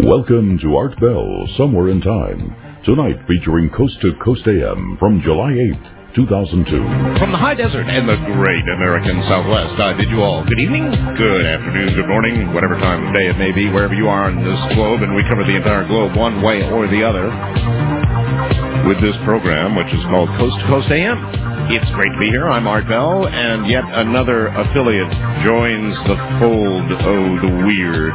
Welcome to Art Bell, Somewhere in Time. Tonight featuring Coast to Coast AM from July 8th, 2002. From the high desert and the great American Southwest, I bid you all good evening, good afternoon, good morning, whatever time of day it may be, wherever you are on this globe, and we cover the entire globe one way or the other with this program, which is called Coast to Coast AM. It's great to be here. I'm Art Bell, and yet another affiliate joins the fold. Oh, the weird.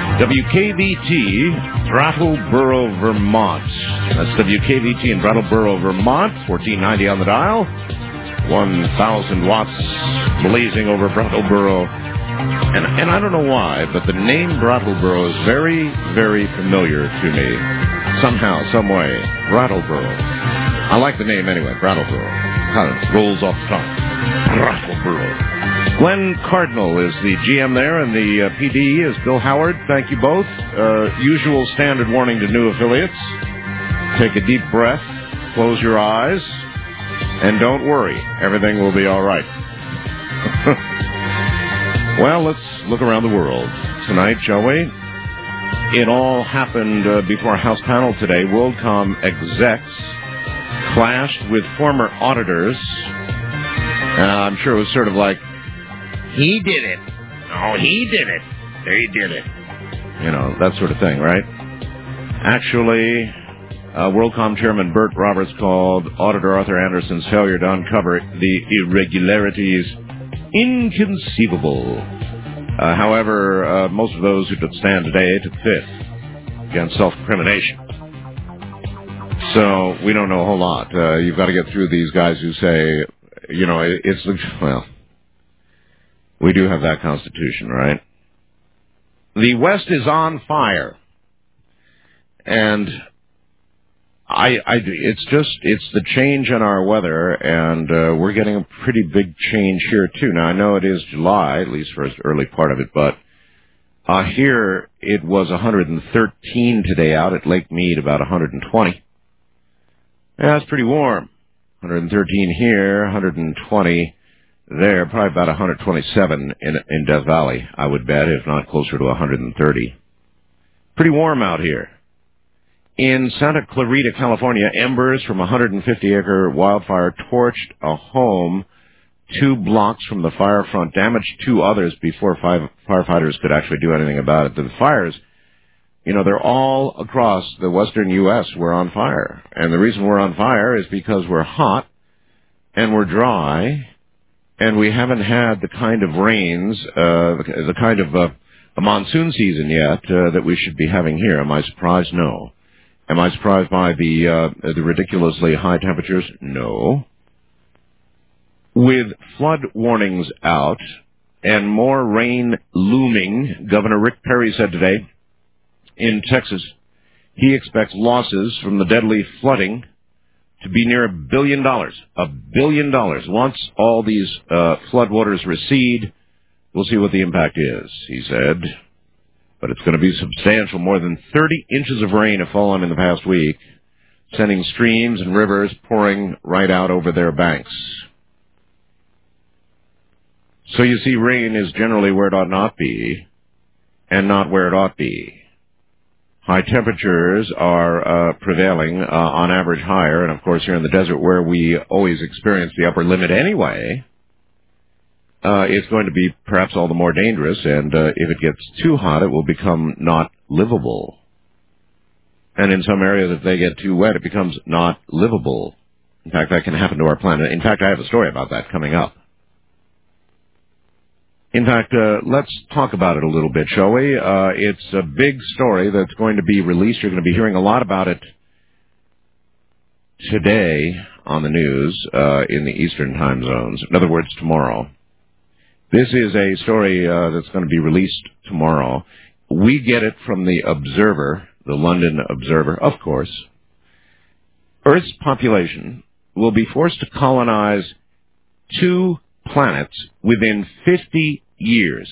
WKVT, Brattleboro, Vermont. That's WKVT in Brattleboro, Vermont, 1490 on the dial. 1,000 watts blazing over Brattleboro. And I don't know why, but the name Brattleboro is very, very familiar to me. Somehow, some way. Brattleboro. I like the name anyway, Brattleboro. Kind of rolls off the tongue. Brattleboro. Glenn Cardinal is the GM there, and the PD is Bill Howard. Thank you both. Usual standard warning to new affiliates. Take a deep breath, close your eyes, and don't worry. Everything will be all right. Well, let's look around the world tonight, shall we? It all happened before House panel today. WorldCom execs clashed with former auditors. I'm sure it was sort of like, he did it. No, he did it. They did it. You know, that sort of thing, right? Actually, WorldCom Chairman Burt Roberts called Auditor Arthur Anderson's failure to uncover the irregularities inconceivable. However, most of those who took stand today took fifth against self-incrimination. So we don't know a whole lot. You've got to get through these guys who say, you know, well, we do have that Constitution, right? The West is on fire. And it's the change in our weather, and we're getting a pretty big change here, too. Now, I know it is July, at least for the early part of it, but here it was 113 today out at Lake Mead, about 120. Yeah, it's pretty warm. 113 here, 120 there, probably about 127 in Death Valley, I would bet, if not closer to 130. Pretty warm out here. In Santa Clarita, California, embers from a 150-acre wildfire torched a home 2 blocks from the fire front, damaged 2 others before firefighters could actually do anything about it. The fires, you know, they're all across the western U.S. We're on fire. And the reason we're on fire is because we're hot and we're dry and we haven't had the kind of rains, the kind of a monsoon season yet that we should be having here. Am I surprised? No. Am I surprised by the ridiculously high temperatures? No. With flood warnings out and more rain looming, Governor Rick Perry said today in Texas he expects losses from the deadly flooding to be near $1 billion. $1 billion. Once all these floodwaters recede, we'll see what the impact is, he said. But it's going to be substantial. More than 30 inches of rain have fallen in the past week, sending streams and rivers pouring right out over their banks. So you see, rain is generally where it ought not be, and not where it ought be. High temperatures are prevailing, on average higher, and of course here in the desert where we always experience the upper limit anyway, it's going to be perhaps all the more dangerous, and if it gets too hot, it will become not livable. And in some areas, if they get too wet, it becomes not livable. In fact, that can happen to our planet. In fact, I have a story about that coming up. In fact, let's talk about it a little bit, shall we? It's a big story that's going to be released. You're going to be hearing a lot about it today on the news in the Eastern time zones. In other words, tomorrow. This is a story that's going to be released tomorrow. We get it from the Observer, the London Observer, of course. Earth's population will be forced to colonize 2 planets within 50 years.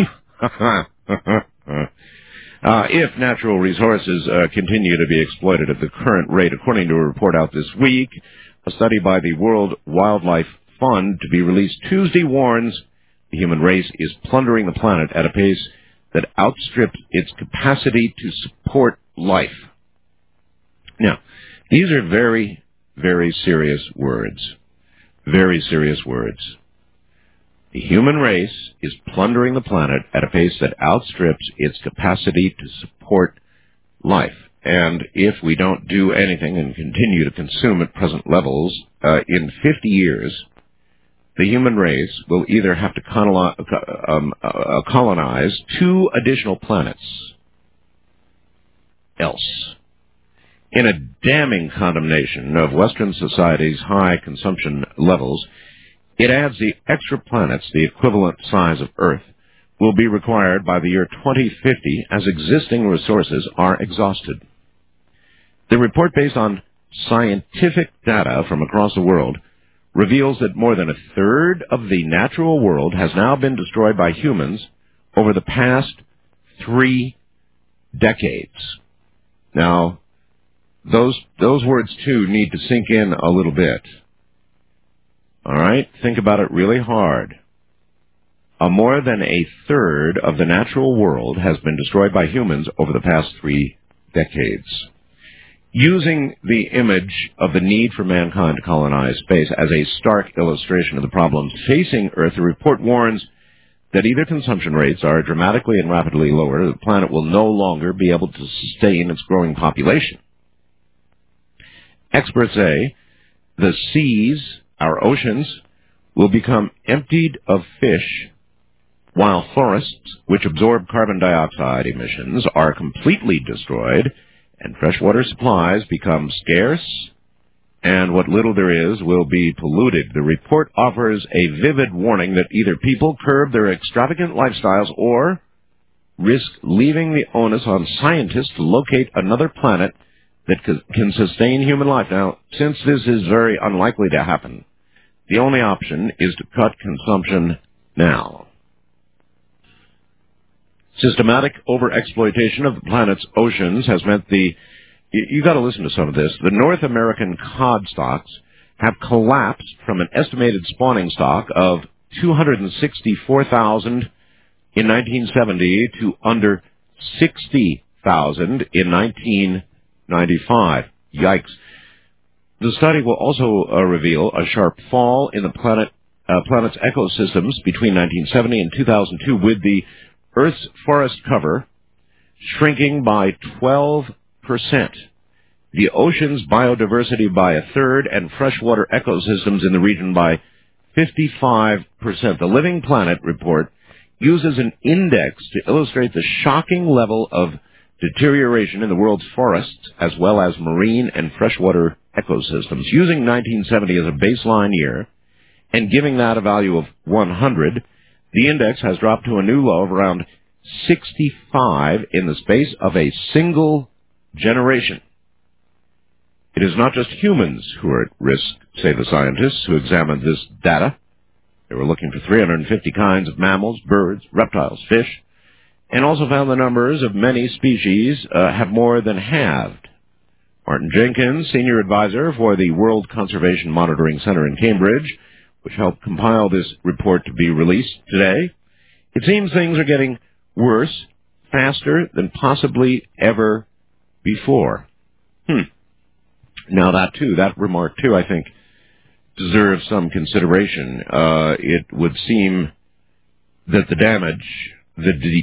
If natural resources continue to be exploited at the current rate, according to a report out this week, a study by the World Wildlife Fund to be released Tuesday warns the human race is plundering the planet at a pace that outstrips its capacity to support life. Now, these are very, very serious words. Very serious words. The human race is plundering the planet at a pace that outstrips its capacity to support life. And if we don't do anything and continue to consume at present levels, in 50 years, the human race will either have to colonize 2 additional planets else. In a damning condemnation of Western society's high consumption levels, it adds the extra planets, the equivalent size of Earth, will be required by the year 2050 as existing resources are exhausted. The report, based on scientific data from across the world, reveals that more than a third of the natural world has now been destroyed by humans over the past 3 decades. Now, those words, too, need to sink in a little bit. All right? Think about it really hard. More than a third of the natural world has been destroyed by humans over the past 3 decades. Using the image of the need for mankind to colonize space as a stark illustration of the problems facing Earth, the report warns that either consumption rates are dramatically and rapidly lower, the planet will no longer be able to sustain its growing population. Experts say the seas, our oceans, will become emptied of fish, while forests, which absorb carbon dioxide emissions, are completely destroyed, and freshwater supplies become scarce, and what little there is will be polluted. The report offers a vivid warning that either people curb their extravagant lifestyles or risk leaving the onus on scientists to locate another planet that can sustain human life. Now, since this is very unlikely to happen, the only option is to cut consumption now. Systematic overexploitation of the planet's oceans has meant you got to listen to some of this. The North American cod stocks have collapsed from an estimated spawning stock of 264,000 in 1970 to under 60,000 in 1995. Yikes. The study will also reveal a sharp fall in the planet's ecosystems between 1970 and 2002, with the Earth's forest cover shrinking by 12%, the ocean's biodiversity by a third, and freshwater ecosystems in the region by 55%. The Living Planet report uses an index to illustrate the shocking level of deterioration in the world's forests as well as marine and freshwater ecosystems. Using 1970 as a baseline year and giving that a value of 100, the index has dropped to a new low of around 65 in the space of a single generation. It is not just humans who are at risk, say the scientists who examined this data. They were looking for 350 kinds of mammals, birds, reptiles, fish, and also found the numbers of many species have more than halved. Martin Jenkins, senior advisor for the World Conservation Monitoring Center in Cambridge, which helped compile this report to be released today. It seems things are getting worse, faster than possibly ever before. Now that remark too, I think, deserves some consideration. It would seem that the damage, the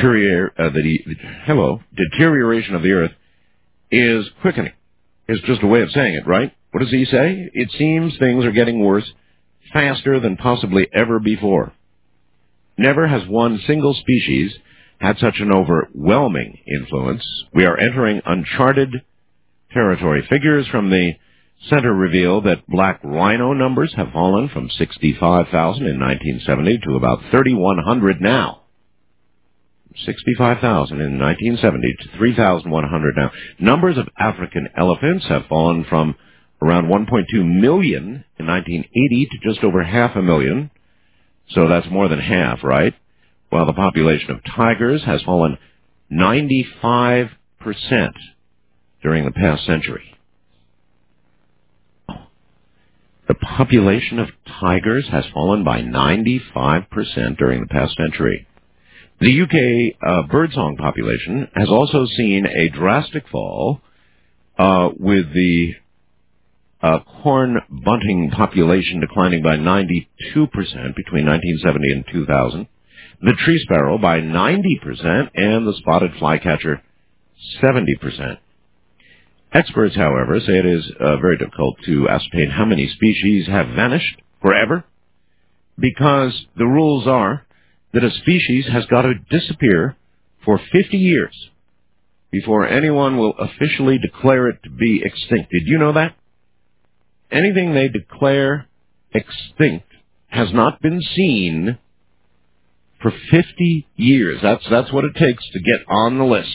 deterioration of the Earth is quickening. Is just a way of saying it, right? What does he say? It seems things are getting worse faster than possibly ever before. Never has one single species had such an overwhelming influence. We are entering uncharted territory. Figures from the center reveal that black rhino numbers have fallen from 65,000 in 1970 to about 3,100 now. 65,000 in 1970 to 3,100 now. Numbers of African elephants have fallen from around 1.2 million in 1980 to just over 500,000. So that's more than half, right? While the population of tigers has fallen 95% during the past century. The population of tigers has fallen by 95% during the past century. The UK birdsong population has also seen a drastic fall, with the corn bunting population declining by 92% between 1970 and 2000, the tree sparrow by 90%, and the spotted flycatcher 70%. Experts, however, say it is very difficult to ascertain how many species have vanished forever, because the rules are that a species has got to disappear for 50 years before anyone will officially declare it to be extinct. Did you know that? Anything they declare extinct has not been seen for 50 years. That's what it takes to get on the list.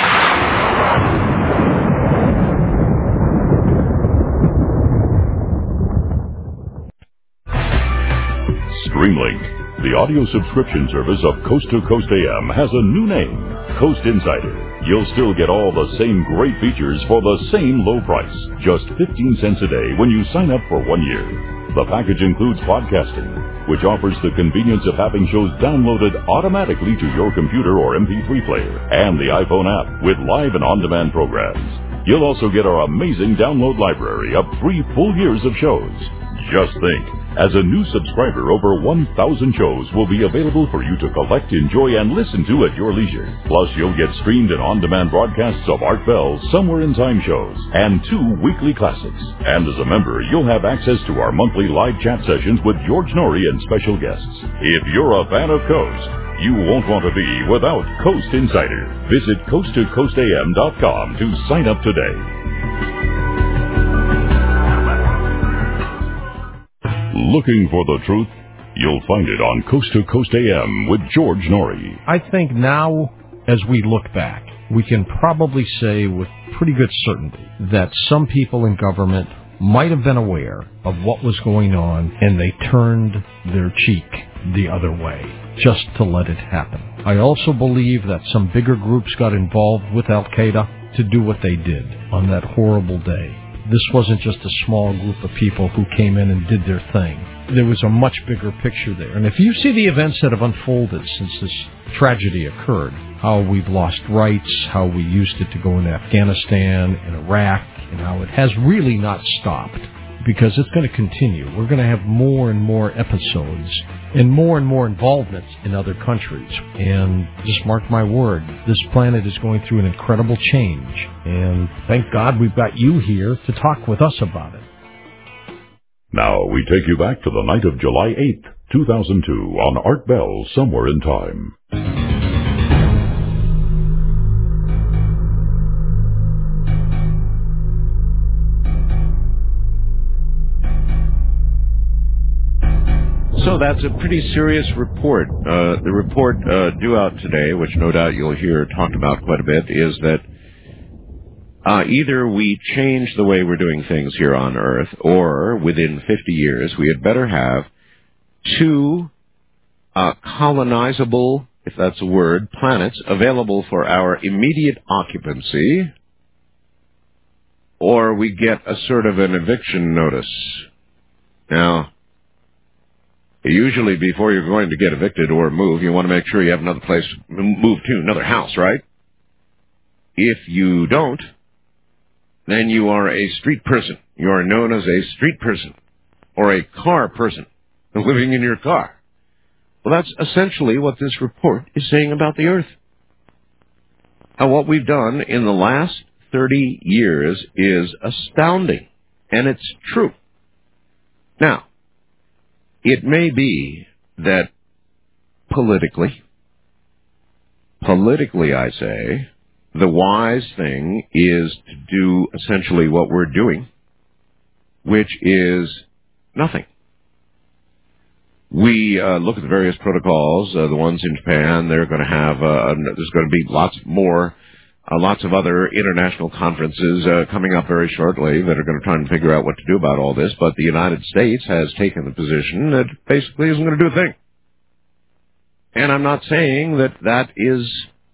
Streamlink, the audio subscription service of Coast to Coast AM, has a new name, Coast Insider. You'll still get all the same great features for the same low price, just 15 cents a day when you sign up for 1 year. The package includes podcasting, which offers the convenience of having shows downloaded automatically to your computer or MP3 player, and the iPhone app with live and on-demand programs. You'll also get our amazing download library of 3 full years of shows. Just think, as a new subscriber, over 1,000 shows will be available for you to collect, enjoy, and listen to at your leisure. Plus, you'll get streamed and on-demand broadcasts of Art Bell's Somewhere in Time shows and 2 weekly classics. And as a member, you'll have access to our monthly live chat sessions with George Norrie and special guests. If you're a fan of Coast, you won't want to be without Coast Insider. Visit coasttocoastam.com to sign up today. Looking for the truth? You'll find it on Coast to Coast AM with George Norrie. I think now, as we look back, we can probably say with pretty good certainty that some people in government might have been aware of what was going on, and they turned their cheek the other way just to let it happen. I also believe that some bigger groups got involved with Al-Qaeda to do what they did on that horrible day. This wasn't just a small group of people who came in and did their thing. There was a much bigger picture there. And if you see the events that have unfolded since this tragedy occurred, how we've lost rights, how we used it to go into Afghanistan and Iraq, and how it has really not stopped, because it's going to continue. We're going to have more and more episodes and more involvement in other countries. And just mark my word, this planet is going through an incredible change. And thank God we've got you here to talk with us about it. Now we take you back to the night of July 8th, 2002 on Art Bell's Somewhere in Time. So that's a pretty serious report. The report due out today, which no doubt you'll hear talked about quite a bit, is that either we change the way we're doing things here on Earth, or within 50 years we had better have 2 colonizable, if that's a word, planets available for our immediate occupancy, or we get a sort of an eviction notice. Now, usually before you're going to get evicted or move, you want to make sure you have another place to move to, another house, right? If you don't, then you are a street person. You are known as a street person or a car person living in your car. Well, that's essentially what this report is saying about the Earth. And what we've done in the last 30 years is astounding, and it's true. Now, it may be that politically I say, the wise thing is to do essentially what we're doing, which is nothing. We look at the various protocols, the ones in Japan. They're going to have, there's going to be lots of other international conferences coming up very shortly that are going to try and figure out what to do about all this. But the United States has taken the position that basically isn't going to do a thing. And I'm not saying that that is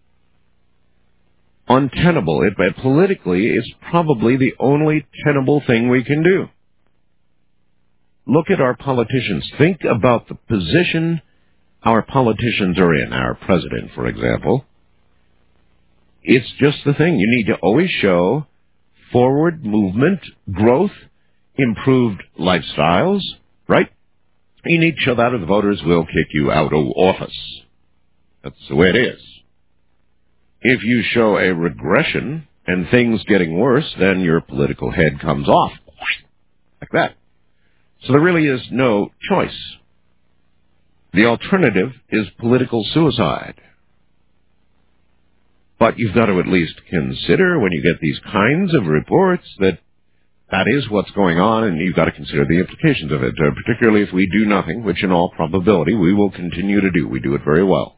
untenable. Politically, it's probably the only tenable thing we can do. Look at our politicians. Think about the position our politicians are in, our president, for example. It's just the thing. You need to always show forward movement, growth, improved lifestyles, right? You need to show that or the voters will kick you out of office. That's the way it is. If you show a regression and things getting worse, then your political head comes off. Like that. So there really is no choice. The alternative is political suicide. But you've got to at least consider when you get these kinds of reports that is what's going on, and you've got to consider the implications of it, particularly if we do nothing, which in all probability we will continue to do. We do it very well.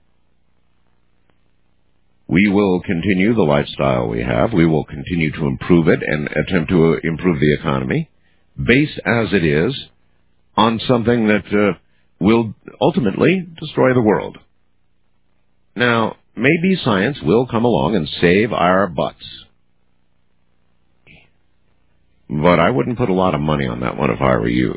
We will continue the lifestyle we have. We will continue to improve it and attempt to improve the economy, based as it is on something that will ultimately destroy the world. Now, maybe science will come along and save our butts. But I wouldn't put a lot of money on that one if I were you.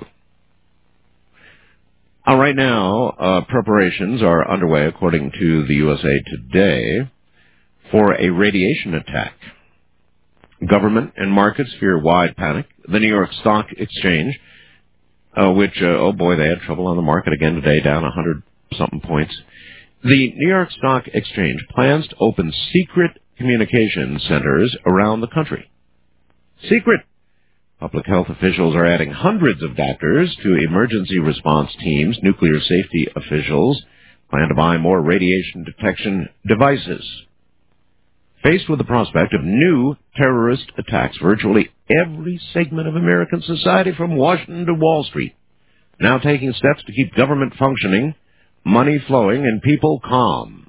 Right now, preparations are underway, according to the USA Today, for a radiation attack. Government and markets fear wide panic. The New York Stock Exchange, which, they had trouble on the market again today, down 100-something points. The New York Stock Exchange plans to open secret communication centers around the country. Secret. Public health officials are adding hundreds of doctors to emergency response teams. Nuclear safety officials plan to buy more radiation detection devices. Faced with the prospect of new terrorist attacks, virtually every segment of American society from Washington to Wall Street now taking steps to keep government functioning, money flowing, and people calm.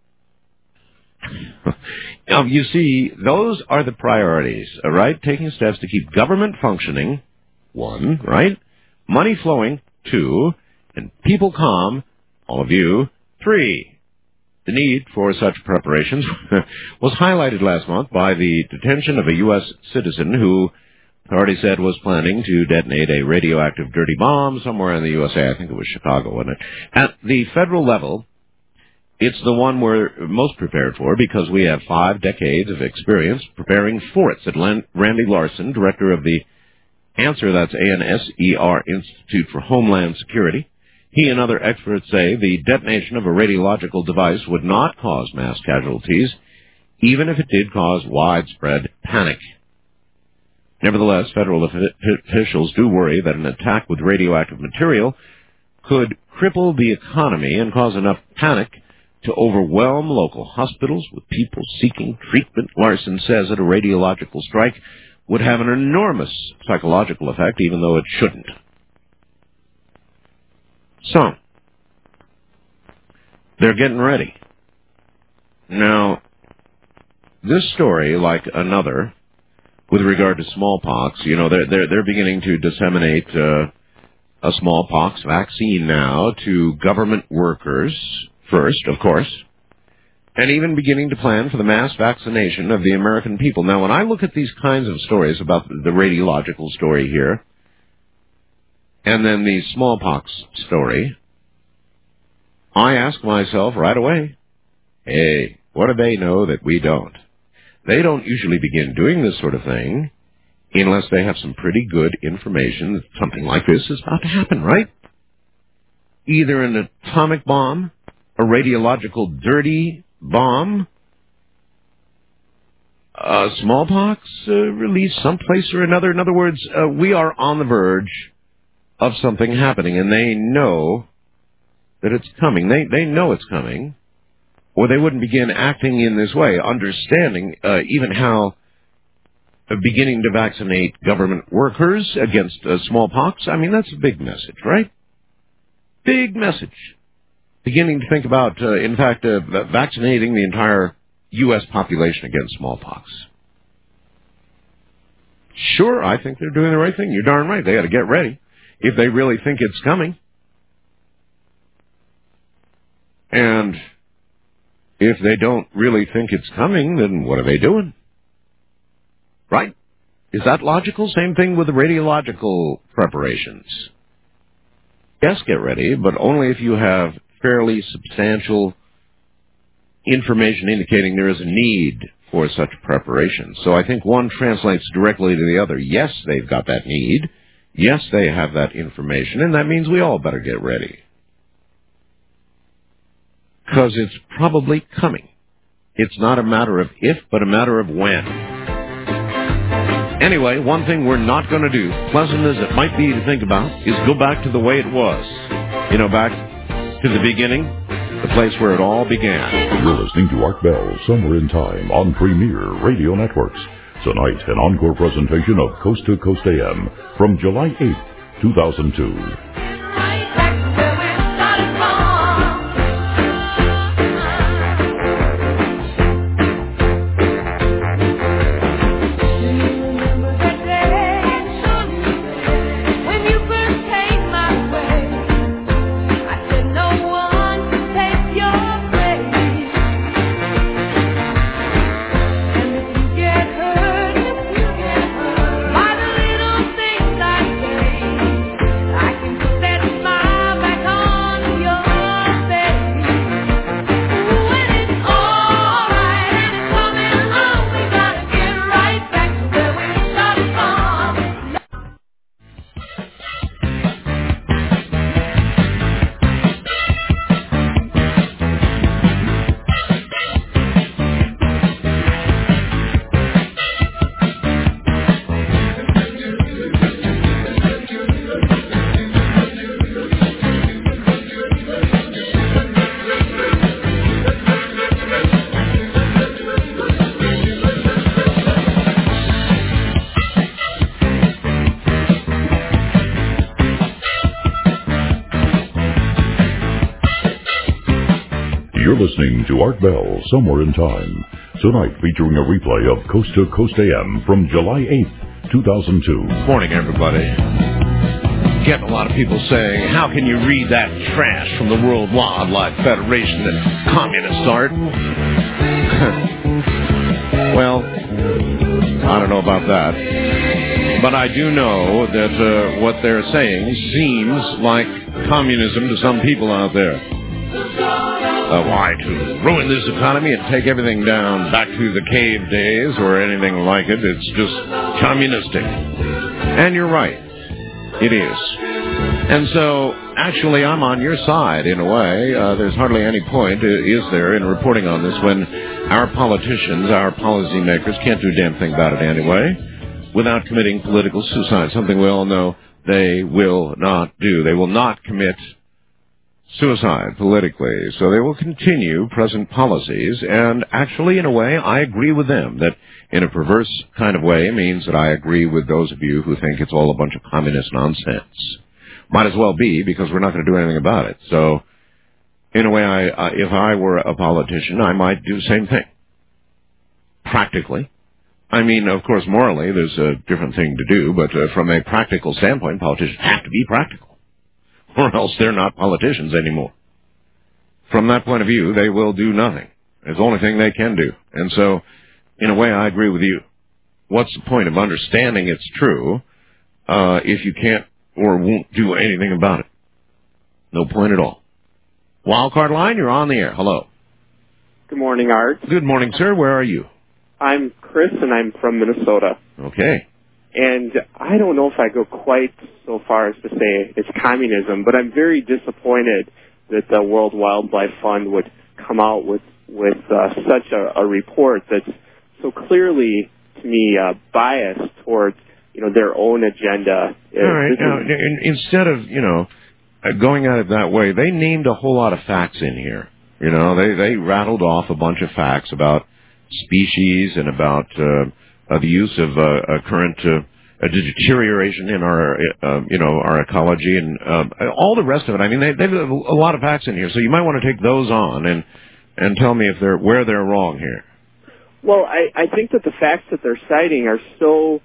Now, you see, those are the priorities, all right? Taking steps to keep government functioning, 1, right? Money flowing, 2, and people calm, all of you, 3. The need for such preparations was highlighted last month by the detention of a U.S. citizen who authorities said was planning to detonate a radioactive dirty bomb somewhere in the USA. I think it was Chicago, wasn't it? At the federal level, it's the one we're most prepared for because we have 5 decades of experience preparing for it, said Randy Larson, director of the ANSER, that's ANSER, Institute for Homeland Security. He and other experts say the detonation of a radiological device would not cause mass casualties, even if it did cause widespread panic. Nevertheless, federal officials do worry that an attack with radioactive material could cripple the economy and cause enough panic to overwhelm local hospitals with people seeking treatment. Larson says that a radiological strike would have an enormous psychological effect, even though it shouldn't. So, they're getting ready. Now, this story, like another, with regard to smallpox, they're beginning to disseminate a smallpox vaccine now to government workers first, of course, and even beginning to plan for the mass vaccination of the American people. Now, when I look at these kinds of stories about the radiological story here, and then the smallpox story, I ask myself right away, hey, what do they know that we don't? They don't usually begin doing this sort of thing unless they have some pretty good information that something like this is about to happen, right? Either an atomic bomb, a radiological dirty bomb, smallpox release someplace or another. In other words, we are on the verge of something happening, and they know that it's coming. They know it's coming, or they wouldn't begin acting in this way, understanding even how beginning to vaccinate government workers against smallpox. I mean, that's a big message, right? Big message. Beginning to think about, in fact, vaccinating the entire U.S. population against smallpox. Sure, I think they're doing the right thing. You're darn right. They got to get ready if they really think it's coming. And if they don't really think it's coming, then what are they doing? Right? Is that logical? Same thing with the radiological preparations. Yes, get ready, but only if you have fairly substantial information indicating there is a need for such preparation. So I think one translates directly to the other. Yes, they've got that need. Yes, they have that information, and that means we all better get ready. Because it's probably coming. It's not a matter of if, but a matter of when. Anyway, one thing we're not going to do, pleasant as it might be to think about, is go back to the way it was. You know, back to the beginning, the place where it all began. You're listening to Art Bell, Somewhere in Time, on Premier Radio Networks. Tonight, an encore presentation of Coast to Coast AM from July 8th, 2002. Listening to Art Bell, Somewhere in Time. Tonight, featuring a replay of Coast to Coast AM from July 8th, 2002. Morning, everybody. Getting a lot of people saying, how can you read that trash from the World Wildlife Federation that communists art? Well, I don't know about that. But I do know that what they're saying seems like communism to some people out there. Why, to ruin this economy and take everything down back to the cave days or anything like it, it's just communistic. And you're right. It is. And so, actually, I'm on your side in a way. There's hardly any point, is there, in reporting on this when our politicians, our policymakers can't do a damn thing about it anyway without committing political suicide, something we all know they will not do. They will not commit suicide politically. So they will continue present policies, and actually, in a way, I agree with them. That, in a perverse kind of way, means that I agree with those of you who think it's all a bunch of communist nonsense. Might as well be, because we're not going to do anything about it. So, in a way, if I were a politician, I might do the same thing. Practically. I mean, of course, morally, there's a different thing to do, but from a practical standpoint, politicians have to be practical. Or else they're not politicians anymore. From that point of view, they will do nothing. It's the only thing they can do. And so, in a way, I agree with you. What's the point of understanding it's true if you can't or won't do anything about it? No point at all. Wildcard line, you're on the air. Hello. Good morning, Art. Good morning, sir. Where are you? I'm Chris, and I'm from Minnesota. Okay. And I don't know if I go quite so far as to say it's communism, but I'm very disappointed that the World Wildlife Fund would come out with such a report that's so clearly, to me, biased towards their own agenda. All right. Now, instead of going at it that way, they named a whole lot of facts in here. They rattled off a bunch of facts about species and about the use of current deterioration in our ecology and all the rest of it. I mean, they have a lot of facts in here, so you might want to take those on and tell me where they're wrong here. Well, I think that the facts that they're citing are so.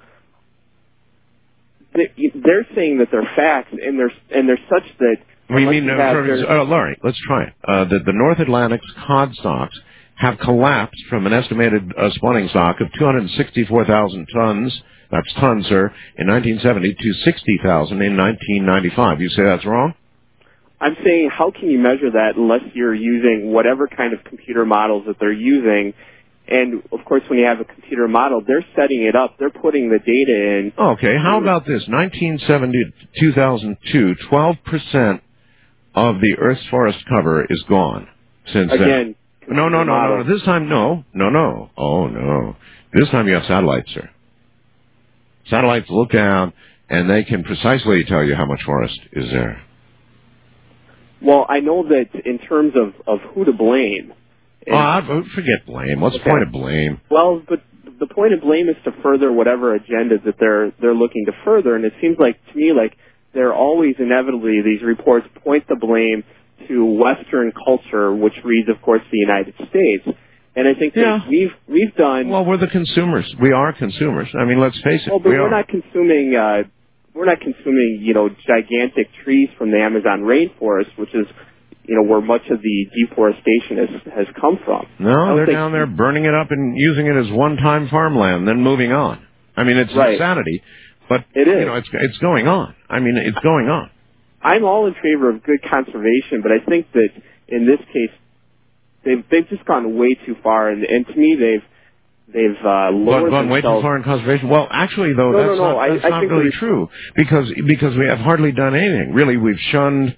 They're saying that they're facts, and they're such that. Laurie, let's try it. The North Atlantic's cod stocks have collapsed from an estimated spawning stock of 264,000 tons, that's tons, sir, in 1970 to 60,000 in 1995. You say that's wrong? I'm saying, how can you measure that unless you're using whatever kind of computer models that they're using? And, of course, when you have a computer model, they're setting it up. They're putting the data in. Okay, how about this? 1970 to 2002, 12% of the Earth's forest cover is gone since Again, then. No. This time, no. Oh, no. This time you have satellites, sir. Satellites look down, and they can precisely tell you how much forest is there. Well, I know that in terms of who to blame. Forget blame. What's the point of blame? Well, but the point of blame is to further whatever agenda that they're looking to further, and it seems like to me like they're always inevitably, these reports point the blame to Western culture, which reads, of course, the United States. And I think that we've done. Well, we're the consumers. We are consumers. I mean, let's face it. Well, but we're not consuming. We're not consuming, gigantic trees from the Amazon rainforest, which is, where much of the deforestation has come from. No, they're down there burning it up and using it as one-time farmland, then moving on. I mean, it's insanity, but it is. It's going on. I mean, it's going on. I'm all in favor of good conservation, but I think that in this case, they've just gone way too far, and to me, they've lowered gone way too far in conservation. Well, actually, though, that's not really true because we have hardly done anything. Really, we've shunned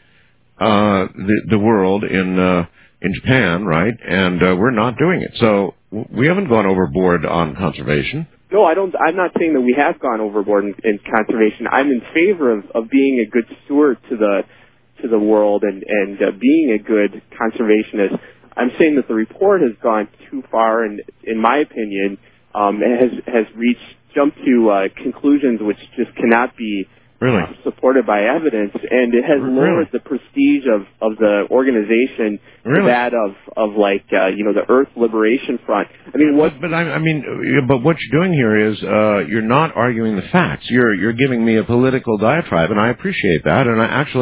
the world in Japan, right? And we're not doing it. So we haven't gone overboard on conservation. No, I'm not saying that we have gone overboard in conservation. I'm in favor of being a good steward to the world and being a good conservationist. I'm saying that the report has gone too far, and in my opinion, has jumped to conclusions which just cannot be supported by evidence, and it has lowered the prestige of the organization to that of the Earth Liberation Front. I mean, but what you're doing here is you're not arguing the facts. You're giving me a political diatribe, and I appreciate that, and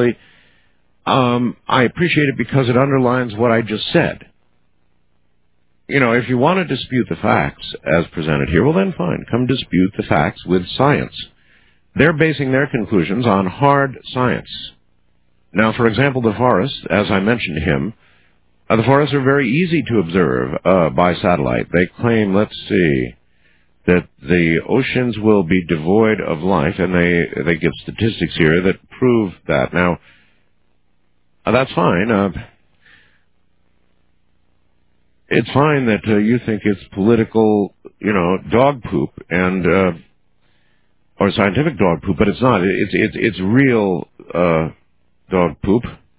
I appreciate it because it underlines what I just said. If you want to dispute the facts as presented here, well then fine, come dispute the facts with science. They're basing their conclusions on hard science. Now, for example, the forests, as I mentioned to him, the forests are very easy to observe by satellite. They claim, that the oceans will be devoid of life, and they give statistics here that prove that. Now, that's fine. It's fine that you think it's political, dog poop and or scientific dog poop, but it's not. It's real dog poop,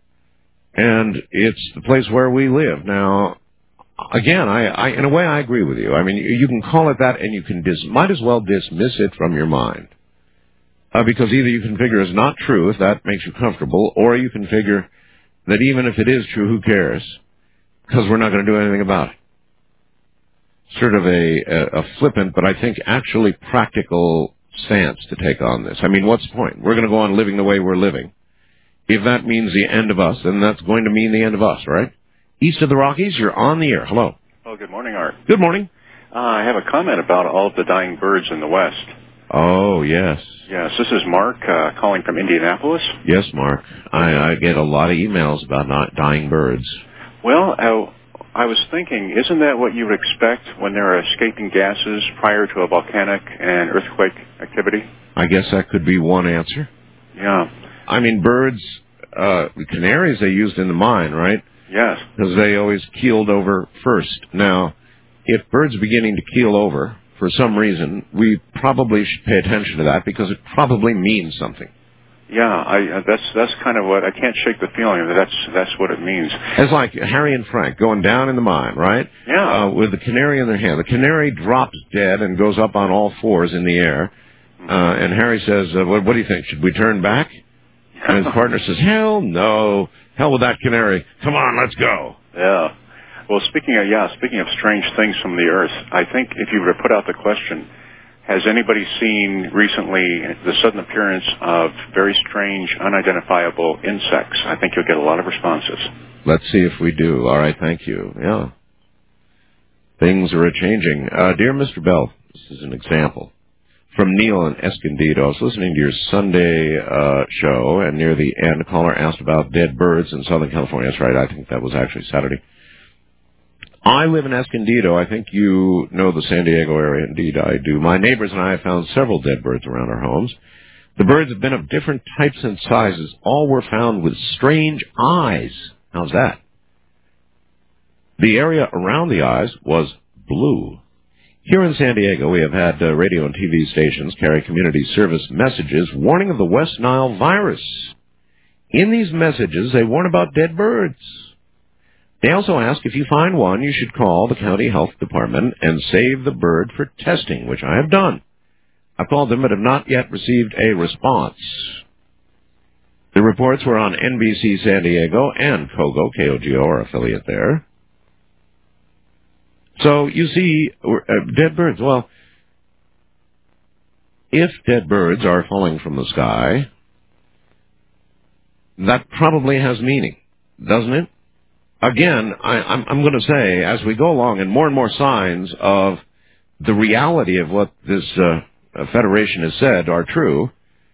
and it's the place where we live. Now, again, I in a way I agree with you. I mean, you can call it that, and you can might as well dismiss it from your mind, because either you can figure it's not true if that makes you comfortable, or you can figure that even if it is true, who cares? Because we're not going to do anything about it. Sort of a flippant, but I think actually practical stance to take on this. I mean, what's the point? We're going to go on living the way we're living. If that means the end of us, then that's going to mean the end of us, right? East of the Rockies, you're on the air. Hello. Oh, good morning, Art. Good morning. I have a comment about all of the dying birds in the West. Oh, yes. Yes, this is Mark calling from Indianapolis. Yes, Mark. I get a lot of emails about dying birds. Well, I was thinking, isn't that what you would expect when there are escaping gases prior to a volcanic and earthquake activity? I guess that could be one answer. Yeah. I mean, birds, the canaries they used in the mine, right? Yes. Because they always keeled over first. Now, if birds are beginning to keel over for some reason, we probably should pay attention to that because it probably means something. Yeah, that's kind of what I can't shake the feeling that that's what it means. It's like Harry and Frank going down in the mine, right? Yeah. With the canary in their hand. The canary drops dead and goes up on all fours in the air. And Harry says, "What do you think? Should we turn back?" And his partner says, "Hell no! Hell with that canary! Come on, let's go." Yeah. Well, speaking of strange things from the Earth, I think if you were to put out the question, has anybody seen recently the sudden appearance of very strange, unidentifiable insects? I think you'll get a lot of responses. Let's see if we do. All right, thank you. Yeah. Things are changing. Dear Mr. Bell, this is an example. From Neil in Escondido. I was listening to your Sunday show, and near the end, a caller asked about dead birds in Southern California. That's right. I think that was actually Saturday. I live in Escondido. I think you know the San Diego area. Indeed, I do. My neighbors and I have found several dead birds around our homes. The birds have been of different types and sizes. All were found with strange eyes. How's that? The area around the eyes was blue. Here in San Diego, we have had radio and TV stations carry community service messages warning of the West Nile virus. In these messages, they warn about dead birds. They also ask if you find one, you should call the county health department and save the bird for testing, which I have done. I've called them but have not yet received a response. The reports were on NBC San Diego and KOGO, KOGO, our affiliate there. So, you see, dead birds. Well, if dead birds are falling from the sky, that probably has meaning, doesn't it? Again, I'm going to say, as we go along, and more signs of the reality of what this Federation has said are true,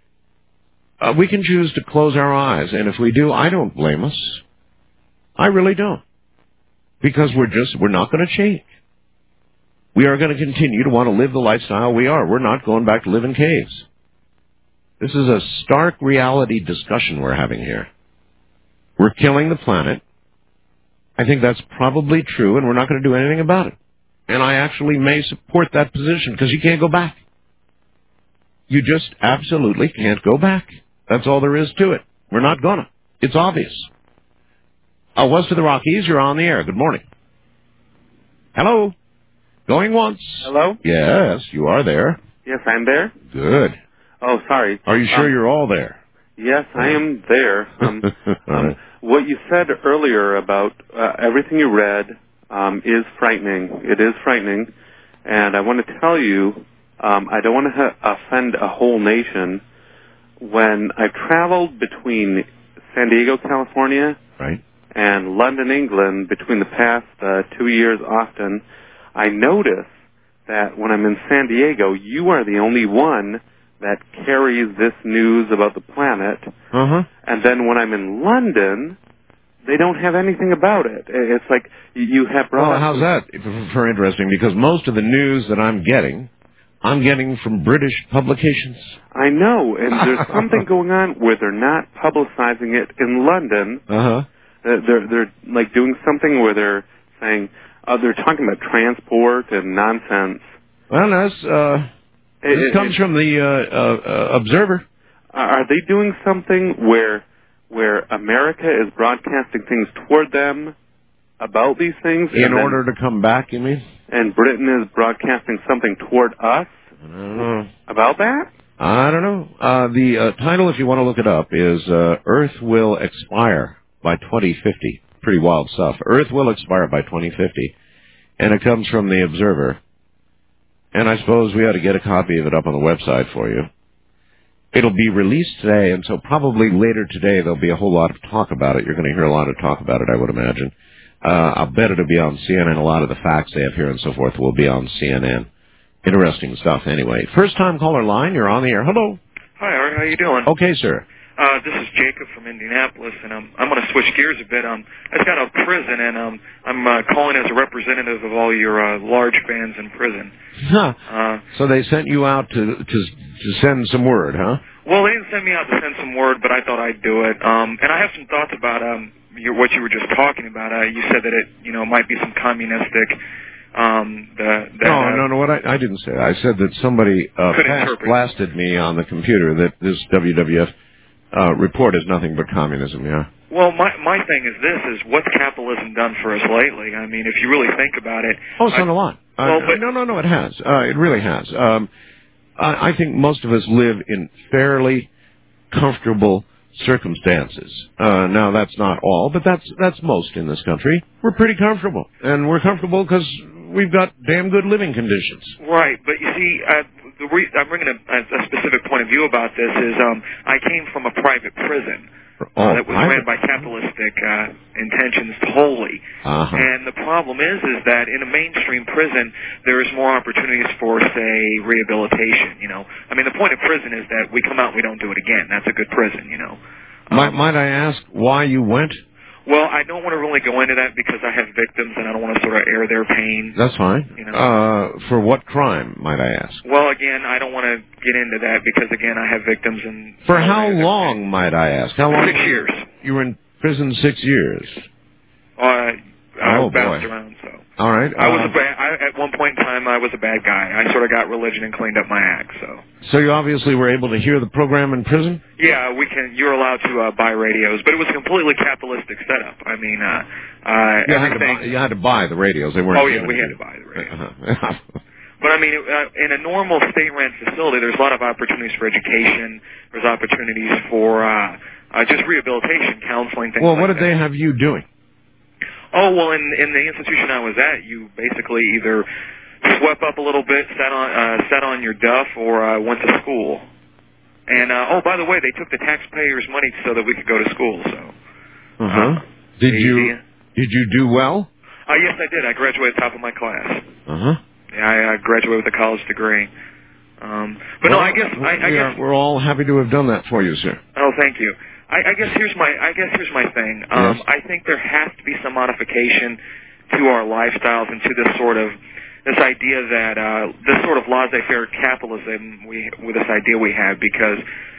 we can choose to close our eyes. And if we do, I don't blame us. I really don't. Because we're not going to change. We are going to continue to want to live the lifestyle we are. We're not going back to live in caves. This is a stark reality discussion we're having here. We're killing the planet. I think that's probably true, and we're not going to do anything about it. And I actually may support that position, because you can't go back. You just absolutely can't go back. That's all there is to it. We're not going to. It's obvious. West of the Rockies, you're on the air. Good morning. Hello? Going once. Hello? Yes, you are there. Yes, I'm there. Good. Oh, sorry. Are you sure you're all there? Yes, I am there. Right. What you said earlier about everything you read is frightening. It is frightening. And I want to tell you, I don't want to offend a whole nation. When I've traveled between San Diego, California, right, and London, England, between the past 2 years often, I notice that when I'm in San Diego, you are the only one that carries this news about the planet. Uh-huh. And then when I'm in London, they don't have anything about it. It's like you have brought Well, how's that for interesting? Because most of the news that I'm getting from British publications. I know, and there's something going on where they're not publicizing it in London. Uh-huh. They're like doing something where they're saying, they're talking about transport and nonsense. Well, this comes from the Observer. Are they doing something where America is broadcasting things toward them about these things? In order to come back, you mean? And Britain is broadcasting something toward us? I don't know. About that? I don't know. The title, if you want to look it up, is Earth Will Expire by 2050. Pretty wild stuff. Earth will expire by 2050. And it comes from the Observer. And I suppose we ought to get a copy of it up on the website for you. It'll be released today, and so probably later today there'll be a whole lot of talk about it. You're going to hear a lot of talk about it, I would imagine. I'll bet it'll be on CNN. A lot of the facts they have here and so forth will be on CNN. Interesting stuff, anyway. First-time caller line, you're on the air. Hello. Hi, Art. How you doing? Okay, sir. This is Jacob from Indianapolis, and I'm going to switch gears a bit. I just got out of prison, and I'm calling as a representative of all your large fans in prison. Huh. So they sent you out to send some word, huh? Well, they didn't send me out to send some word, but I thought I'd do it. And I have some thoughts about what you were just talking about. You said that it might be some communistic. No. What I didn't say. I said that somebody blasted me on the computer that this WWF report is nothing but communism. Yeah. Well, my thing is this: is what's capitalism done for us lately? I mean, if you really think about it. Oh, it's done a lot. No, it has. It really has. I think most of us live in fairly comfortable circumstances. Now, that's not all, but that's most in this country. We're pretty comfortable, and we're comfortable because we've got damn good living conditions. Right, but you see, I'm bringing a specific point of view about this is I came from a private prison. that was ran by capitalistic intentions wholly. And the problem is that in a mainstream prison, there is more opportunities for, say, rehabilitation. I mean, the point of prison is that we come out and we don't do it again. That's a good prison. Might I ask why you went? Well, I don't want to really go into that because I have victims and I don't want to sort of air their pain. That's fine. For what crime, might I ask? Well, again, I don't want to get into that because, again, I have victims and... For how long, might I ask? How long? 6 years. You were in prison 6 years? I bounced around, so... All right. At one point in time, I was a bad guy. I sort of got religion and cleaned up my act, so... So you obviously were able to hear the program in prison? Yeah, you're allowed to buy radios, but it was a completely capitalistic setup. I mean, you had to buy the radios. They weren't. Oh yeah, we had to buy the radios. But I mean, in a normal state-run facility, there's a lot of opportunities for education. There's opportunities for just rehabilitation, counseling, things like that. Well, what did they have you doing? Oh, well, in the institution I was at, you basically either swept up a little bit, sat on your duff, or went to school. And by the way, they took the taxpayers' money so that we could go to school. So, did you do well? Yes, I did. I graduated top of my class. Yeah, I graduated with a college degree. I guess we're all happy to have done that for you, sir. Oh, thank you. I guess here's my thing. Yes. I think there has to be some modification to our lifestyles and to this idea that this sort of laissez-faire capitalism with this idea we have, because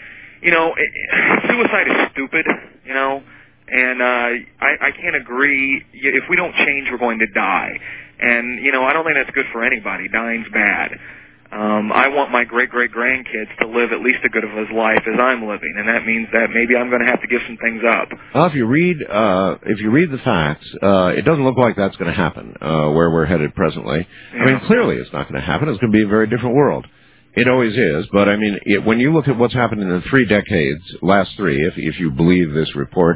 suicide is stupid, and I can't agree. If we don't change, we're going to die, and I don't think that's good for anybody. Dying's bad. I want my great-great-grandkids to live at least as good of his life as I'm living, and that means that maybe I'm going to have to give some things up. Well, if you read the facts, it doesn't look like that's going to happen where we're headed presently. Yeah. I mean, clearly it's not going to happen. It's going to be a very different world. It always is, but I mean, when you look at what's happened in the 3 decades, last 3, if you believe this report,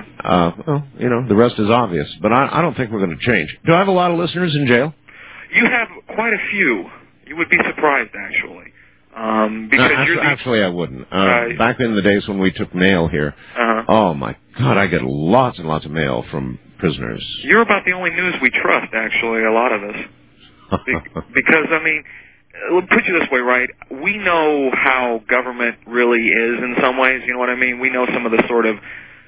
the rest is obvious. But I don't think we're going to change. Do I have a lot of listeners in jail? You have quite a few. You would be surprised, actually. Actually, I wouldn't. Back in the days when we took mail here, oh my God, I get lots and lots of mail from prisoners. You're about the only news we trust, actually, a lot of us. Because, I mean, let me put you this way, right? We know how government really is in some ways, you know what I mean? We know some of the sort of...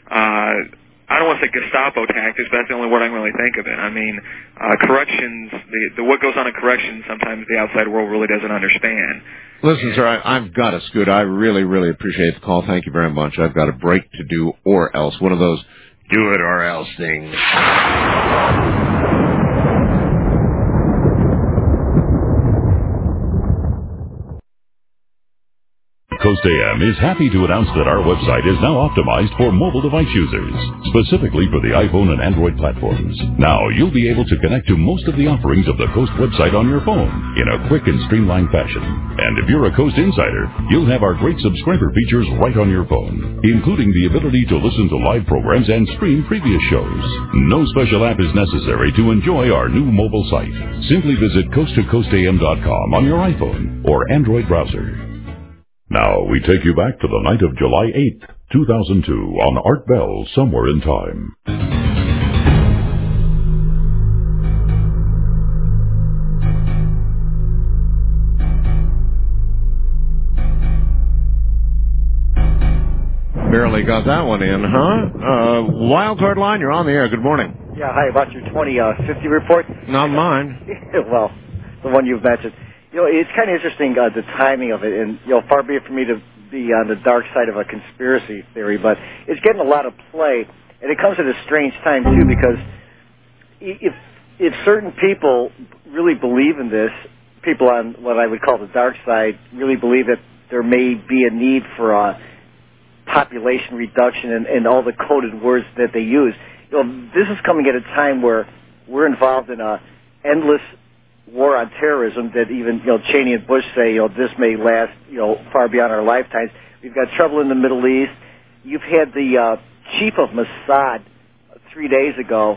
I don't want to say Gestapo tactics, but that's the only word I can really think of it. I mean, corrections, what goes on in corrections, sometimes the outside world really doesn't understand. Listen, sir, I've got to scoot. I really, really appreciate the call. Thank you very much. I've got a break to do or else. One of those do it or else things. Coast AM is happy to announce that our website is now optimized for mobile device users, specifically for the iPhone and Android platforms. Now, you'll be able to connect to most of the offerings of the Coast website on your phone in a quick and streamlined fashion. And if you're a Coast Insider, you'll have our great subscriber features right on your phone, including the ability to listen to live programs and stream previous shows. No special app is necessary to enjoy our new mobile site. Simply visit coasttocoastam.com on your iPhone or Android browser. Now, we take you back to the night of July 8th, 2002, on Art Bell, Somewhere in Time. Barely got that one in, huh? Wild card line, you're on the air. Good morning. Yeah, hi, about your 2050 report. Not mine. Well, the one you've mentioned. It's kind of interesting, the timing of it, and, far be it for me to be on the dark side of a conspiracy theory, but it's getting a lot of play, and it comes at a strange time, too, because if certain people really believe in this, people on what I would call the dark side really believe that there may be a need for a population reduction and all the coded words that they use. This is coming at a time where we're involved in a endless war on terrorism that even, Cheney and Bush say, this may last, far beyond our lifetimes. We've got trouble in the Middle East. You've had the chief of Mossad 4 days ago,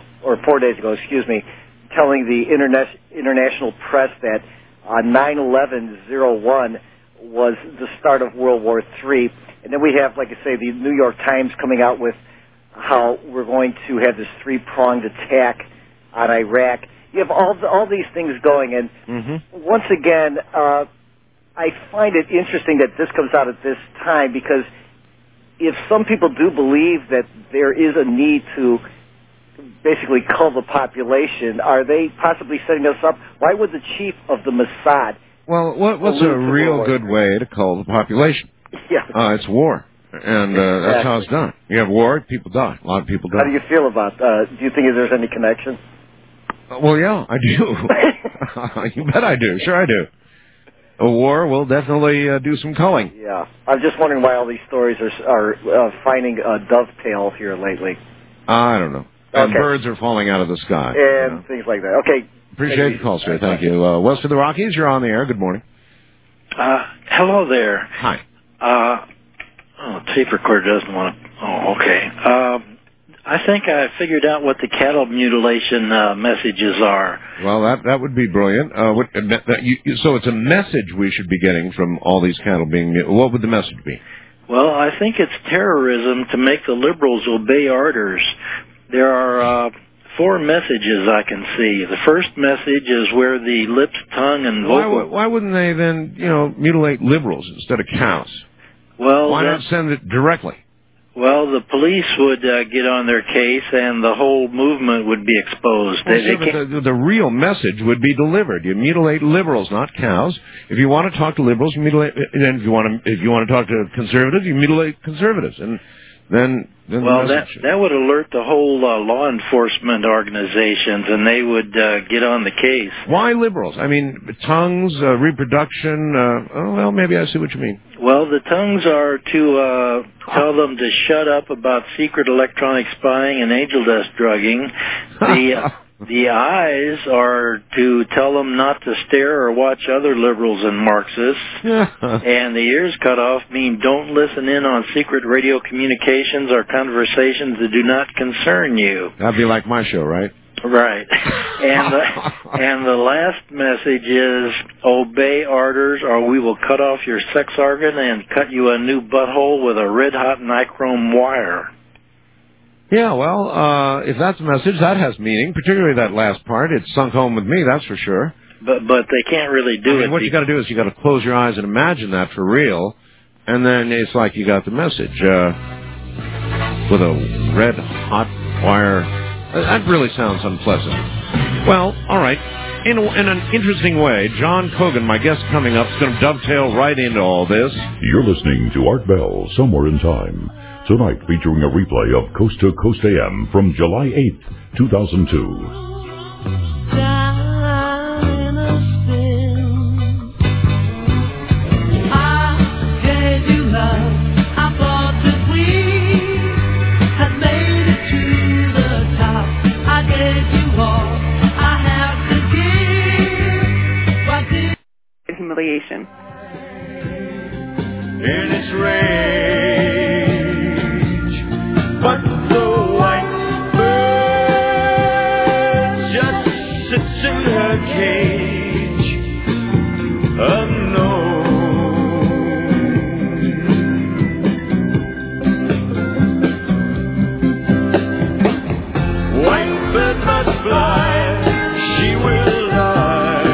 telling the international press that on 9/11/01, was the start of World War III. And then we have, like I say, the New York Times coming out with how we're going to have this three-pronged attack on Iraq. You have all these things going, and once again, I find it interesting that this comes out at this time, because if some people do believe that there is a need to basically cull the population, are they possibly setting us up? Why would the chief of the Mossad... Well, what's a real good way to cull the population? Yeah. It's war. And that's how it's done. You have war, people die. A lot of people die. How do you feel about do you think there's any connection? Well, yeah, I do. You bet I do. Sure I do. A war will definitely do some culling. Yeah. I'm just wondering why all these stories are finding a dovetail here lately. I don't know. And birds are falling out of the sky. And things like that. Okay. Appreciate the call, sir. Thank you. West of the Rockies, you're on the air. Good morning. Hello there. Hi. Tape recorder doesn't want to... Oh, okay. I think I figured out what the cattle mutilation messages are. Well, that would be brilliant. So it's a message we should be getting from all these cattle being mutilated. What would the message be? Well, I think it's terrorism to make the liberals obey orders. There are 4 messages I can see. The first message is where the lips, tongue, and vocal... Why wouldn't they then, mutilate liberals instead of cows? Well, why not send it directly? Well, the police would get on their case, and the whole movement would be exposed. Well, the real message would be delivered. You mutilate liberals, not cows. If you want to talk to liberals, you mutilate. And if you want to talk to conservatives, you mutilate conservatives. And then well, that would alert the whole law enforcement organizations, and they would get on the case. Why liberals? I mean, tongues, reproduction. Well, maybe I see what you mean. Well, the tongues are to tell them to shut up about secret electronic spying and angel dust drugging. The eyes are to tell them not to stare or watch other liberals and Marxists. And the ears cut off mean don't listen in on secret radio communications or conversations that do not concern you. That'd be like my show, right? Right. And the last message is obey orders or we will cut off your sex organ and cut you a new butthole with a red-hot nichrome wire. Yeah, well, if that's a message, that has meaning, particularly that last part. It's sunk home with me, that's for sure. But they can't really do it. What you got to do is you got to close your eyes and imagine that for real, and then it's like you got the message with a red-hot wire. That really sounds unpleasant. Well, all right. In an interesting way, John Cogan, my guest coming up, is going to dovetail right into all this. You're listening to Art Bell, Somewhere in Time. Tonight, featuring a replay of Coast to Coast AM from July 8th, 2002. Humiliation. In its rage, but the white bird just sits in her cage, unknown. White bird must fly, she will die.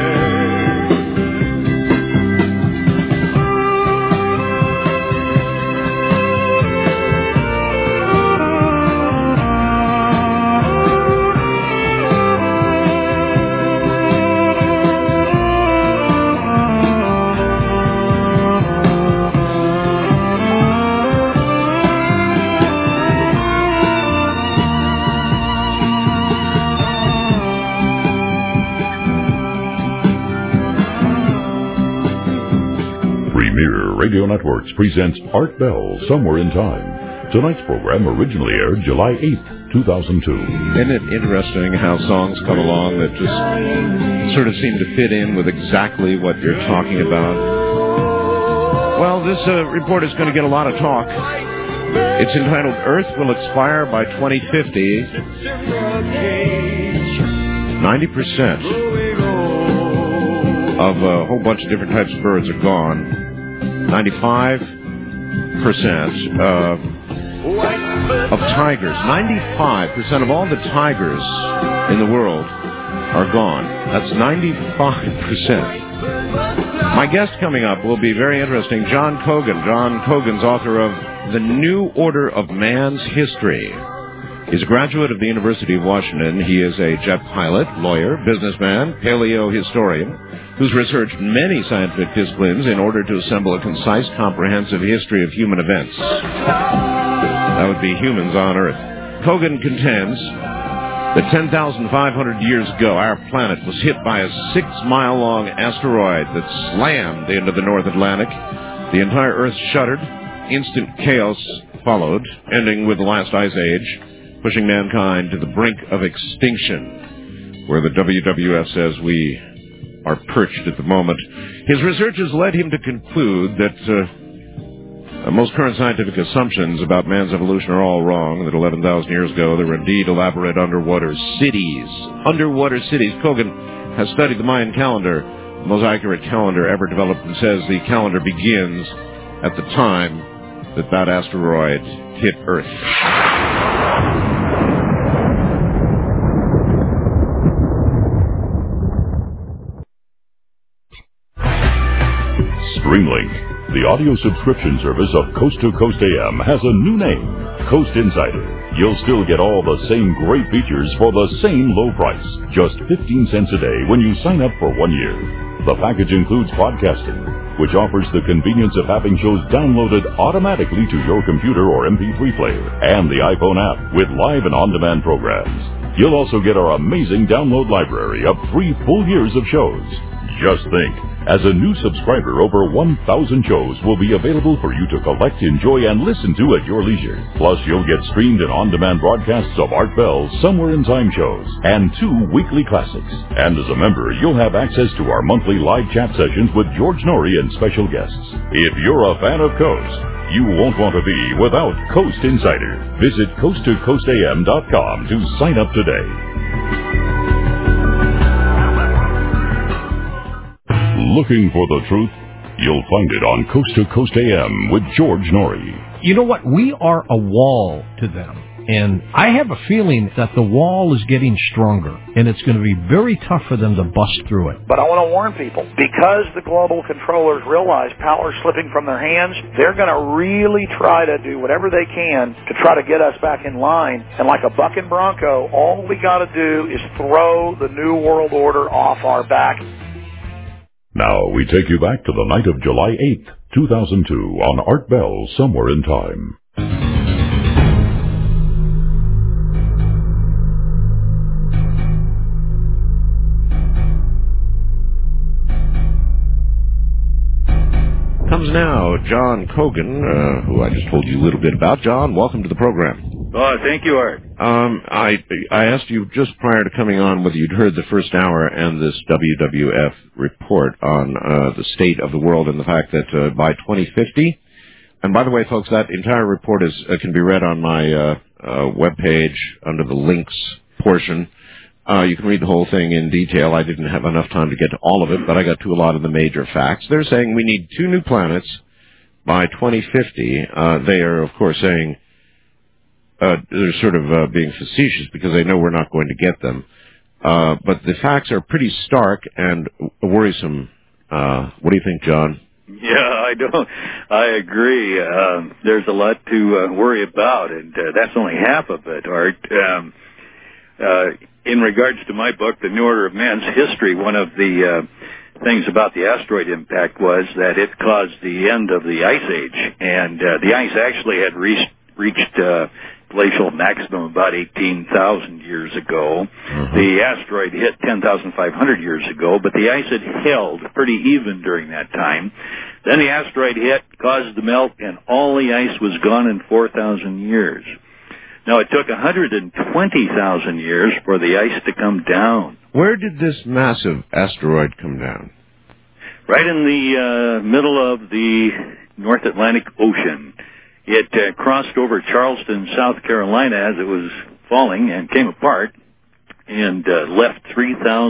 Radio Networks presents Art Bell, Somewhere in Time. Tonight's program originally aired July 8th, 2002. Isn't it interesting how songs come along that just sort of seem to fit in with exactly what you're talking about? Well, this report is going to get a lot of talk. It's entitled Earth Will Expire by 2050. 90% of a whole bunch of different types of birds are gone. 95% of tigers. 95% of all the tigers in the world are gone. That's 95%. My guest coming up will be very interesting, John Cogan. John Cogan's author of The New Order of Man's History. He's a graduate of the University of Washington. He is a jet pilot, lawyer, businessman, paleohistorian, who's researched many scientific disciplines in order to assemble a concise, comprehensive history of human events. That would be humans on Earth. Cogan contends that 10,500 years ago, our planet was hit by a 6-mile-long asteroid that slammed into the North Atlantic. The entire Earth shuddered. Instant chaos followed, ending with the last ice age, pushing mankind to the brink of extinction, where the WWF says we are perched at the moment. His research has led him to conclude that most current scientific assumptions about man's evolution are all wrong, that 11,000 years ago there were indeed elaborate underwater cities. Underwater cities. Cogan has studied the Mayan calendar, the most accurate calendar ever developed, and says the calendar begins at the time that asteroid hit Earth. Streamlink, the audio subscription service of Coast to Coast AM, has a new name, Coast Insider. You'll still get all the same great features for the same low price, just 15 cents a day when you sign up for 1 year. The package includes podcasting, which offers the convenience of having shows downloaded automatically to your computer or MP3 player, and the iPhone app with live and on-demand programs. You'll also get our amazing download library of 3 full years of shows. Just think, as a new subscriber, over 1,000 shows will be available for you to collect, enjoy, and listen to at your leisure. Plus, you'll get streamed and on-demand broadcasts of Art Bell's Somewhere in Time shows and 2 weekly classics. And as a member, you'll have access to our monthly live chat sessions with George Norrie and special guests. If you're a fan of Coast, you won't want to be without Coast Insider. Visit coasttocoastam.com to sign up today. Looking for the truth? You'll find it on Coast to Coast AM with George Norrie. You know what? We are a wall to them. And I have a feeling that the wall is getting stronger, and it's going to be very tough for them to bust through it. But I want to warn people, because the global controllers realize power's slipping from their hands, they're going to really try to do whatever they can to try to get us back in line. And like a bucking bronco, all we got to do is throw the New World Order off our back. Now we take you back to the night of July 8th, 2002 on Art Bell's Somewhere in Time. Comes now John Cogan, who I just told you a little bit about. John, welcome to the program. Oh, thank you, Art. I asked you just prior to coming on whether you'd heard the first hour and this WWF report on the state of the world and the fact that by 2050, and by the way, folks, that entire report can be read on my webpage under the links portion. You can read the whole thing in detail. I didn't have enough time to get to all of it, but I got to a lot of the major facts. They're saying we need 2 new planets by 2050. They are, of course, saying they're sort of being facetious because they know we're not going to get them. But the facts are pretty stark and worrisome. What do you think, John? Yeah, I agree. There's a lot to worry about, and that's only half of it, Art. In regards to my book, The New Order of Man's History, one of the things about the asteroid impact was that it caused the end of the Ice Age, and the ice actually had reached glacial maximum about 18,000 years ago. Mm-hmm. The asteroid hit 10,500 years ago, but the ice had held pretty even during that time. Then the asteroid hit, caused the melt, and all the ice was gone in 4,000 years. Now, it took 120,000 years for the ice to come down. Where did this massive asteroid come down? Right in the middle of the North Atlantic Ocean. It crossed over Charleston, South Carolina as it was falling and came apart and left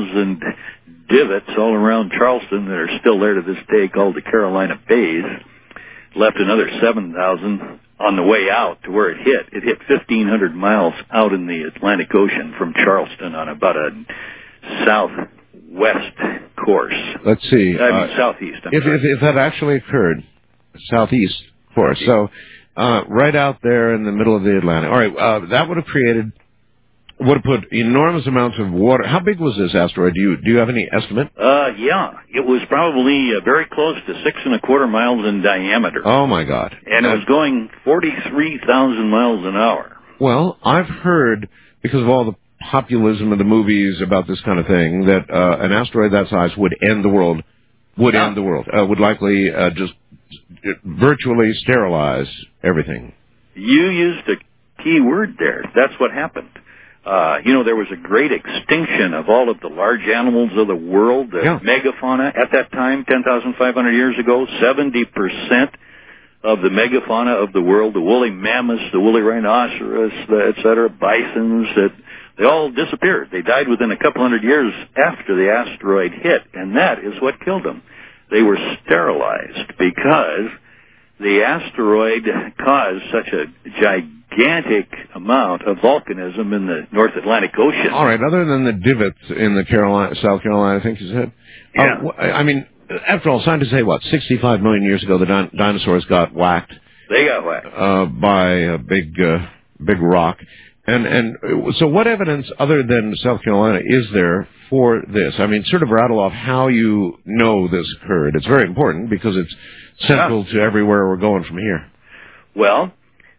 3,000 divots all around Charleston that are still there to this day called the Carolina Bays. left another 7,000 on the way out to where it hit. It hit 1,500 miles out in the Atlantic Ocean from Charleston on about a southwest course. Let's see. Southeast. If that actually occurred, southeast course. So right out there in the middle of the Atlantic. All right, that would have put enormous amounts of water. How big was this asteroid? Do you have any estimate? Yeah, it was probably very close to 6.25 miles in diameter. Oh my God! And it was going 43,000 miles an hour. Well, I've heard, because of all the populism of the movies about this kind of thing, that an asteroid that size would end the world. Would likely just virtually sterilize everything. You used a key word there. That's what happened. There was a great extinction of all of the large animals of the world, the megafauna. At that time, 10,500 years ago, 70% of the megafauna of the world, the woolly mammoths, the woolly rhinoceros, et cetera, bisons, they all disappeared. They died within a couple hundred years after the asteroid hit, and that is what killed them. They were sterilized because the asteroid caused such a gigantic amount of volcanism in the North Atlantic Ocean. All right, other than the divots in the South Carolina, I think you said. Yeah. I mean, after all, scientists say, 65 million years ago, the dinosaurs got whacked. They got whacked. By a big rock. And so what evidence other than South Carolina is there for this? I mean, sort of rattle off how you know this occurred. It's very important because it's central to everywhere we're going from here. Well,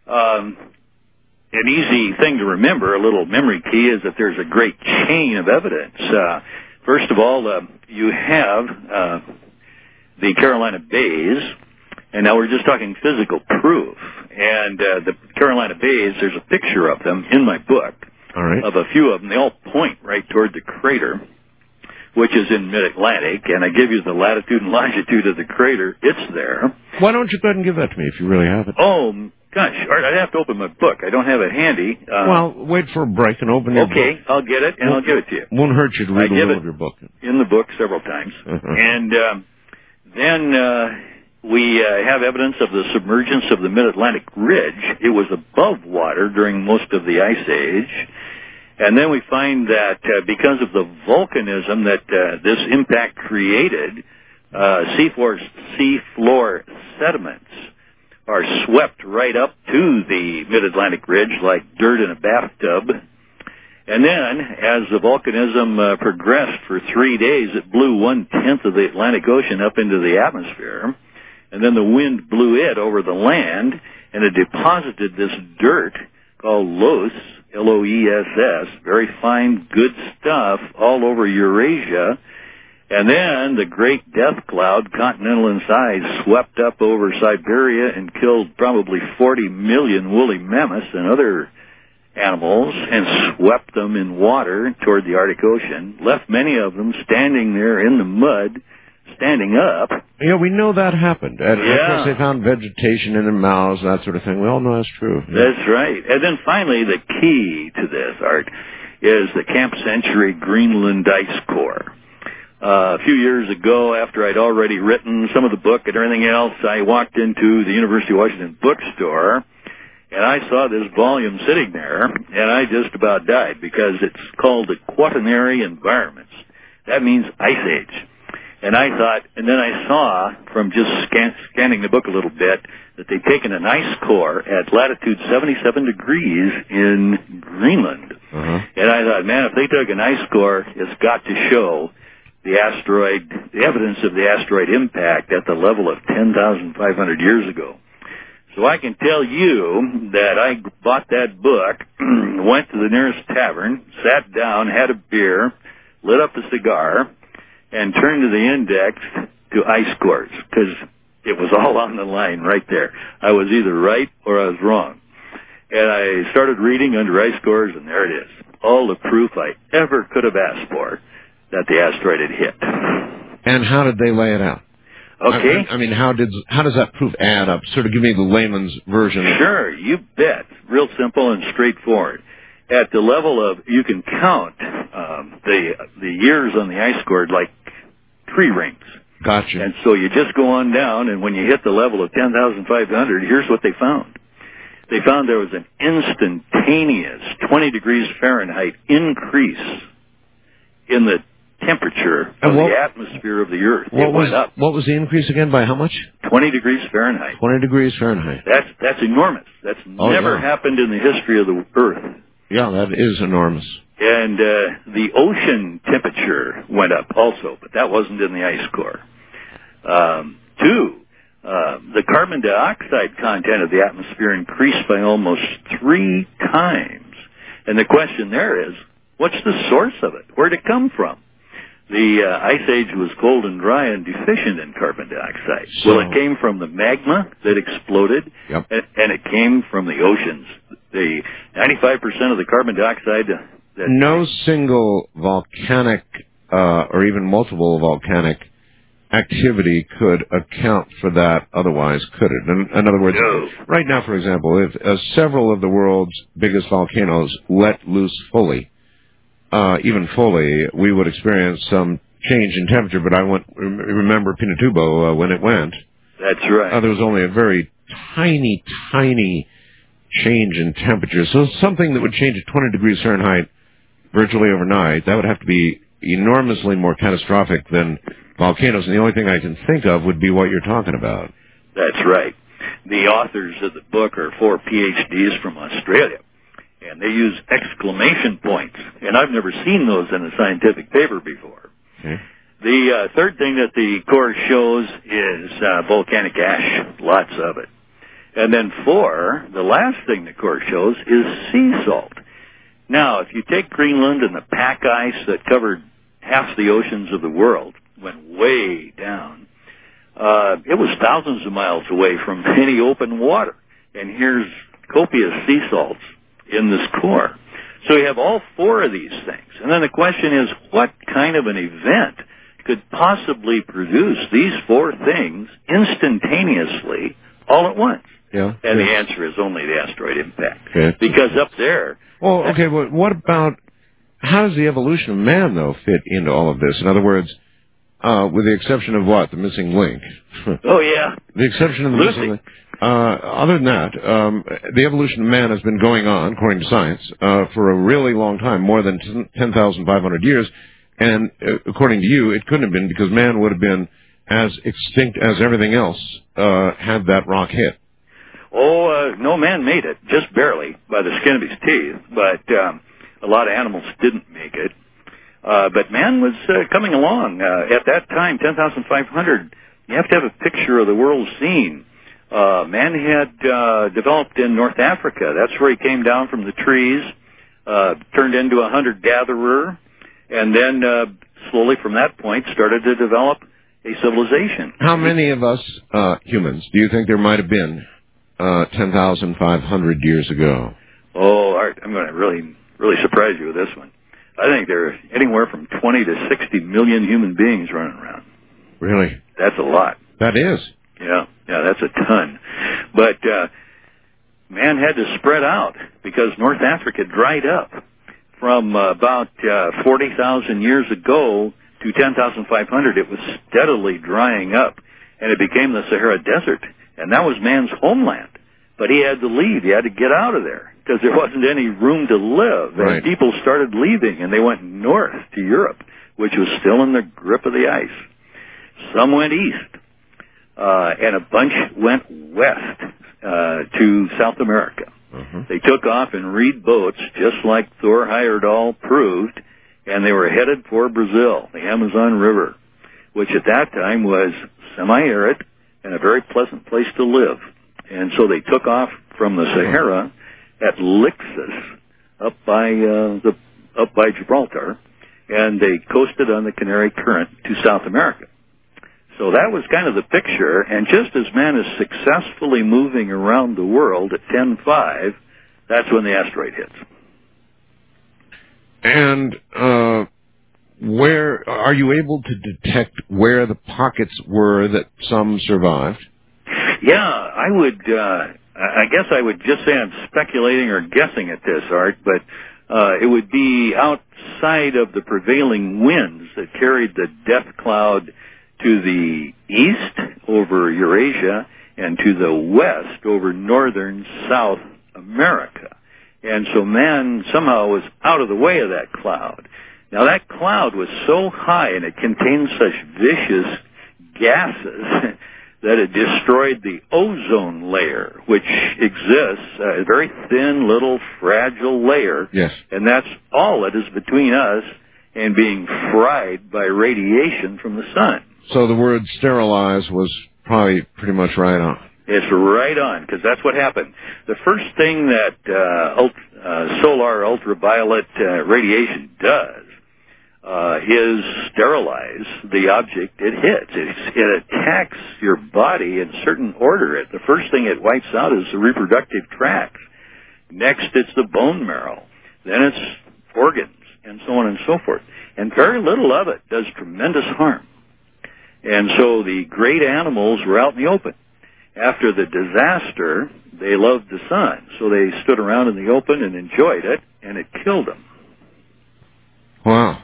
an easy thing to remember, a little memory key, is that there's a great chain of evidence. First of all, you have the Carolina Bays, and now we're just talking physical proof. And the Carolina Bays, there's a picture of them in my book, of a few of them. They all point right toward the crater, which is in mid-Atlantic, and I give you the latitude and longitude of the crater. It's there. Why don't you go ahead and give that to me if you really have it? Oh, gosh, I'd have to open my book. I don't have it handy. Wait for a break and open your book. Okay, I'll get it, and I'll give it to you. Won't hurt you to read a little of your book. In the book several times. And then we have evidence of the submergence of the Mid-Atlantic Ridge. It was above water during most of the Ice Age. And then we find that because of the volcanism that this impact created, seafloor sediments are swept right up to the Mid-Atlantic Ridge like dirt in a bathtub. And then, as the volcanism progressed for 3 days, it blew 1/10 of the Atlantic Ocean up into the atmosphere. And then the wind blew it over the land, and it deposited this dirt called loess, L-O-E-S-S, very fine, good stuff all over Eurasia. And then the Great Death Cloud, continental in size, swept up over Siberia and killed probably 40 million woolly mammoths and other animals and swept them in water toward the Arctic Ocean, left many of them standing there in the mud, standing up. Yeah, we know that happened. And of course they found vegetation in their mouths, that sort of thing. We all know that's true. That's right. And then finally, the key to this, Art, is the Camp Century Greenland Ice Core. A few years ago, after I'd already written some of the book and everything else, I walked into the University of Washington bookstore, and I saw this volume sitting there, and I just about died, because it's called The Quaternary Environments. That means Ice Age. And I thought, and then I saw, from just scanning the book a little bit, that they'd taken an ice core at latitude 77 degrees in Greenland. And I thought, man, if they took an ice core, it's got to show the evidence of the asteroid impact at the level of 10,500 years ago. So I can tell you that I bought that book, went to the nearest tavern, sat down, had a beer, lit up a cigar, and turned to the index to ice cores, because it was all on the line right there. I was either right or I was wrong. And I started reading under ice cores, and there it is. All the proof I ever could have asked for that the asteroid had hit. And how did they lay it out? Okay. I mean, how does that proof add up? Sort of give me the layman's version. Sure, you bet. Real simple and straightforward. At the level of, you can count the years on the ice core like tree rings. Gotcha. And so you just go on down, and when you hit the level of 10,500, here's what they found. They found there was an instantaneous 20 degrees Fahrenheit increase in the temperature of the atmosphere of the Earth. What was the increase again? By how much? 20 degrees Fahrenheit. 20 degrees Fahrenheit. That's enormous. That's never happened in the history of the Earth. Yeah, that is enormous. And the ocean temperature went up also, but that wasn't in the ice core. The carbon dioxide content of the atmosphere increased by almost 3 times. And the question there is, what's the source of it? Where'd it come from? The ice age was cold and dry and deficient in carbon dioxide. Well, it came from the magma that exploded, and it came from the oceans. The 95% of the carbon dioxide... No single volcanic or even multiple volcanic activity could account for that otherwise, could it? In other words, right now, for example, if several of the world's biggest volcanoes let loose fully, even fully, we would experience some change in temperature, but I remember Pinatubo when it went. That's right. There was only a very tiny change in temperature. So something that would change at 20 degrees Fahrenheit virtually overnight, that would have to be enormously more catastrophic than volcanoes. And the only thing I can think of would be what you're talking about. That's right. The authors of the book are 4 PhDs from Australia. And they use exclamation points. And I've never seen those in a scientific paper before. Okay. The third thing that the core shows is volcanic ash, lots of it. And then 4, the last thing the core shows is sea salt. Now, if you take Greenland and the pack ice that covered half the oceans of the world, went way down, it was thousands of miles away from any open water. And here's copious sea salts in this core. So you have all 4 of these things. And then the question is, what kind of an event could possibly produce these 4 things instantaneously all at once? Yeah. And the answer is only the asteroid impact. Okay. Because up there... Well, okay, but what about... How does the evolution of man, though, fit into all of this? In other words, with the exception of what? The missing link. Oh, yeah. The exception of the missing link. Other than that, the evolution of man has been going on, according to science, for a really long time, more than 10,500 years. And according to you, it couldn't have been because man would have been as extinct as everything else had that rock hit. No, man made it, just barely, by the skin of his teeth. But a lot of animals didn't make it. But man was coming along. At that time, 10,500, you have to have a picture of the world scene. Man had developed in North Africa. That's where he came down from the trees, turned into a hunter-gatherer, and then slowly from that point started to develop a civilization. How many of us humans do you think there might have been 10,500 years ago? Oh, Art, I'm going to really surprise you with this one. I think there are anywhere from 20 to 60 million human beings running around. Really? That's a lot. That is. Yeah, that's a ton. But man had to spread out because North Africa dried up from about 40,000 years ago to 10,500. It was steadily drying up, and it became the Sahara Desert. And that was man's homeland. But he had to leave. He had to get out of there because there wasn't any room to live. Right. And people started leaving, and they went north to Europe, which was still in the grip of the ice. Some went east, and a bunch went west to South America. Mm-hmm. They took off in reed boats, just like Thor Heyerdahl proved, and they were headed for Brazil, the Amazon River, which at that time was semi-arid and a very pleasant place to live. And so they took off from the Sahara at Lixus up by Gibraltar, and they coasted on the Canary Current to South America. So that was kind of the picture, and just as man is successfully moving around the world at 10.5, that's when the asteroid hits. And where are you able to detect where the pockets were that some survived? Yeah, I would. I guess I would just say I'm speculating or guessing at this, Art, but it would be outside of the prevailing winds that carried the death cloud to the east over Eurasia and to the west over northern South America. And so man somehow was out of the way of that cloud. Now that cloud was so high and it contained such vicious gases that it destroyed the ozone layer, which exists, a very thin, little, fragile layer. Yes. And that's all that is between us and being fried by radiation from the sun. So the word sterilize was probably pretty much right on. It's right on, because that's what happened. The first thing that solar ultraviolet radiation does is sterilize the object it hits. It attacks your body in certain order. The first thing it wipes out is the reproductive tract. Next, it's the bone marrow. Then it's organs, and so on and so forth. And very little of it does tremendous harm. And so the great animals were out in the open. After the disaster, they loved the sun, so they stood around in the open and enjoyed it, and it killed them. Wow.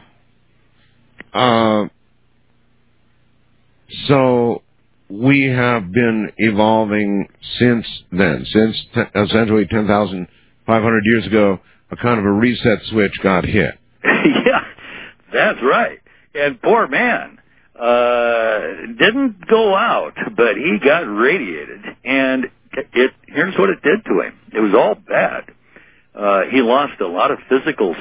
So we have been evolving since then, since essentially 10,500 years ago, a kind of a reset switch got hit. Yeah, that's right. And poor man didn't go out, but he got radiated, and here's what it did to him. It was all bad. He lost a lot of physical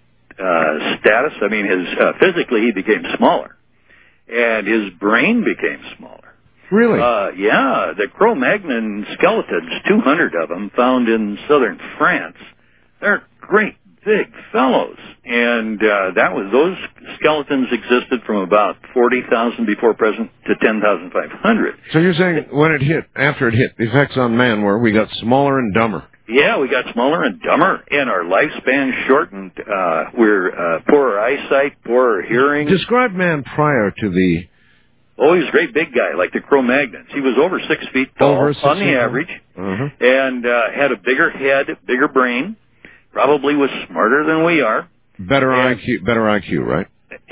status. I mean, physically he became smaller, and his brain became smaller. Really? Yeah, the Cro-Magnon skeletons, 200 of them, found in southern France. They're great big fellows, and those skeletons existed from about 40,000 before present to 10,500. So you're saying after it hit, the effects on man were we got smaller and dumber. Yeah, we got smaller and dumber, and our lifespan shortened. We're poorer eyesight, poorer hearing. Describe man prior to the... Oh, he was a great big guy, like the Cro-Magnons. He was over 6 feet tall on the average, and had a bigger head, bigger brain, probably was smarter than we are. Better IQ, right?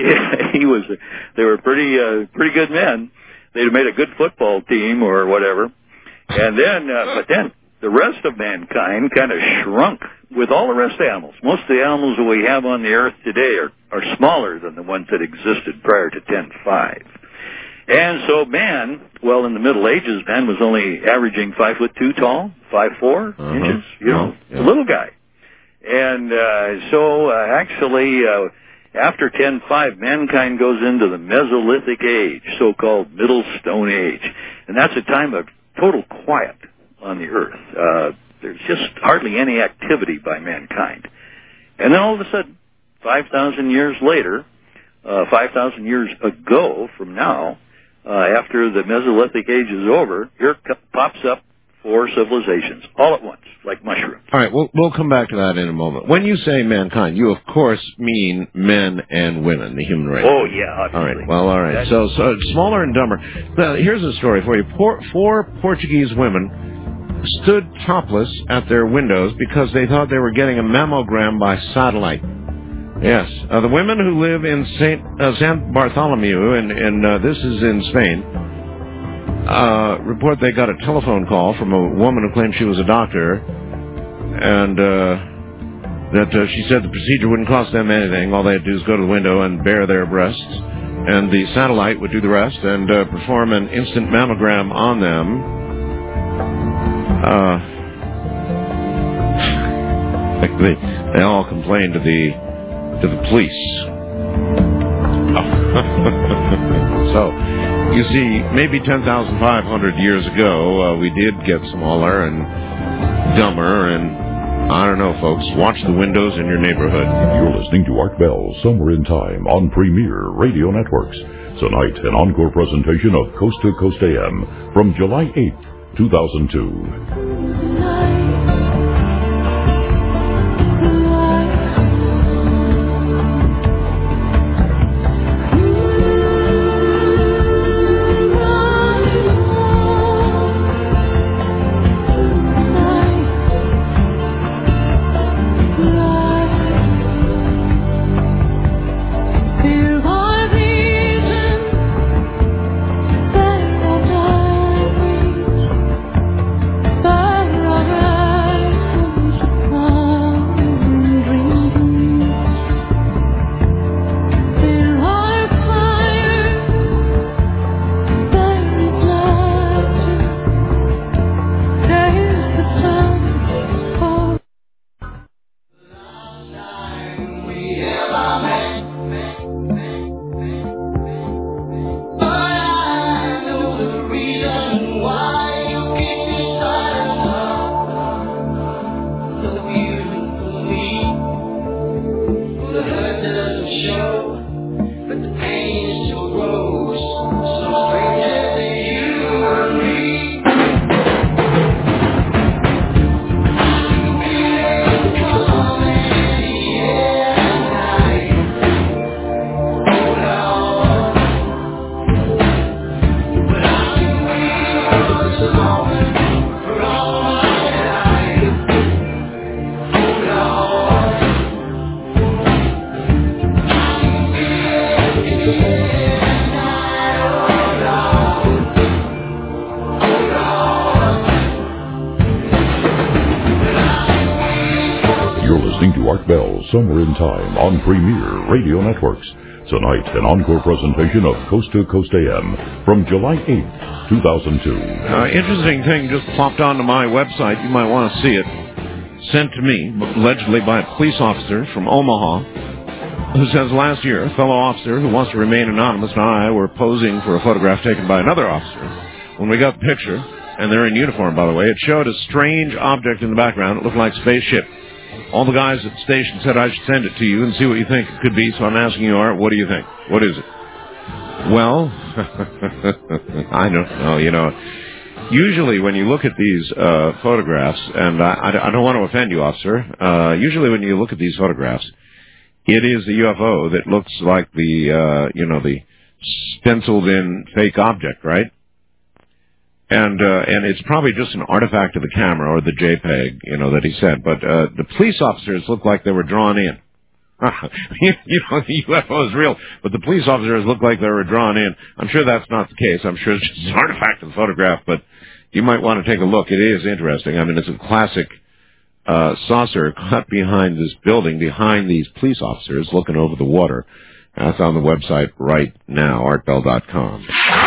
Yeah, they were pretty good men. They'd have made a good football team or whatever. And then, but then the rest of mankind kind of shrunk with all the rest of the animals. Most of the animals that we have on the earth today are smaller than the ones that existed prior to 10.5. And so man, well, in the Middle Ages, man was only averaging 5'2" tall, 5'4" inches, a little guy. And so actually, after 10.5, mankind goes into the Mesolithic age, so-called Middle Stone Age. And that's a time of total quiet on the earth. There's just hardly any activity by mankind. And then all of a sudden, 5,000 years later, 5,000 years ago from now, after the Mesolithic age is over, here pops up 4 civilizations, all at once, like mushrooms. All right, we'll come back to that in a moment. When you say mankind, you, of course, mean men and women, the human race. Oh, yeah, obviously. All right, well, all right. So smaller and dumber. Now, here's a story for you. 4 Portuguese women stood topless at their windows because they thought they were getting a mammogram by satellite. Yes. The women who live in San Bartholomew, and this is in Spain, report they got a telephone call from a woman who claimed she was a doctor, and that she said the procedure wouldn't cost them anything. All they had to do is go to the window and bare their breasts, and the satellite would do the rest and perform an instant mammogram on them. They all complained to the police. So, you see, maybe 10,500 years ago, we did get smaller and dumber, and I don't know, folks. Watch the windows in your neighborhood. You're listening to Art Bell, Somewhere in Time, on Premier Radio Networks. Tonight, an encore presentation of Coast to Coast AM from July 8th, 2002. the hurt doesn't show, but the pain still grows. Some stranger than you and me. Art Bell, Somewhere in Time on Premier Radio Networks. Tonight, an encore presentation of Coast to Coast AM from July 8th, 2002. Interesting thing just popped onto my website. You might want to see it. Sent to me, allegedly by a police officer from Omaha, who says last year, a fellow officer who wants to remain anonymous and I were posing for a photograph taken by another officer. When we got the picture, and they're in uniform, by the way, it showed a strange object in the background. It looked like a spaceship. All the guys at the station said I should send it to you and see what you think it could be, so I'm asking you, Art, what do you think? What is it? Well, I don't know, you know. Usually when you look at these photographs, and I don't want to offend you, officer, usually when you look at these photographs, it is the UFO that looks like the, the stenciled-in fake object, right? And it's probably just an artifact of the camera or the JPEG, that he sent. But the police officers look like they were drawn in. The UFO is real, but the police officers look like they were drawn in. I'm sure that's not the case. I'm sure it's just an artifact of the photograph, but you might want to take a look. It is interesting. I mean, it's a classic saucer caught behind this building, behind these police officers looking over the water. That's on the website right now, artbell.com.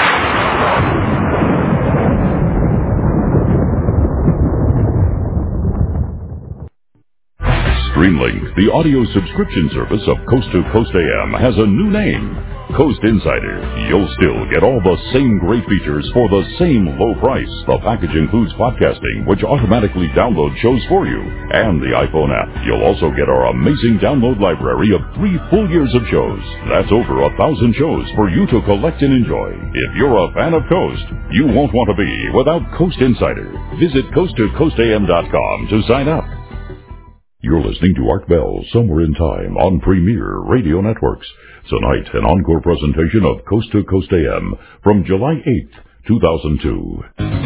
Streamlink, the audio subscription service of Coast to Coast AM, has a new name, Coast Insider. You'll still get all the same great features for the same low price. The package includes podcasting, which automatically downloads shows for you, and the iPhone app. You'll also get our amazing download library of 3 full years of shows. That's over 1,000 shows for you to collect and enjoy. If you're a fan of Coast, you won't want to be without Coast Insider. Visit coasttocoastam.com to sign up. You're listening to Art Bell, Somewhere in Time on Premier Radio Networks. Tonight, an encore presentation of Coast to Coast AM from July 8th, 2002.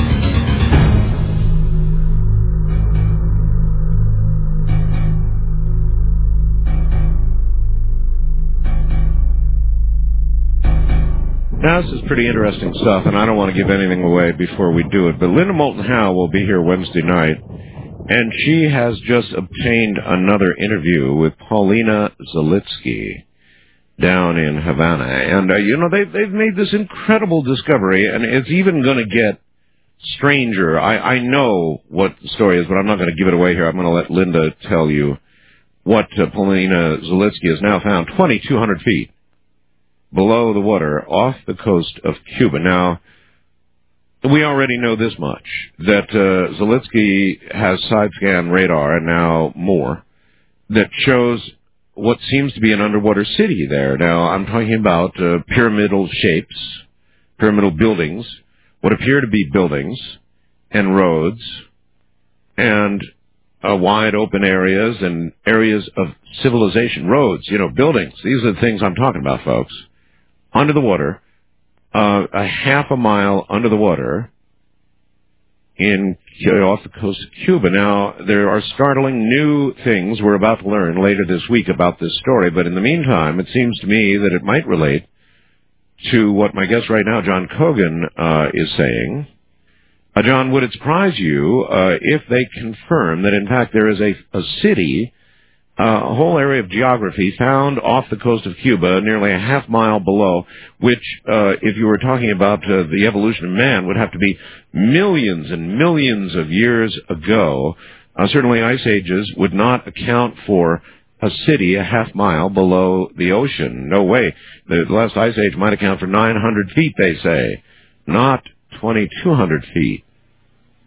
Now, this is pretty interesting stuff, and I don't want to give anything away before we do it, but Linda Moulton Howe will be here Wednesday night. And she has just obtained another interview with Paulina Zalitsky down in Havana. And, they've made this incredible discovery, and it's even going to get stranger. I know what the story is, but I'm not going to give it away here. I'm going to let Linda tell you what Paulina Zalitsky has now found 2,200 feet below the water off the coast of Cuba. Now, we already know this much, that Zalitsky has side-scan radar, and now more, that shows what seems to be an underwater city there. Now, I'm talking about pyramidal shapes, pyramidal buildings, what appear to be buildings, and roads, and wide open areas, and areas of civilization. Roads, buildings. These are the things I'm talking about, folks. Under the water. A half a mile under the water off the coast of Cuba. Now, there are startling new things we're about to learn later this week about this story, but in the meantime, it seems to me that it might relate to what my guest right now, John Cogan, is saying. John, would it surprise you if they confirm that, in fact, there is a city, a whole area of geography found off the coast of Cuba, nearly a half mile below, which, if you were talking about the evolution of man, would have to be millions and millions of years ago. Certainly ice ages would not account for a city a half mile below the ocean. No way. The last ice age might account for 900 feet, they say, not 2,200 feet.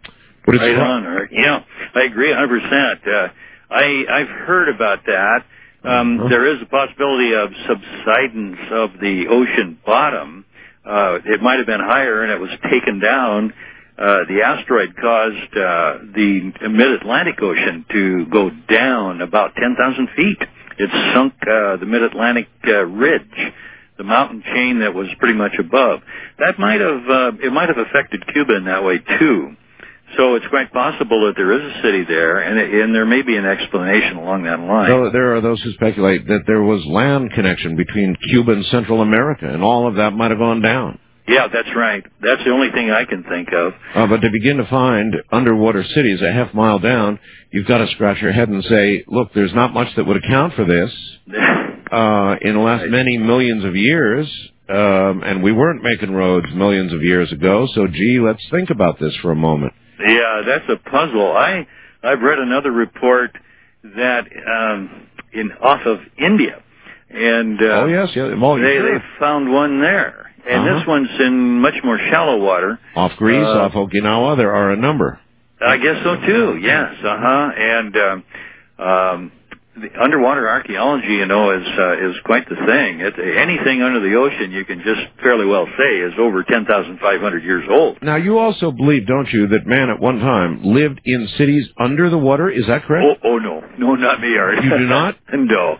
Right on, Art. Yeah, I agree 100%. I've heard about that, There is a possibility of subsidence of the ocean bottom. It might have been higher and it was taken down. The asteroid caused the mid-Atlantic Ocean to go down about 10,000 feet. It sunk the mid-Atlantic ridge, the mountain chain that was pretty much above. That might have affected Cuba in that way too. So it's quite possible that there is a city there, and there may be an explanation along that line. So there are those who speculate that there was land connection between Cuba and Central America, and all of that might have gone down. Yeah, that's right. That's the only thing I can think of. But to begin to find underwater cities a half mile down, you've got to scratch your head and say, look, there's not much that would account for this in the last many millions of years, and we weren't making roads millions of years ago, so gee, let's think about this for a moment. Yeah, that's a puzzle. I've read another report that off of India, and oh yes, yeah, they found one there. And this one's in much more shallow water. Off Greece, off Okinawa, there are a number. I guess so too, yes. And the underwater archaeology, is quite the thing. Anything under the ocean, you can just fairly well say, is over 10,500 years old. Now, you also believe, don't you, that man at one time lived in cities under the water? Is that correct? Oh no. No, not me, Art. You do not? No,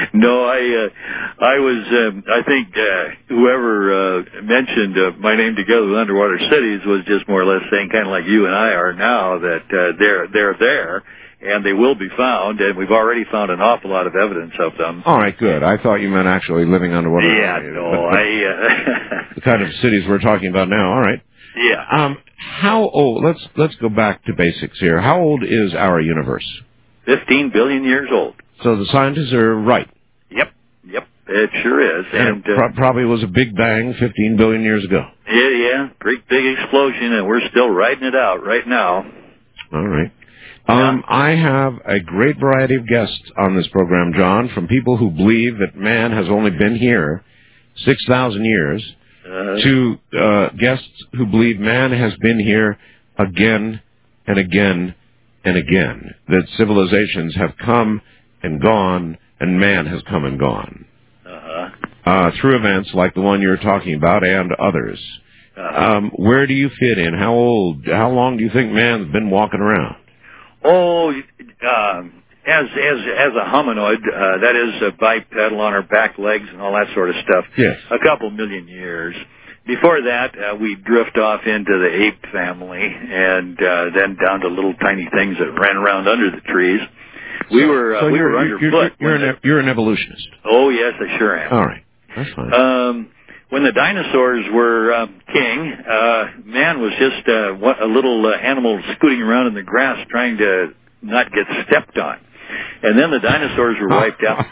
I was, I think, whoever mentioned my name together with underwater cities was just more or less saying, kind of like you and I are now, that they're there. And they will be found, and we've already found an awful lot of evidence of them. All right, good. I thought you meant actually living underwater. Yeah, no, the kind of cities we're talking about now. All right. Yeah. How old? Let's go back to basics here. How old is our universe? 15 billion years old. So the scientists are right. Yep. It sure is. And it probably was a big bang 15 billion years ago. Yeah. Great big explosion, and we're still riding it out right now. All right. I have a great variety of guests on this program, John, from people who believe that man has only been here 6,000 years to guests who believe man has been here again and again and again, that civilizations have come and gone and man has come and gone through events like the one you're talking about and others. Where do you fit in? How long do you think man's been walking around? Oh, as a hominoid, that is a bipedal on our back legs and all that sort of stuff. Yes. A couple million years. Before that, we drift off into the ape family, and then down to little tiny things that ran around under the trees. We were underfoot. You're an evolutionist. Oh yes, I sure am. All right, that's fine. When the dinosaurs were king, man was just a little animal scooting around in the grass trying to not get stepped on. And then the dinosaurs were wiped out,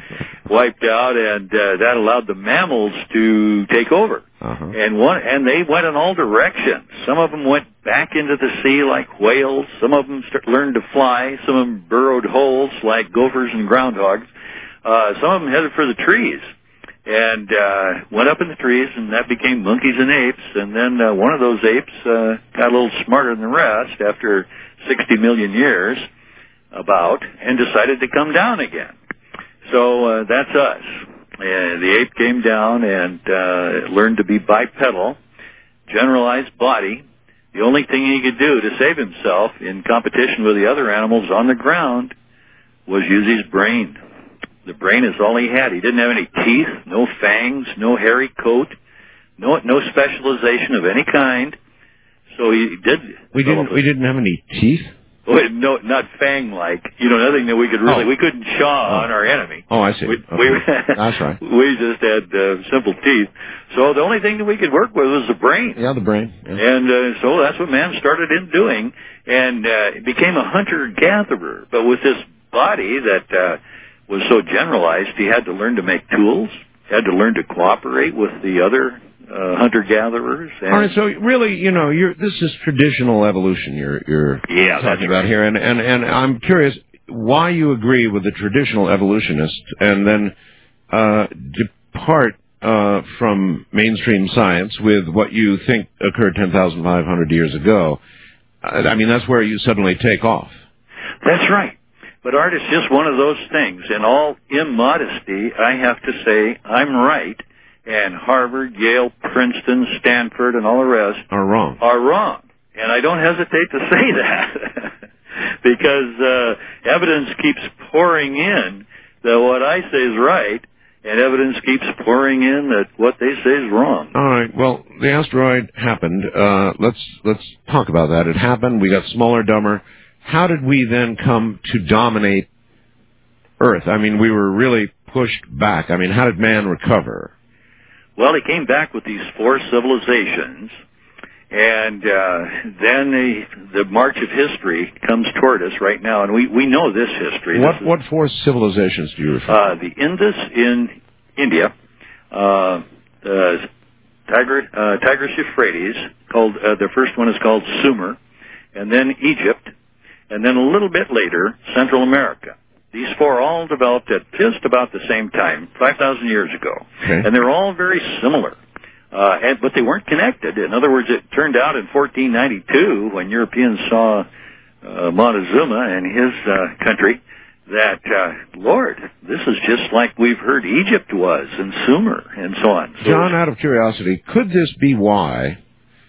and that allowed the mammals to take over. And they went in all directions. Some of them went back into the sea like whales. Some of them learned to fly. Some of them burrowed holes like gophers and groundhogs. Some of them headed for the trees. And went up in the trees, and that became monkeys and apes. And then one of those apes got a little smarter than the rest after 60 million years, and decided to come down again. So that's us. The ape came down and learned to be bipedal, generalized body. The only thing he could do to save himself in competition with the other animals on the ground was use his brain. The brain is all he had. He didn't have any teeth, no fangs, no hairy coat, no specialization of any kind. So he did. We didn't have any teeth. No, not fang-like. Nothing that we could really. We couldn't chaw on our enemy. Oh, I see. That's right. We just had simple teeth. So the only thing that we could work with was the brain. Yeah, the brain. Yeah. And so that's what man started in doing, and became a hunter-gatherer. But with this body that was so generalized, he had to learn to make tools, had to learn to cooperate with the other hunter-gatherers. All right, so really, this is traditional evolution you're talking about here, and I'm curious why you agree with the traditional evolutionists and then depart from mainstream science with what you think occurred 10,500 years ago. I mean, that's where you suddenly take off. That's right. But, Art, it's just one of those things. In all immodesty, I have to say I'm right, and Harvard, Yale, Princeton, Stanford, and all the rest are wrong. And I don't hesitate to say that because evidence keeps pouring in that what I say is right, and evidence keeps pouring in that what they say is wrong. All right. Well, the asteroid happened. Let's talk about that. It happened. We got smaller, dumber. How did we then come to dominate Earth? I mean, we were really pushed back. I mean, how did man recover? Well, he came back with these 4 civilizations, and then the march of history comes toward us right now, and we know this history. What 4 civilizations do you refer to? The Indus in India, the Tigris-Euphrates, called the first one is called Sumer, and then Egypt, and then a little bit later, Central America. These 4 all developed at just about the same time, 5,000 years ago. Okay. And they're all very similar. But they weren't connected. In other words, it turned out in 1492, when Europeans saw Montezuma and his country, that, Lord, this is just like we've heard Egypt was, and Sumer, and so on. So, John, out of curiosity, could this be why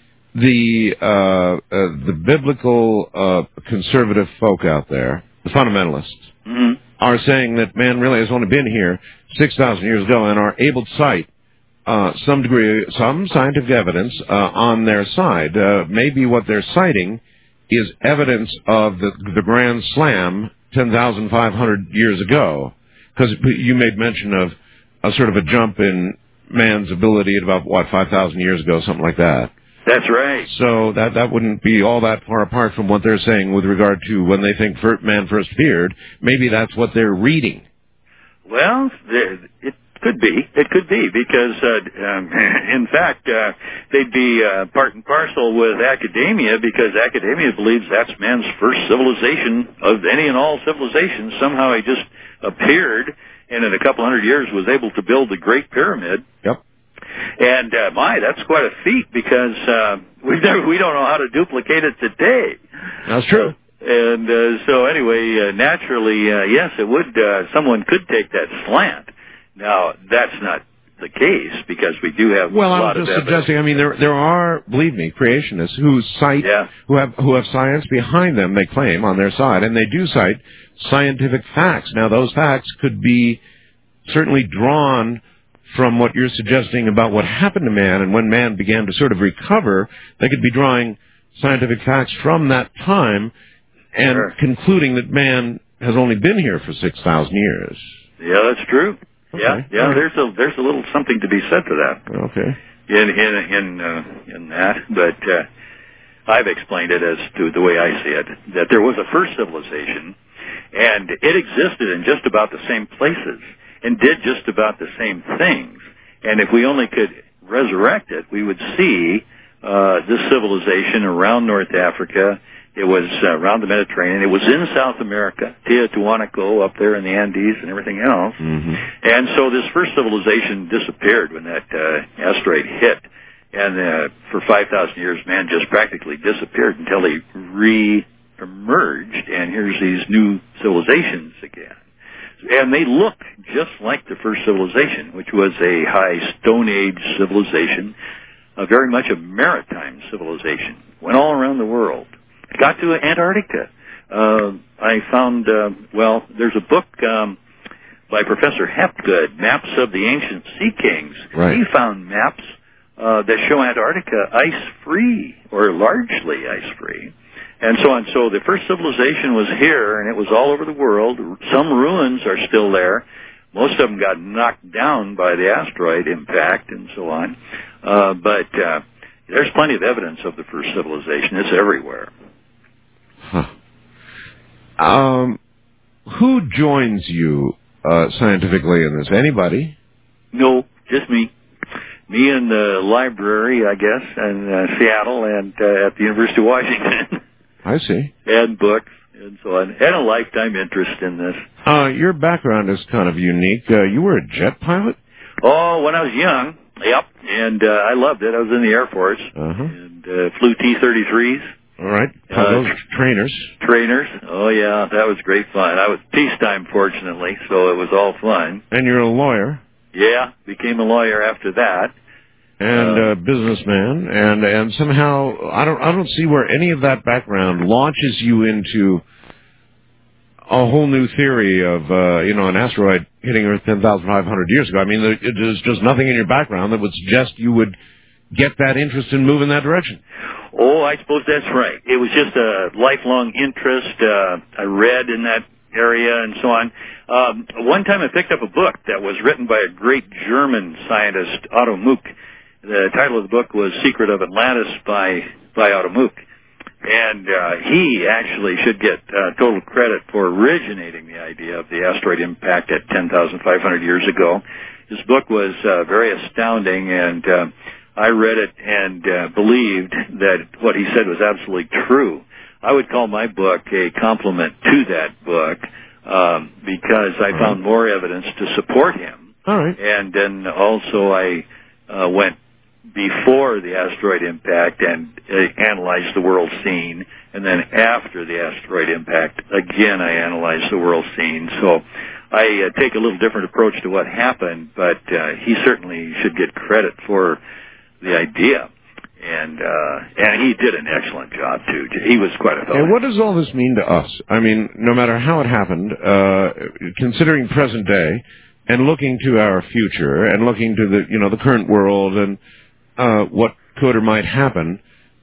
the biblical conservative folk out there, the fundamentalists, are saying that man really has only been here 6,000 years ago and are able to cite some scientific evidence on their side? Maybe what they're citing is evidence of the Grand Slam 10,500 years ago, because you made mention of a sort of a jump in man's ability at about, 5,000 years ago, something like that. That's right. So that wouldn't be all that far apart from what they're saying with regard to when they think man first appeared. Maybe that's what they're reading. Well, it could be. It could be, because, in fact, they'd be part and parcel with academia, because academia believes that's man's first civilization of any and all civilizations. Somehow he just appeared, and in a couple hundred years was able to build the Great Pyramid. Yep. And, that's quite a feat, because we don't know how to duplicate it today. That's true. And so anyway, naturally, yes, it would. Someone could take that slant. Now, that's not the case, because we do have a lot of evidence. Well, I'm just suggesting, I mean, there are, believe me, creationists who cite, who have science behind them, they claim, on their side, and they do cite scientific facts. Now, those facts could be certainly drawn from what you're suggesting about what happened to man, and when man began to sort of recover, they could be drawing scientific facts from that time and concluding that man has only been here for 6,000 years. Yeah, that's true. Okay. Yeah. Right. There's a little something to be said for that. Okay. In that, but I've explained it as to the way I see it, that there was a first civilization, and it existed in just about the same places and did just about the same things. And if we only could resurrect it, we would see this civilization around North Africa. It was around the Mediterranean. It was in South America, Tiahuanaco up there in the Andes and everything else. Mm-hmm. And so this first civilization disappeared when that asteroid hit. And for 5,000 years, man just practically disappeared until he re-emerged. And here's these new civilizations again. And they look just like the first civilization, which was a high Stone Age civilization, very much a maritime civilization. Went all around the world. Got to Antarctica. I found, there's a book by Professor Hapgood, Maps of the Ancient Sea Kings. Right. He found maps that show Antarctica ice-free, or largely ice-free, and so on. So the first civilization was here, and it was all over the world. Some ruins are still there. Most of them got knocked down by the asteroid impact and so on. But there's plenty of evidence of the first civilization. It's everywhere. Who joins you scientifically in this? Anybody? No, just me. Me in the library, I guess, in Seattle and at the University of Washington. I see. And books and so on. And a lifetime interest in this. Your background is kind of unique. You were a jet pilot? Oh, when I was young, yep. And I loved it. I was in the Air Force and flew T-33s. All right. Those trainers. Trainers. Oh, yeah, that was great fun. I was peacetime, fortunately, so it was all fun. And you're a lawyer. Yeah, became a lawyer after that. And a businessman, and somehow I don't see where any of that background launches you into a whole new theory of an asteroid hitting Earth 10,500 years ago. I mean, there's just nothing in your background that would suggest you would get that interest and move in that direction. Oh, I suppose that's right. It was just a lifelong interest. I read in that area and so on. One time I picked up a book that was written by a great German scientist, Otto Muck. The title of the book was Secret of Atlantis by Otto Muck. And he actually should get total credit for originating the idea of the asteroid impact at 10,500 years ago. His book was very astounding, and I read it and believed that what he said was absolutely true. I would call my book a compliment to that book because I found more evidence to support him. All right. And then also I went before the asteroid impact and analyzed the world scene, and then after the asteroid impact, again, I analyzed the world scene. So I take a little different approach to what happened, but he certainly should get credit for the idea. And he did an excellent job, too. He was quite a fellow. And what does all this mean to us? I mean, no matter how it happened, considering present day and looking to our future and looking to the current world and what could or might happen,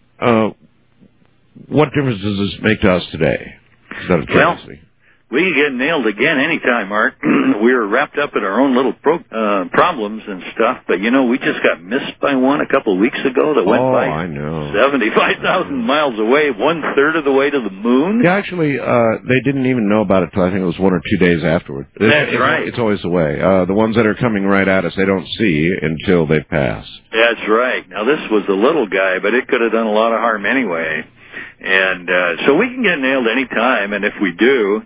what difference does this make to us today? Well, we can get nailed again anytime, Mark. We were wrapped up in our own little problems and stuff, but we just got missed by one a couple of weeks ago that went by. I know. 75,000 miles away, 1/3 of the way to the moon. Yeah, actually, they didn't even know about it till I think it was 1 or 2 days afterward. That's right. It's always the way. The ones that are coming right at us, they don't see until they pass. That's right. Now, this was a little guy, but it could have done a lot of harm anyway. And so we can get nailed any time, and if we do,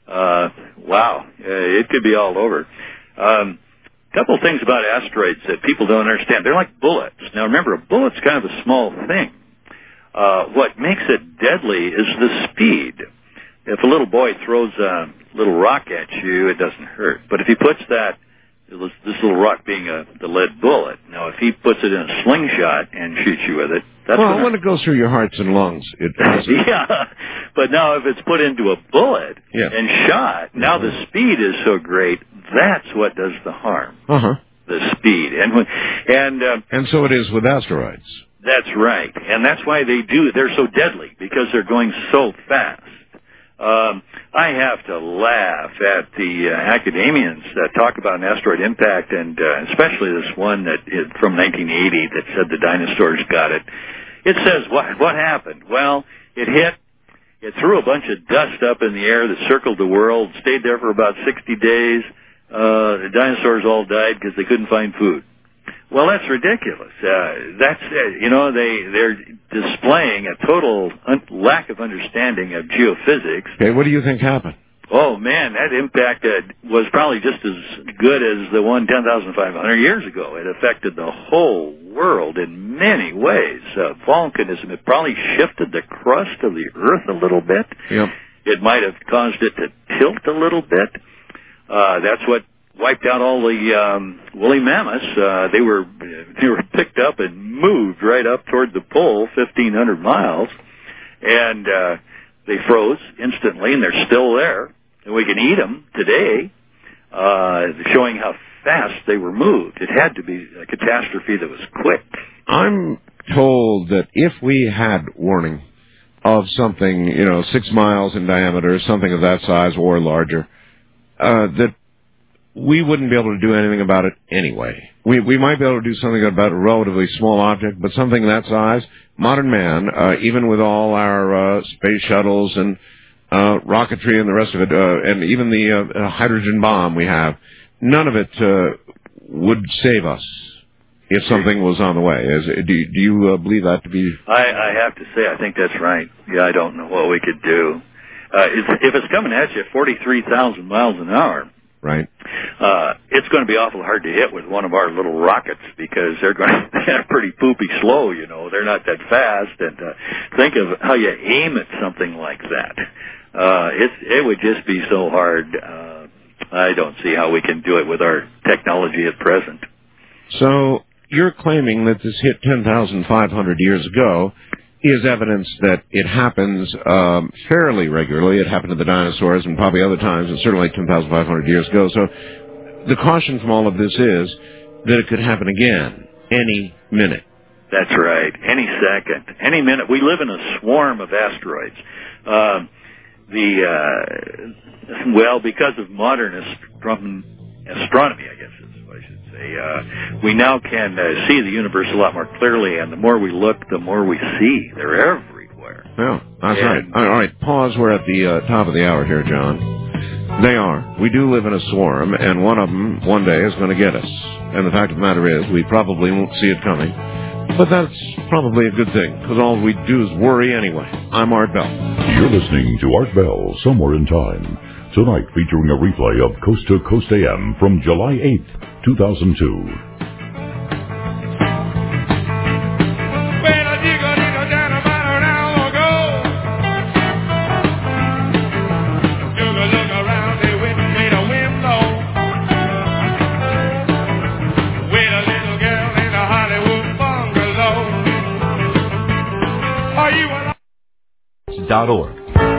it could be all over. Couple of things about asteroids that people don't understand. They're like bullets. Now, remember, a bullet's kind of a small thing. What makes it deadly is the speed. If a little boy throws a little rock at you, it doesn't hurt. But if he puts this little rock being the lead bullet, now if he puts it in a slingshot and shoots you with it, when it goes through your hearts and lungs, it does. Yeah, but now if it's put into a bullet and shot, now the speed is so great, that's what does the harm. The speed. And so it is with asteroids. That's right. And that's why they're so deadly, because they're going so fast. I have to laugh at the academians that talk about an asteroid impact, and especially this one from 1980 that said the dinosaurs got it. It says, what happened? Well, it hit, it threw a bunch of dust up in the air that circled the world, stayed there for about 60 days. The dinosaurs all died because they couldn't find food. Well, that's ridiculous. They're displaying a total lack of understanding of geophysics. Okay, what do you think happened? Oh, man, that impact was probably just as good as the one 10,500 years ago. It affected the whole world in many ways. Volcanism, it probably shifted the crust of the Earth a little bit. Yep. It might have caused it to tilt a little bit. That's what wiped out all the woolly mammoths. They were picked up and moved right up toward the pole, 1,500 miles, and they froze instantly, and they're still there. And we can eat them today, showing how fast they were moved. It had to be a catastrophe that was quick. I'm told that if we had warning of something, 6 miles in diameter, something of that size or larger, that we wouldn't be able to do anything about it anyway. We might be able to do something about a relatively small object, but something that size, modern man, even with all our space shuttles and rocketry and the rest of it, and even the hydrogen bomb we have, none of it would save us if something was on the way. Do you believe that to be? I have to say, I think that's right. Yeah, I don't know what we could do. If it's coming at you at 43,000 miles an hour, right? It's going to be awful hard to hit with one of our little rockets because they're pretty poopy slow, you know. They're not that fast. And think of how you aim at something like that. It would just be so hard. I don't see how we can do it with our technology at present. So you're claiming that this hit 10,500 years ago is evidence that it happens fairly regularly. It happened to the dinosaurs and probably other times, and certainly 10,500 years ago. So the caution from all of this is that it could happen again any minute. That's right. Any second, any minute. We live in a swarm of asteroids. Because of modern astronomy, I guess is what I should say, we now can see the universe a lot more clearly, and the more we look, the more we see. They're everywhere. Well, that's right. All right, pause. We're at the top of the hour here, John. They are. We do live in a swarm, and one of them one day is going to get us. And the fact of the matter is, we probably won't see it coming. But that's probably a good thing, because all we do is worry anyway. I'm Art Bell. You're listening to Art Bell, Somewhere in Time. Tonight featuring a replay of Coast to Coast AM from July 8th, 2002. .org.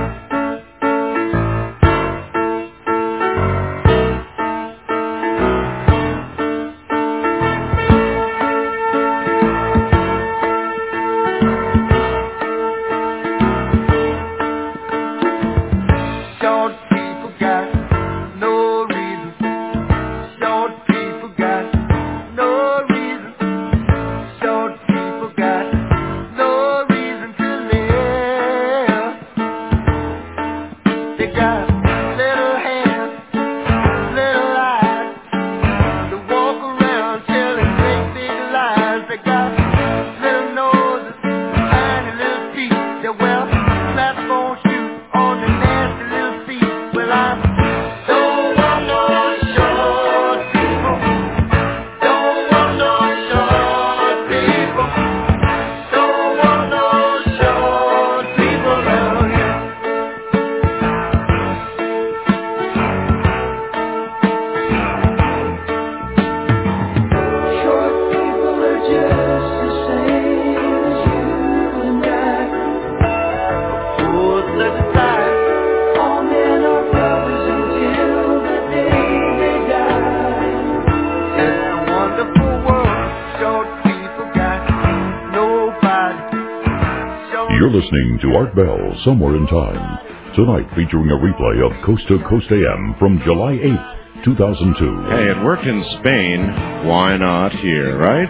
You're listening to Art Bell, Somewhere in Time. Tonight featuring a replay of Coast to Coast AM from July 8th, 2002. Hey, it worked in Spain. Why not here, right?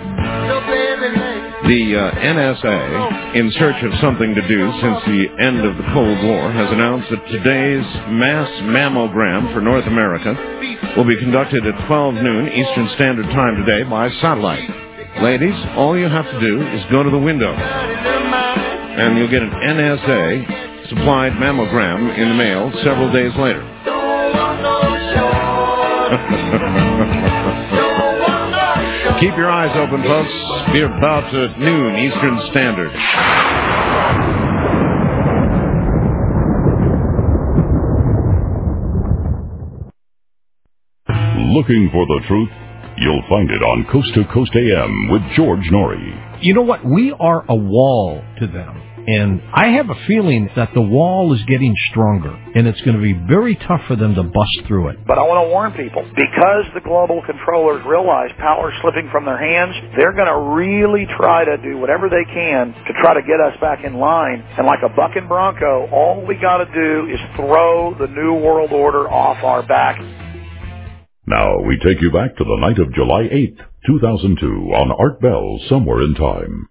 The NSA, in search of something to do since the end of the Cold War, has announced that today's mass mammogram for North America will be conducted at 12 noon Eastern Standard Time today by satellite. Ladies, all you have to do is go to the window, and you'll get an NSA-supplied mammogram in the mail several days later. Keep your eyes open, folks. Be about noon Eastern Standard. Looking for the truth? You'll find it on Coast to Coast AM with George Norrie. You know what? We are a wall to them. And I have a feeling that the wall is getting stronger, and it's going to be very tough for them to bust through it. But I want to warn people, because the global controllers realize power's slipping from their hands, they're going to really try to do whatever they can to try to get us back in line. And like a bucking bronco, all we got to do is throw the New World Order off our back. Now we take you back to the night of July 8th, 2002 on Art Bell, Somewhere in Time.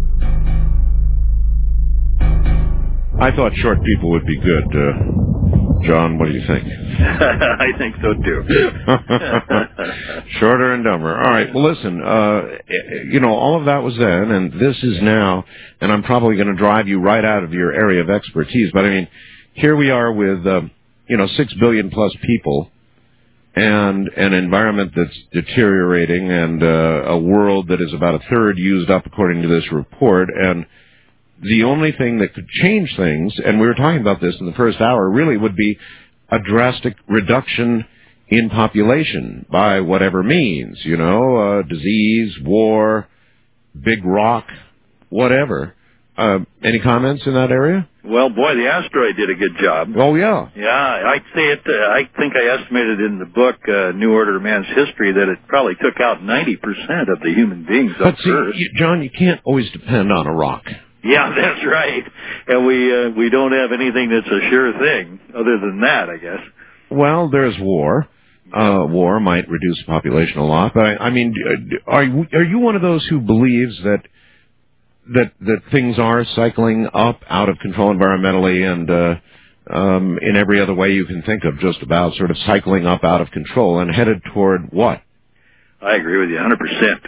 I thought short people would be good. John, what do you think? I think so, too. Shorter and dumber. All right, well, listen, all of that was then, and this is now, and I'm probably going to drive you right out of your area of expertise, but I mean, here we are with, 6 billion plus people, and an environment that's deteriorating, and a world that is about a third used up according to this report, and the only thing that could change things, and we were talking about this in the first hour, really would be a drastic reduction in population by whatever means, disease, war, big rock, whatever. Any comments in that area? Well, boy, the asteroid did a good job. Oh, yeah. Yeah, I'd say it. I think I estimated in the book, New Order of Man's History, that it probably took out 90% of the human beings on Earth. John, you can't always depend on a rock. Yeah, that's right. And we don't have anything that's a sure thing other than that, I guess. Well, there's war. War might reduce the population a lot, but I mean, are you one of those who believes that things are cycling up out of control environmentally and in every other way you can think of, just about sort of cycling up out of control and headed toward what? I agree with you 100%.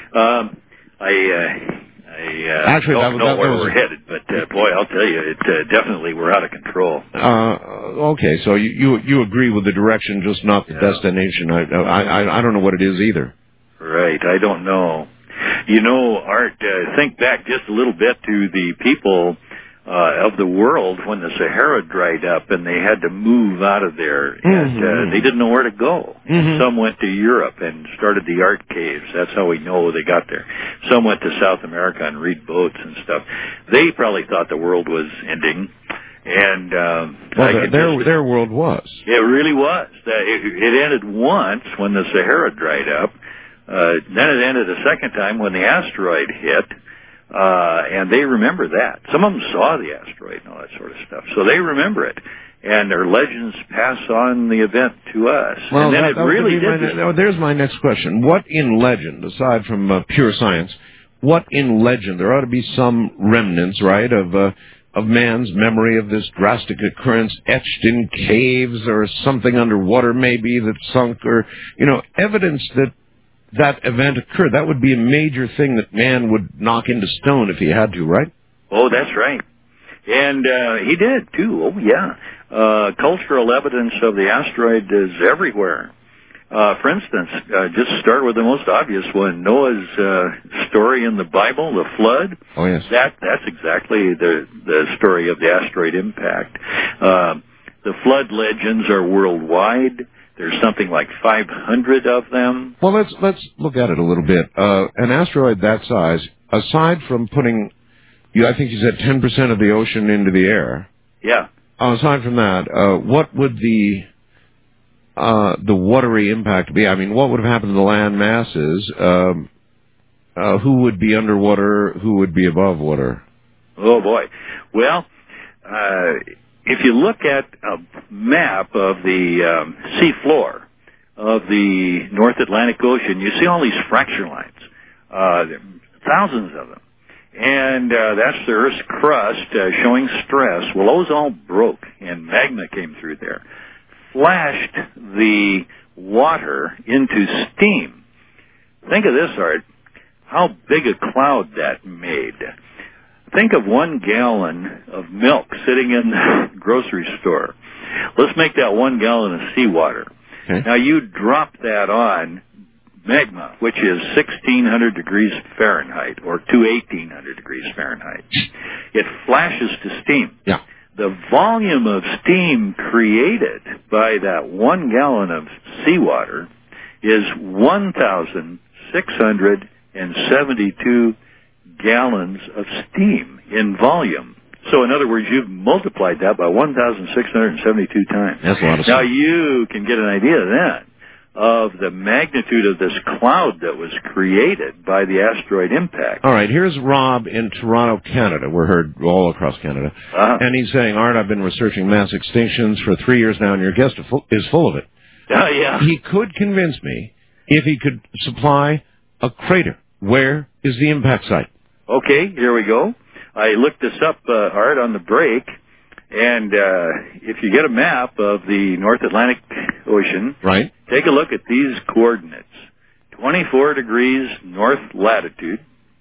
I don't know where we're headed, but boy, I'll tell you, definitely we're out of control. Okay, so you agree with the direction, just not the destination. I don't know what it is either. Right, I don't know. Art, think back just a little bit to the people of the world when the Sahara dried up and they had to move out of there, and they didn't know where to go. Some went to Europe and started the art caves. That's how we know they got there. Some went to South America and read boats and stuff. They probably thought the world was ending. And their world was. It really was. It ended once when the Sahara dried up. Then it ended a second time when the asteroid hit, and they remember that. Some of them saw the asteroid and all that sort of stuff, so they remember it. And their legends pass on the event to us. Well, and then it really did. There's my next question. What in legend, aside from pure science, what in legend, there ought to be some remnants, right, of man's memory of this drastic occurrence etched in caves or something underwater maybe that sunk, or, evidence that event occurred. That would be a major thing that man would knock into stone if he had to, right? Oh, that's right. And he did, too. Oh, yeah. Cultural evidence of the asteroid is everywhere. For instance, just start with the most obvious one, Noah's story in the Bible, the flood. Oh, yes. That's exactly the story of the asteroid impact. The flood legends are worldwide. There's something like 500 of them. Well, let's look at it a little bit. An asteroid that size, aside from putting, I think you said 10% of the ocean into the air. Yeah. Aside from that, what would the watery impact be? I mean, what would have happened to the land masses? Who would be underwater? Who would be above water? Oh, boy. Well, if you look at a map of the sea floor of the North Atlantic Ocean, you see all these fracture lines, thousands of them. And that's the Earth's crust showing stress. Well, those all broke, and magma came through there, flashed the water into steam. Think of this, Art, how big a cloud that made. Think of 1 gallon of milk sitting in the grocery store. Let's make that 1 gallon of seawater. Okay. Now, you drop that on magma, which is 1,600 degrees Fahrenheit, or to 1,800 degrees Fahrenheit. It flashes to steam. Yeah. The volume of steam created by that 1 gallon of seawater is 1,672 gallons of steam in volume. So, in other words, you've multiplied that by 1,672 times. That's a lot of steam. Now, you can get an idea then of the magnitude of this cloud that was created by the asteroid impact. All right, here's Rob in Toronto, Canada. We're heard all across Canada. And he's saying, Art, I've been researching mass extinctions for 3 years now, and your guest is full of it. Yeah. He could convince me if he could supply a crater. Where is the impact site? Okay, here we go. I looked this up, Art, on the break, And if you get a map of the North Atlantic Ocean, right, take a look at these coordinates. 24 degrees north latitude,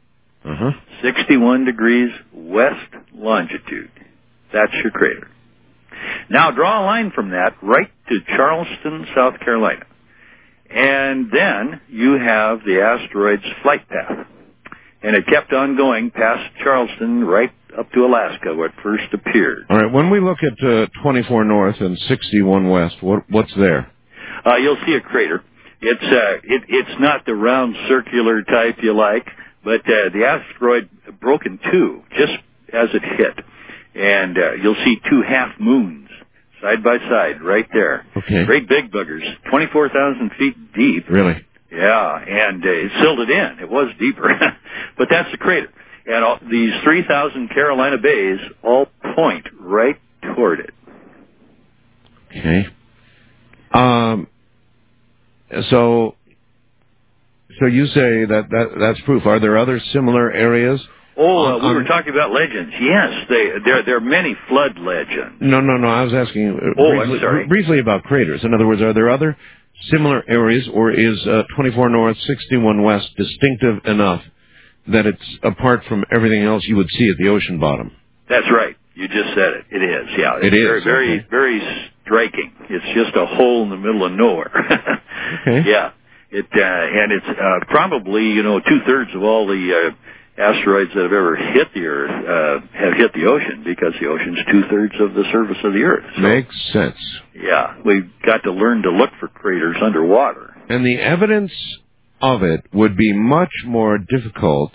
61 degrees west longitude. That's your crater. Now draw a line from that right to Charleston, South Carolina. And then you have the asteroid's flight path. And it kept on going past Charleston right up to Alaska, where it first appeared. All right, when we look at 24 north and 61 west, what's there? You'll see a crater. It's not the round circular type you like, but the asteroid broke in two just as it hit. And you'll see two half moons side by side right there. Okay. Great big buggers, 24,000 feet deep. Really? Yeah, and it silted in. It was deeper. But that's the crater. And these 3,000 Carolina bays all point right toward it. Okay. So you say that's proof. Are there other similar areas? We were talking about legends. Yes, there are many flood legends. No. I was asking briefly about craters. In other words, are there other similar areas, or is 24 north, 61 west distinctive enough that it's apart from everything else you would see at the ocean bottom? That's right. You just said it. It is. Yeah. It is. Very, very striking. It's just a hole in the middle of nowhere. Okay. Yeah. And it's probably 2/3 of all the asteroids that have ever hit the Earth have hit the ocean, because the ocean's 2/3 of the surface of the Earth. So, makes sense. Yeah, we've got to learn to look for craters underwater. And the evidence of it would be much more difficult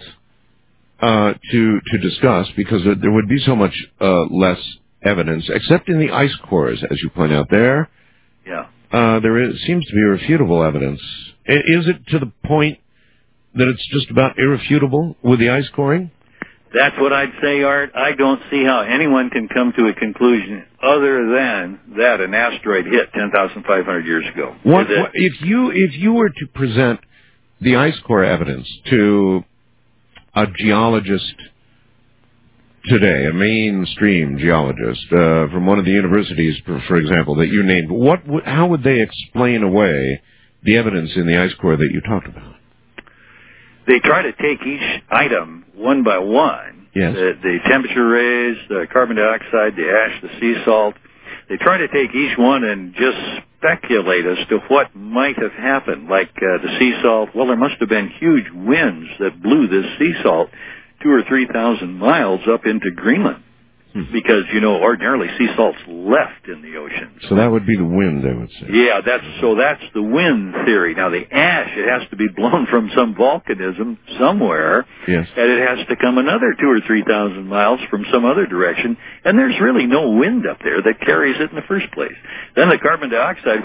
to discuss, because there would be so much less evidence, except in the ice cores, as you point out there. Yeah. Seems to be irrefutable evidence. Is it to the point that it's just about irrefutable with the ice coring? That's what I'd say, Art. I don't see how anyone can come to a conclusion other than that an asteroid hit 10,500 years ago. If you were to present the ice core evidence to a geologist today, a mainstream geologist from one of the universities, for example, that you named, how would they explain away the evidence in the ice core that you talked about? They try to take each item one by one. Yes. The temperature raise, the carbon dioxide, the ash, the sea salt. They try to take each one and just speculate as to what might have happened. Like the sea salt, well, there must have been huge winds that blew this sea salt 2,000 or 3,000 miles up into Greenland. Because, ordinarily sea salt's left in the ocean. So that would be the wind, I would say. Yeah, that's the wind theory. Now, the ash, it has to be blown from some volcanism somewhere. Yes. And it has to come another 2,000 or 3,000 miles from some other direction. And there's really no wind up there that carries it in the first place. Then the carbon dioxide,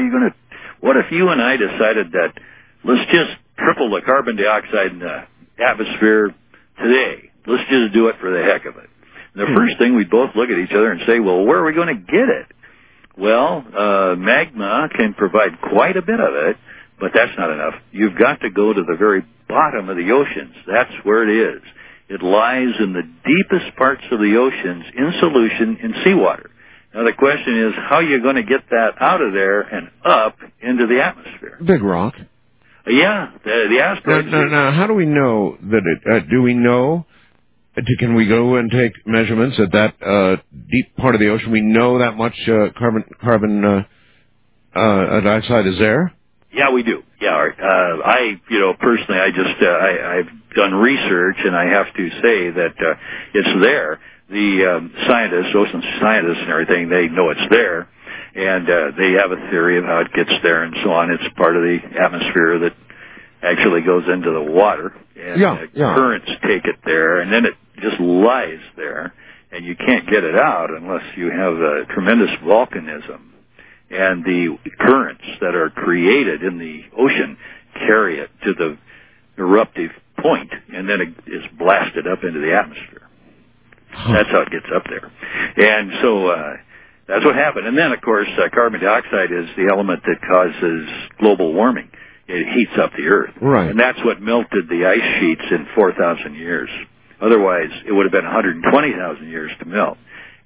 what if you and I decided that let's just triple the carbon dioxide in the atmosphere today? Let's just do it for the heck of it. The first thing, we'd both look at each other and say, well, where are we going to get it? Well, magma can provide quite a bit of it, but that's not enough. You've got to go to the very bottom of the oceans. That's where it is. It lies in the deepest parts of the oceans in solution in seawater. Now, the question is, how are you going to get that out of there and up into the atmosphere? Big rock. Yeah, the asteroids. Now, how do we know that do we know? Can we go and take measurements at that deep part of the ocean? We know that much carbon dioxide is there? Yeah, we do. Yeah, personally, I've done research, and I have to say that it's there. The scientists, ocean scientists and everything, they know it's there, and they have a theory of how it gets there and so on. It's part of the atmosphere that actually goes into the water, and currents take it there, and then it just lies there, and you can't get it out unless you have a tremendous volcanism. And the currents that are created in the ocean carry it to the eruptive point, and then it is blasted up into the atmosphere. That's how it gets up there. And so that's what happened. And then, of course, carbon dioxide is the element that causes global warming. It heats up the Earth. Right. And that's what melted the ice sheets in 4,000 years. Otherwise, it would have been 120,000 years to melt.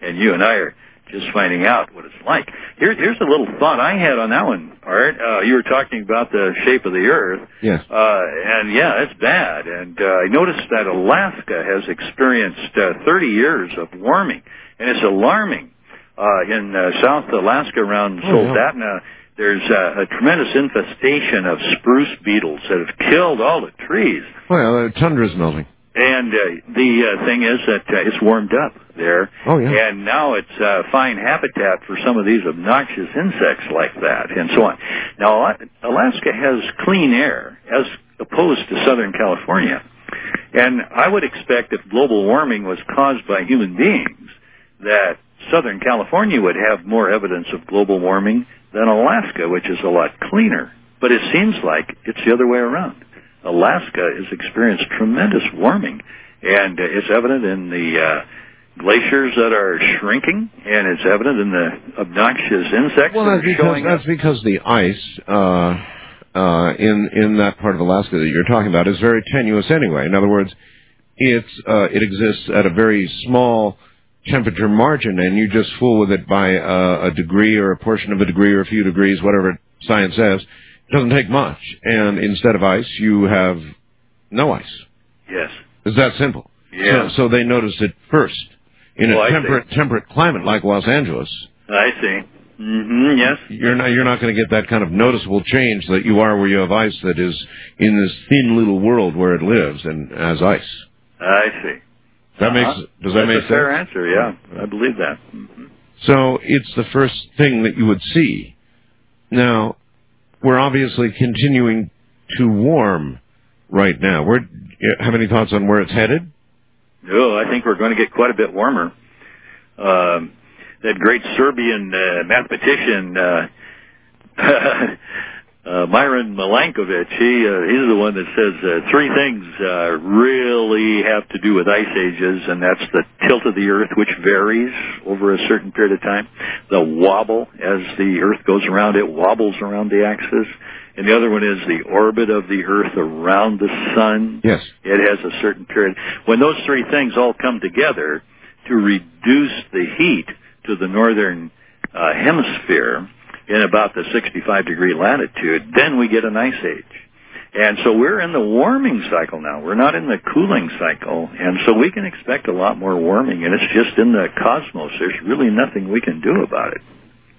and you and I are just finding out what it's like. Here's a little thought I had on that one, Art. You were talking about the shape of the Earth. Yes. And yeah, it's bad. And I noticed that Alaska has experienced 30 years of warming, and it's alarming. In South Alaska around Soldotna, there's a tremendous infestation of spruce beetles that have killed all the trees. Well, the tundra's melting. And the thing is that it's warmed up there. Oh, yeah. And now it's fine habitat for some of these obnoxious insects like that and so on. Now, Alaska has clean air as opposed to Southern California. And I would expect if global warming was caused by human beings, that Southern California would have more evidence of global warming than Alaska, which is a lot cleaner. But it seems like it's the other way around. Alaska has experienced tremendous warming, and it's evident in the glaciers that are shrinking, and it's evident in the obnoxious insects that are showing up. That's because the ice in that part of Alaska that you're talking about is very tenuous anyway. In other words, it exists at a very small temperature margin, and you just fool with it by a degree or a portion of a degree or a few degrees, whatever science says. It doesn't take much. And instead of ice, you have no ice. Yes. It's that simple. Yeah. So they noticed it first in a temperate climate like Los Angeles. I see. Mm-hmm, yes. You're not going to get that kind of noticeable change that you are where you have ice that is in this thin little world where it lives and has ice. I see. Does that make sense? That's a fair answer, yeah. I believe that. Mm-hmm. So it's the first thing that you would see. Now, we're obviously continuing to warm right now. Have any thoughts on where it's headed? Oh, I think we're going to get quite a bit warmer. That great Serbian mathematician, Myron Milankovitch, he's the one that says three things really have to do with ice ages, and that's the tilt of the Earth, which varies over a certain period of time, the wobble as the Earth goes around, it wobbles around the axis, and the other one is the orbit of the Earth around the Sun. Yes. It has a certain period. When those three things all come together to reduce the heat to the northern hemisphere, in about the 65-degree latitude, then we get an ice age. And so we're in the warming cycle now. We're not in the cooling cycle. And so we can expect a lot more warming, and it's just in the cosmos. There's really nothing we can do about it.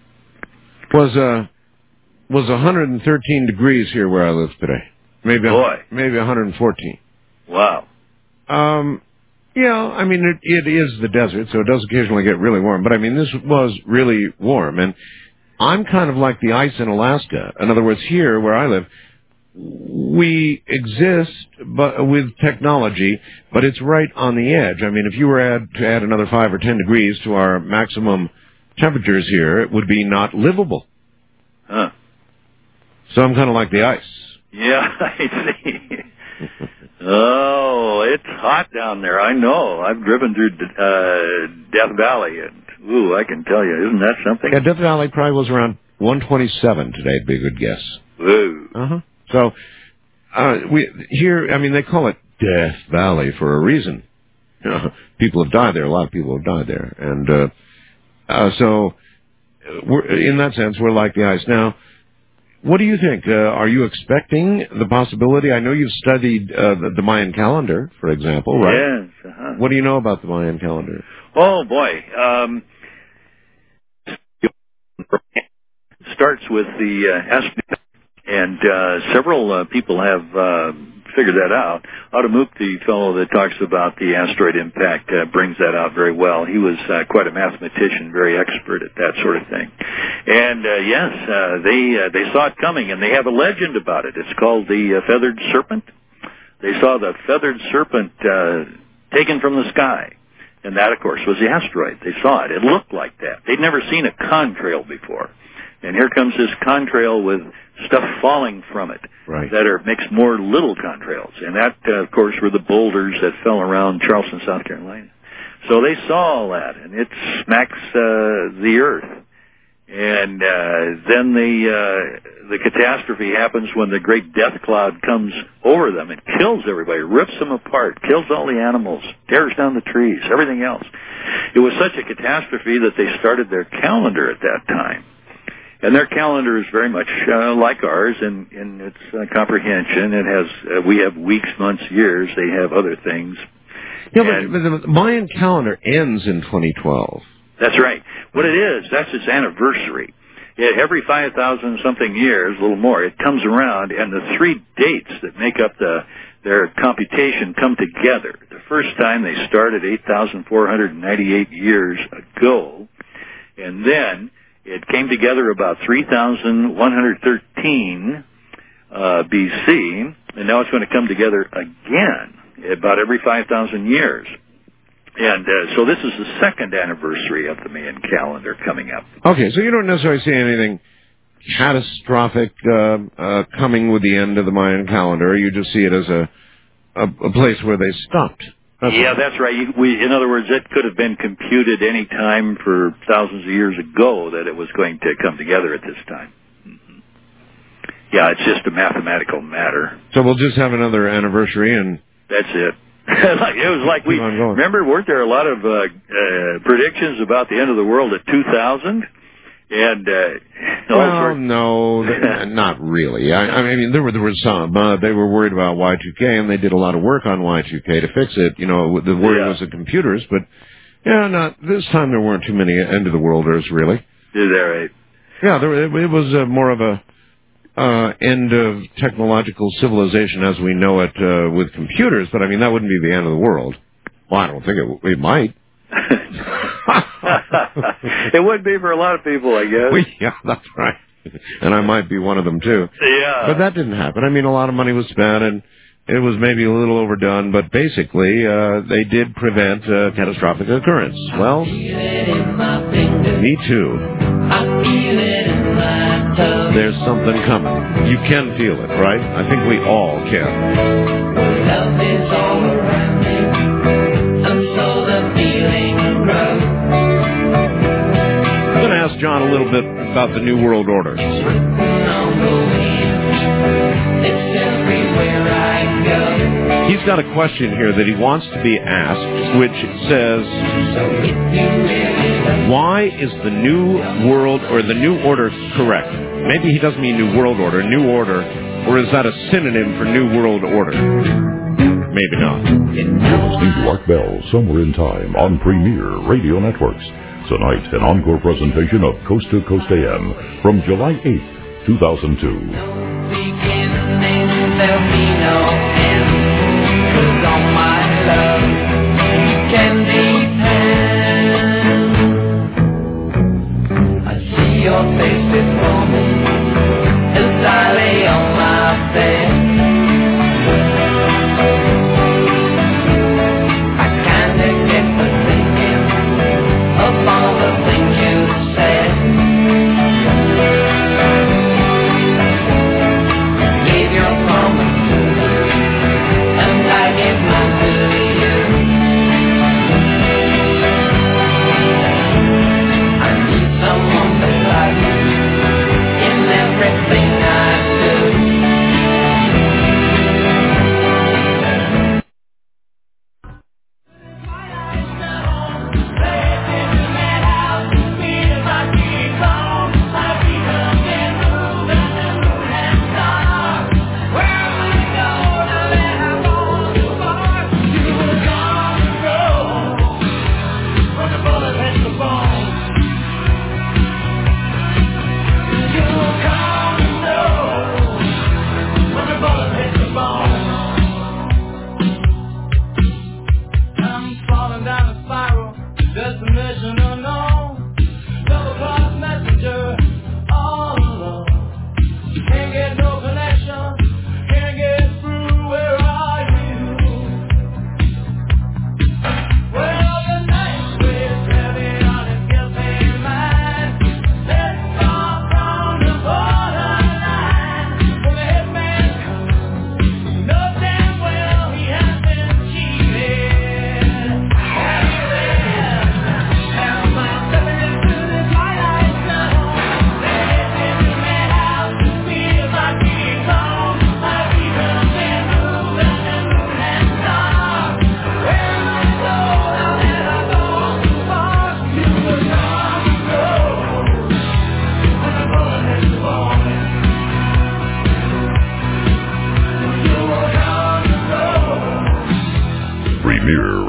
Was 113 degrees here where I live today. Maybe 114. Wow. Yeah, I mean, it is the desert, so it does occasionally get really warm. But, I mean, this was really warm. And I'm kind of like the ice in Alaska. In other words, here where I live, we exist with technology, but it's right on the edge. I mean, if you were to add another 5 or 10 degrees to our maximum temperatures here, it would be not livable. Huh. So I'm kind of like the ice. Yeah, I see. Oh, it's hot down there. I know. I've driven through Death Valley, and ooh, I can tell you, isn't that something? Yeah, Death Valley probably was around 127 today, would be a good guess. Ooh. Uh-huh. So, they call it Death Valley for a reason. People have died there. A lot of people have died there. And so, in that sense, we're like the ice. Now, what do you think? Are you expecting the possibility? I know you've studied the Mayan calendar, for example, right? Yes. Uh-huh. What do you know about the Mayan calendar? Oh, boy. Starts with the asteroid, and several people have figured that out. Autumuk, the fellow that talks about the asteroid impact, brings that out very well. He was quite a mathematician, very expert at that sort of thing. And they saw it coming, and they have a legend about it. It's called the feathered serpent. They saw the feathered serpent taken from the sky. And that, of course, was the asteroid. They saw it. It looked like that. They'd never seen a contrail before. And here comes this contrail with stuff falling from it that makes more little contrails. And that, of course, were the boulders that fell around Charleston, South Carolina. So they saw all that, and it smacks the Earth. And then the catastrophe happens when the great death cloud comes over them and kills everybody, rips them apart, kills all the animals, tears down the trees, everything else. It was such a catastrophe that they started their calendar at that time. And their calendar is very much like ours in its comprehension. It has we have weeks, months, years. They have other things. Yeah, but the Mayan calendar ends in 2012. That's right. What it is, that's its anniversary. Every 5,000-something years, a little more, it comes around, and the three dates that make up their computation come together. The first time they started 8,498 years ago, and then it came together about 3,113 BC, and now it's going to come together again about every 5,000 years. And so this is the second anniversary of the Mayan calendar coming up. Okay, so you don't necessarily see anything catastrophic coming with the end of the Mayan calendar. You just see it as a place where they stopped. That's right. In other words, it could have been computed any time for thousands of years ago that it was going to come together at this time. Mm-hmm. Yeah, it's just a mathematical matter. So we'll just have another anniversary, and that's it. It was like remember, weren't there a lot of predictions about the end of the world at 2000? And no, not really. I mean, there were some. They were worried about Y2K, and they did a lot of work on Y2K to fix it. You know, the worry was the computers, but this time there weren't too many end of the worlders really. Is that right? Yeah, it was more of a end of technological civilization as we know it with computers. But I mean, that wouldn't be the end of the world. Well, I don't think it might. It would be for a lot of people, I guess. Yeah, that's right. And I might be one of them, too. Yeah. But that didn't happen. I mean, a lot of money was spent, and it was maybe a little overdone, but basically, they did prevent catastrophic occurrence. Well, me too. There's something coming. You can feel it, right? I think we all can. Love is all around me, and so the feeling grows. I'm going to ask John a little bit about the New World Order. It's everywhere I go. He's got a question here that he wants to be asked, which says, why is the New World or the New Order correct? Maybe he doesn't mean New World Order, New Order, or is that a synonym for New World Order? Maybe not. You're listening to Art Bell, Somewhere in Time, on Premier Radio Networks. Tonight, an encore presentation of Coast to Coast AM from July 8th, 2002. There'll be no end, 'cause on my love you can depend. I see your face before me as I lay on my bed. I kinda get to thinking of all the things you said. Gave your promise to me, and I gave mine to you. I need someone beside me in everything I do.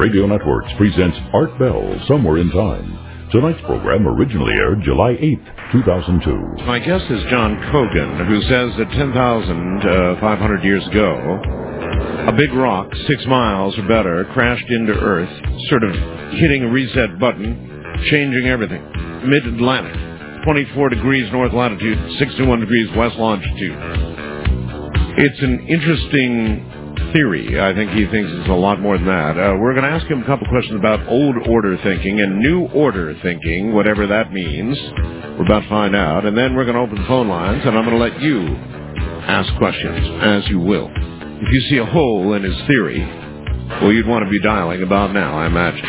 Radio Networks presents Art Bell, Somewhere in Time. Tonight's program originally aired July 8th, 2002. My guest is John Cogan, who says that 10,500 years ago, a big rock, 6 miles or better, crashed into Earth, sort of hitting a reset button, changing everything. Mid-Atlantic, 24 degrees north latitude, 61 degrees west longitude. It's an interesting theory. I think he thinks it's a lot more than that. We're going to ask him a couple questions about old order thinking and new order thinking, whatever that means. We're about to find out. And then we're going to open phone lines, and I'm going to let you ask questions, as you will. If you see a hole in his theory, well, you'd want to be dialing about now, I imagine.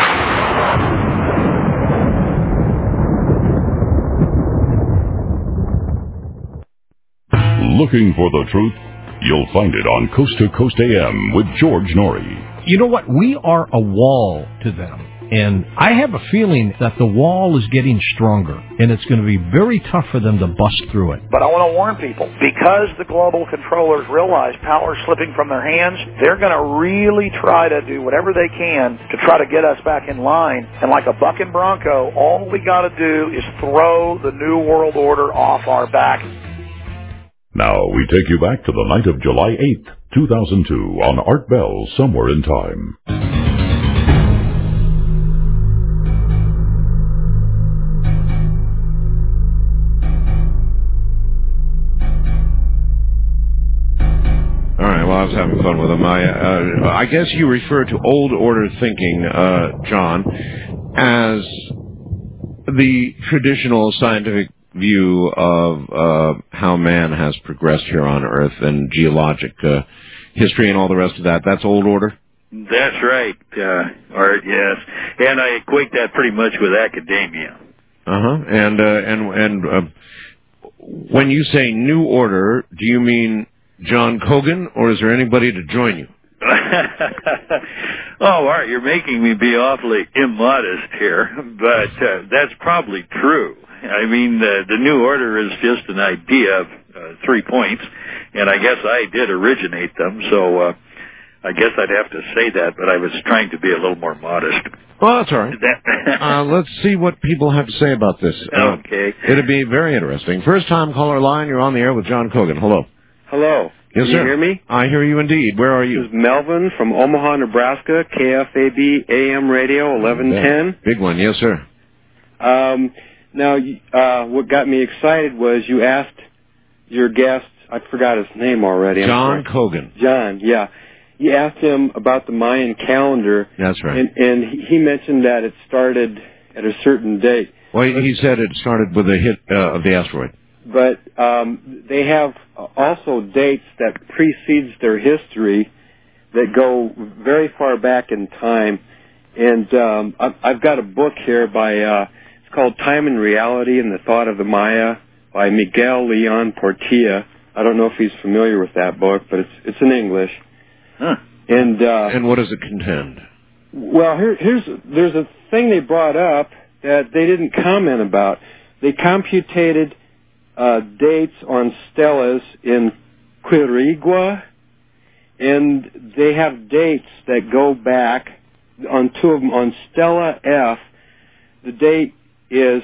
Looking for the truth? You'll find it on Coast to Coast AM with George Norrie. You know what? We are a wall to them. And I have a feeling that the wall is getting stronger, and it's going to be very tough for them to bust through it. But I want to warn people, because the global controllers realize power's slipping from their hands, they're going to really try to do whatever they can to try to get us back in line. And like a bucking bronco, all we got to do is throw the New World Order off our back. Now we take you back to the night of July 8th, 2002 on Art Bell, Somewhere in Time. All right, well, I was having fun with him. I guess you refer to old order thinking, John, as the traditional scientific view of how man has progressed here on Earth and geologic history and all the rest of that. That's old order? That's right, Art, yes. And I equate that pretty much with academia. Uh-huh. And when you say new order, do you mean John Cogan, or is there anybody to join you? Oh, Art, you're making me be awfully immodest here, but that's probably true. I mean, the New Order is just an idea of 3 points, and I guess I did originate them, so I guess I'd have to say that, but I was trying to be a little more modest. Well, that's all right. Let's see what people have to say about this. Okay. It'll be very interesting. First-time caller line, you're on the air with John Cogan. Hello. Hello. Yes, Can sir. you hear me? I hear you indeed. Where are you? This is Melvin from Omaha, Nebraska, KFAB AM Radio 1110. Big one, yes, sir. Now, what got me excited was you asked your guest, I forgot his name already. John Cogan. John, yeah. You asked him about the Mayan calendar. That's right. And he mentioned that it started at a certain date. Well, he said it started with a hit of the asteroid. But they have also dates that precedes their history that go very far back in time. And I've got a book here by, it's called Time and Reality and the Thought of the Maya by Miguel Leon Portilla. I don't know if he's familiar with that book, but it's in English. Huh. And what does it contend? Well, there's a thing they brought up that they didn't comment about. They computated dates on stelas in Quirigua, and they have dates that go back on 2 of them. On Stela F, the date is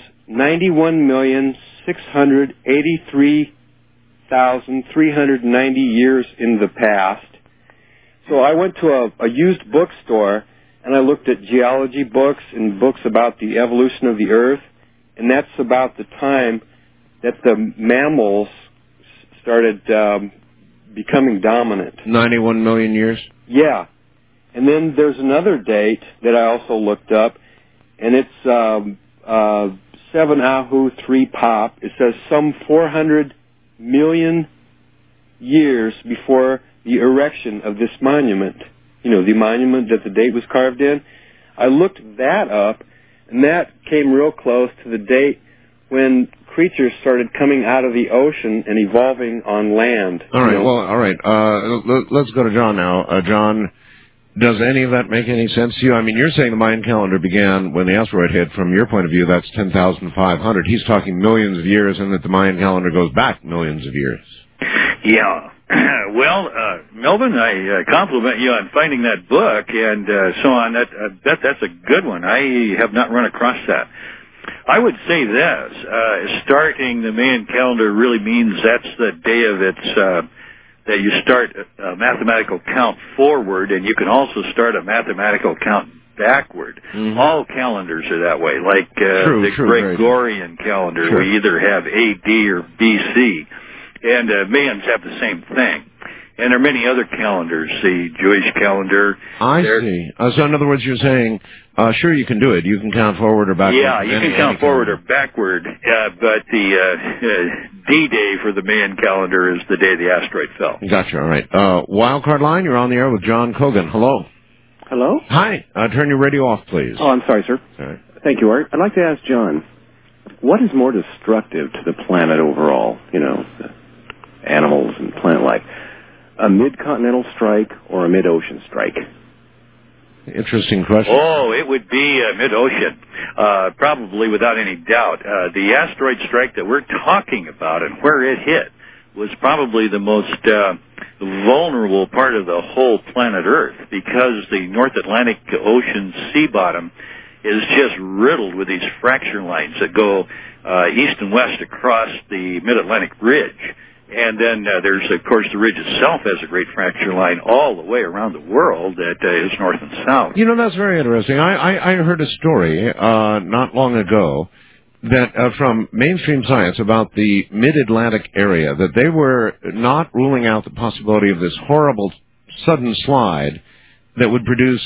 91,683,390 years in the past. So I went to a used bookstore, and I looked at geology books and books about the evolution of the Earth, and that's about the time that the mammals started becoming dominant. 91 million years? Yeah. And then there's another date that I also looked up, and it's 7 Ahu 3 Pop. It says some 400 million years before the erection of this monument. You know, the monument that the date was carved in. I looked that up, and that came real close to the date when creatures started coming out of the ocean and evolving on land. All right, well, all right. Let's go to John now. John, does any of that make any sense to you? I mean, you're saying the Mayan calendar began when the asteroid hit. From your point of view, that's 10,500. He's talking millions of years, and that the Mayan calendar goes back millions of years. Yeah. Well, Melvin, I compliment you on finding that book and so on. I bet that's a good one. I have not run across that. I would say this, starting the Mayan calendar really means that's the day of its, that you start a mathematical count forward, and you can also start a mathematical count backward. Mm-hmm. All calendars are that way, like the Gregorian calendar. Sure. We either have AD or BC, and Mayans have the same thing. And there are many other calendars, the Jewish calendar. I see. So in other words, you're saying, sure, you can do it. You can count forward or backward. Yeah, you can count forward or backward, but the D-Day for the Mayan calendar is the day the asteroid fell. Gotcha, all right. Wildcard line, you're on the air with John Cogan. Hello. Hello? Hi. Turn your radio off, please. Oh, I'm sorry, sir. All right. Thank you, Art. I'd like to ask John, what is more destructive to the planet overall, the animals and plant life? A mid-continental strike or a mid-ocean strike? Interesting question. Oh, it would be mid-ocean, probably without any doubt. The asteroid strike that we're talking about and where it hit was probably the most vulnerable part of the whole planet Earth, because the North Atlantic Ocean sea bottom is just riddled with these fracture lines that go east and west across the Mid-Atlantic Ridge. And then there's, of course, the ridge itself has a great fracture line all the way around the world that is north and south. That's very interesting. I heard a story not long ago that from mainstream science about the mid-Atlantic area, that they were not ruling out the possibility of this horrible sudden slide that would produce,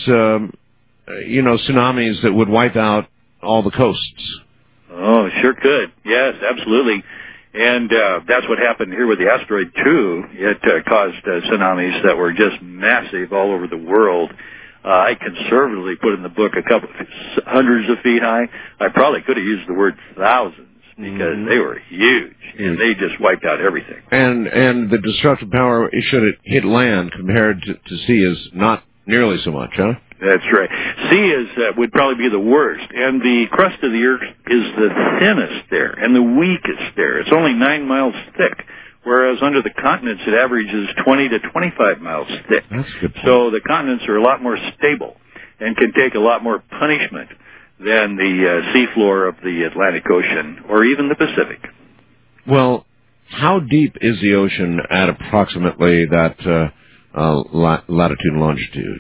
tsunamis that would wipe out all the coasts. Oh, sure could. Yes, absolutely. And that's what happened here with the asteroid, too. It caused tsunamis that were just massive all over the world. I conservatively put in the book hundreds of feet high. I probably could have used the word thousands, because they were huge, and they just wiped out everything. And the destructive power, should it hit land compared to sea, is not nearly so much, huh? That's right. Sea would probably be the worst, and the crust of the Earth is the thinnest there and the weakest there. It's only 9 miles thick, whereas under the continents it averages 20 to 25 miles thick. That's good point. So the continents are a lot more stable and can take a lot more punishment than the seafloor of the Atlantic Ocean or even the Pacific. Well, how deep is the ocean at approximately that latitude and longitude?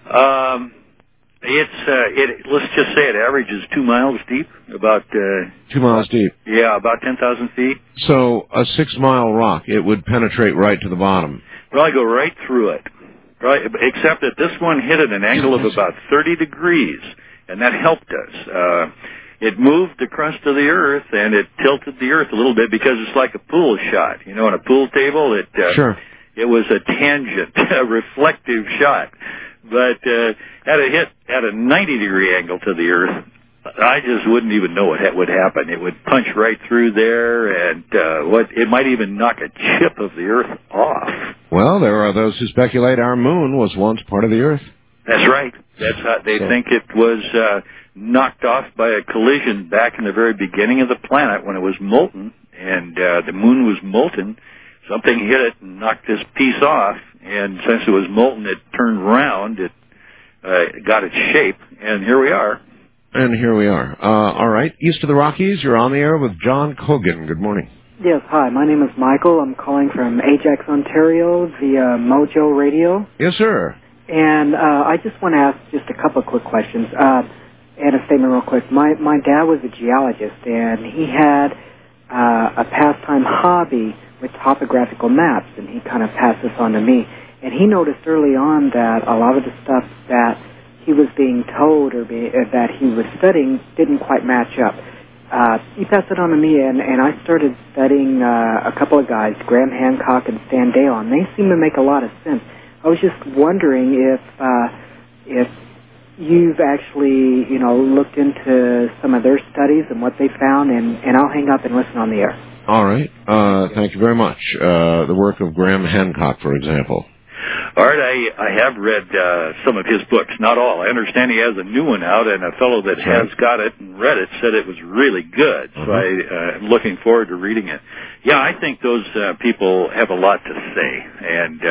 Let's just say it averages 2 miles deep, about 2 miles deep. Yeah, about 10,000 feet. So a 6-mile rock, it would penetrate right to the bottom. Probably go right through it, right? Except that this one hit at an angle of about 30 degrees, and that helped us. It moved the crust of the Earth, and it tilted the Earth a little bit because it's like a pool shot. On a pool table, sure. It was a tangent, a reflective shot. But had it hit at a 90-degree angle to the Earth, I just wouldn't even know what would happen. It would punch right through there, and it might even knock a chip of the Earth off. Well, there are those who speculate our moon was once part of the Earth. That's right. That's how they think it was knocked off by a collision back in the very beginning of the planet when it was molten, and the moon was molten. Something hit it and knocked this piece off, and since it was molten, it turned round, it got its shape, and here we are. And here we are. All right, east of the Rockies, you're on the air with John Cogan. Good morning. Yes, hi, my name is Michael. I'm calling from Ajax, Ontario, via Mojo Radio. Yes, sir. And I just want to ask just a couple of quick questions, and a statement real quick. My dad was a geologist, and he had a pastime hobby with topographical maps, and he kind of passed this on to me. And he noticed early on that a lot of the stuff that he was being told or that he was studying didn't quite match up. He passed it on to me, and I started studying a couple of guys, Graham Hancock and Stan Dale, and they seem to make a lot of sense. I was just wondering if you've actually, looked into some of their studies and what they found, and I'll hang up and listen on the air. All right. Thank you very much. The work of Graham Hancock, for example. Art, I have read some of his books, not all. I understand he has a new one out, and a fellow that has got it and read it said it was really good. So I'm looking forward to reading it. Yeah, I think those people have a lot to say, and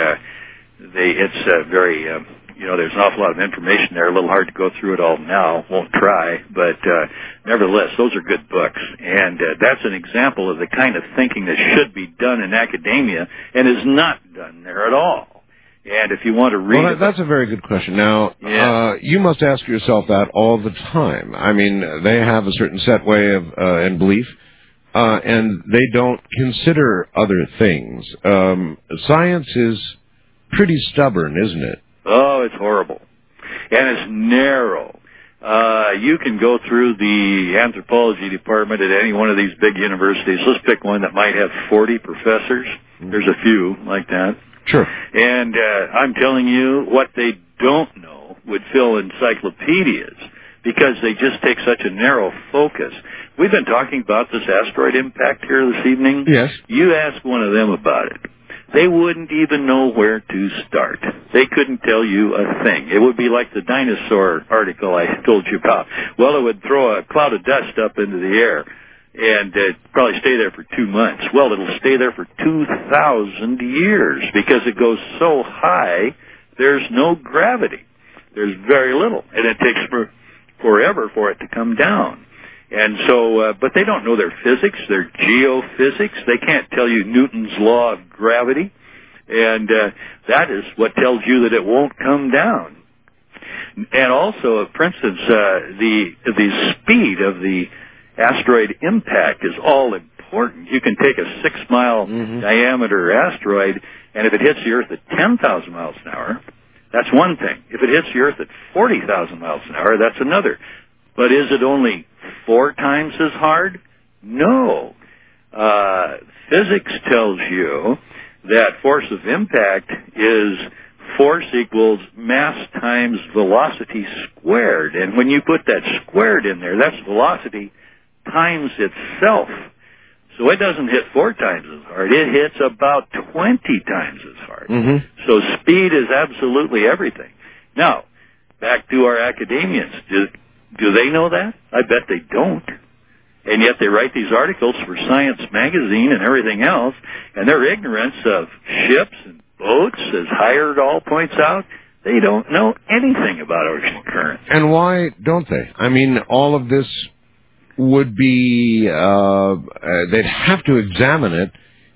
it's very, there's an awful lot of information there. A little hard to go through it all now. Won't try, but nevertheless, those are good books, and that's an example of the kind of thinking that should be done in academia and is not done there at all. And if you want to read... Well, that's a very good question. Now, you must ask yourself that all the time. I mean, they have a certain set way of and belief, and they don't consider other things. Science is pretty stubborn, isn't it? Oh, it's horrible. And it's narrow. You can go through the anthropology department at any one of these big universities. Let's pick one that might have 40 professors. There's a few like that. Sure. And I'm telling you, what they don't know would fill encyclopedias because they just take such a narrow focus. We've been talking about this asteroid impact here this evening. Yes. You ask one of them about it. They wouldn't even know where to start. They couldn't tell you a thing. It would be like the dinosaur article I told you about. Well, it would throw a cloud of dust up into the air and probably stay there for 2 months. Well, it'll stay there for 2,000 years because it goes so high, there's no gravity. There's very little, and it takes forever for it to come down. And so, but they don't know their physics, their geophysics. They can't tell you Newton's law of gravity, and that is what tells you that it won't come down. And also, for instance, the speed of the asteroid impact is all important. You can take a 6-mile diameter asteroid, and if it hits the Earth at 10,000 miles an hour, that's one thing. If it hits the Earth at 40,000 miles an hour, that's another. But is it only 4 times as hard? No. Physics tells you that force of impact is force equals mass times velocity squared. And when you put that squared in there, that's velocity times itself. So it doesn't hit 4 times as hard. It hits about 20 times as hard. So speed is absolutely everything. Now, back to our academians. Do they know that? I bet they don't. And yet they write these articles for Science Magazine and everything else, and their ignorance of ships and boats, as Heyerdahl points out, they don't know anything about ocean currents. And why don't they? I mean, all of this would be, they'd have to examine it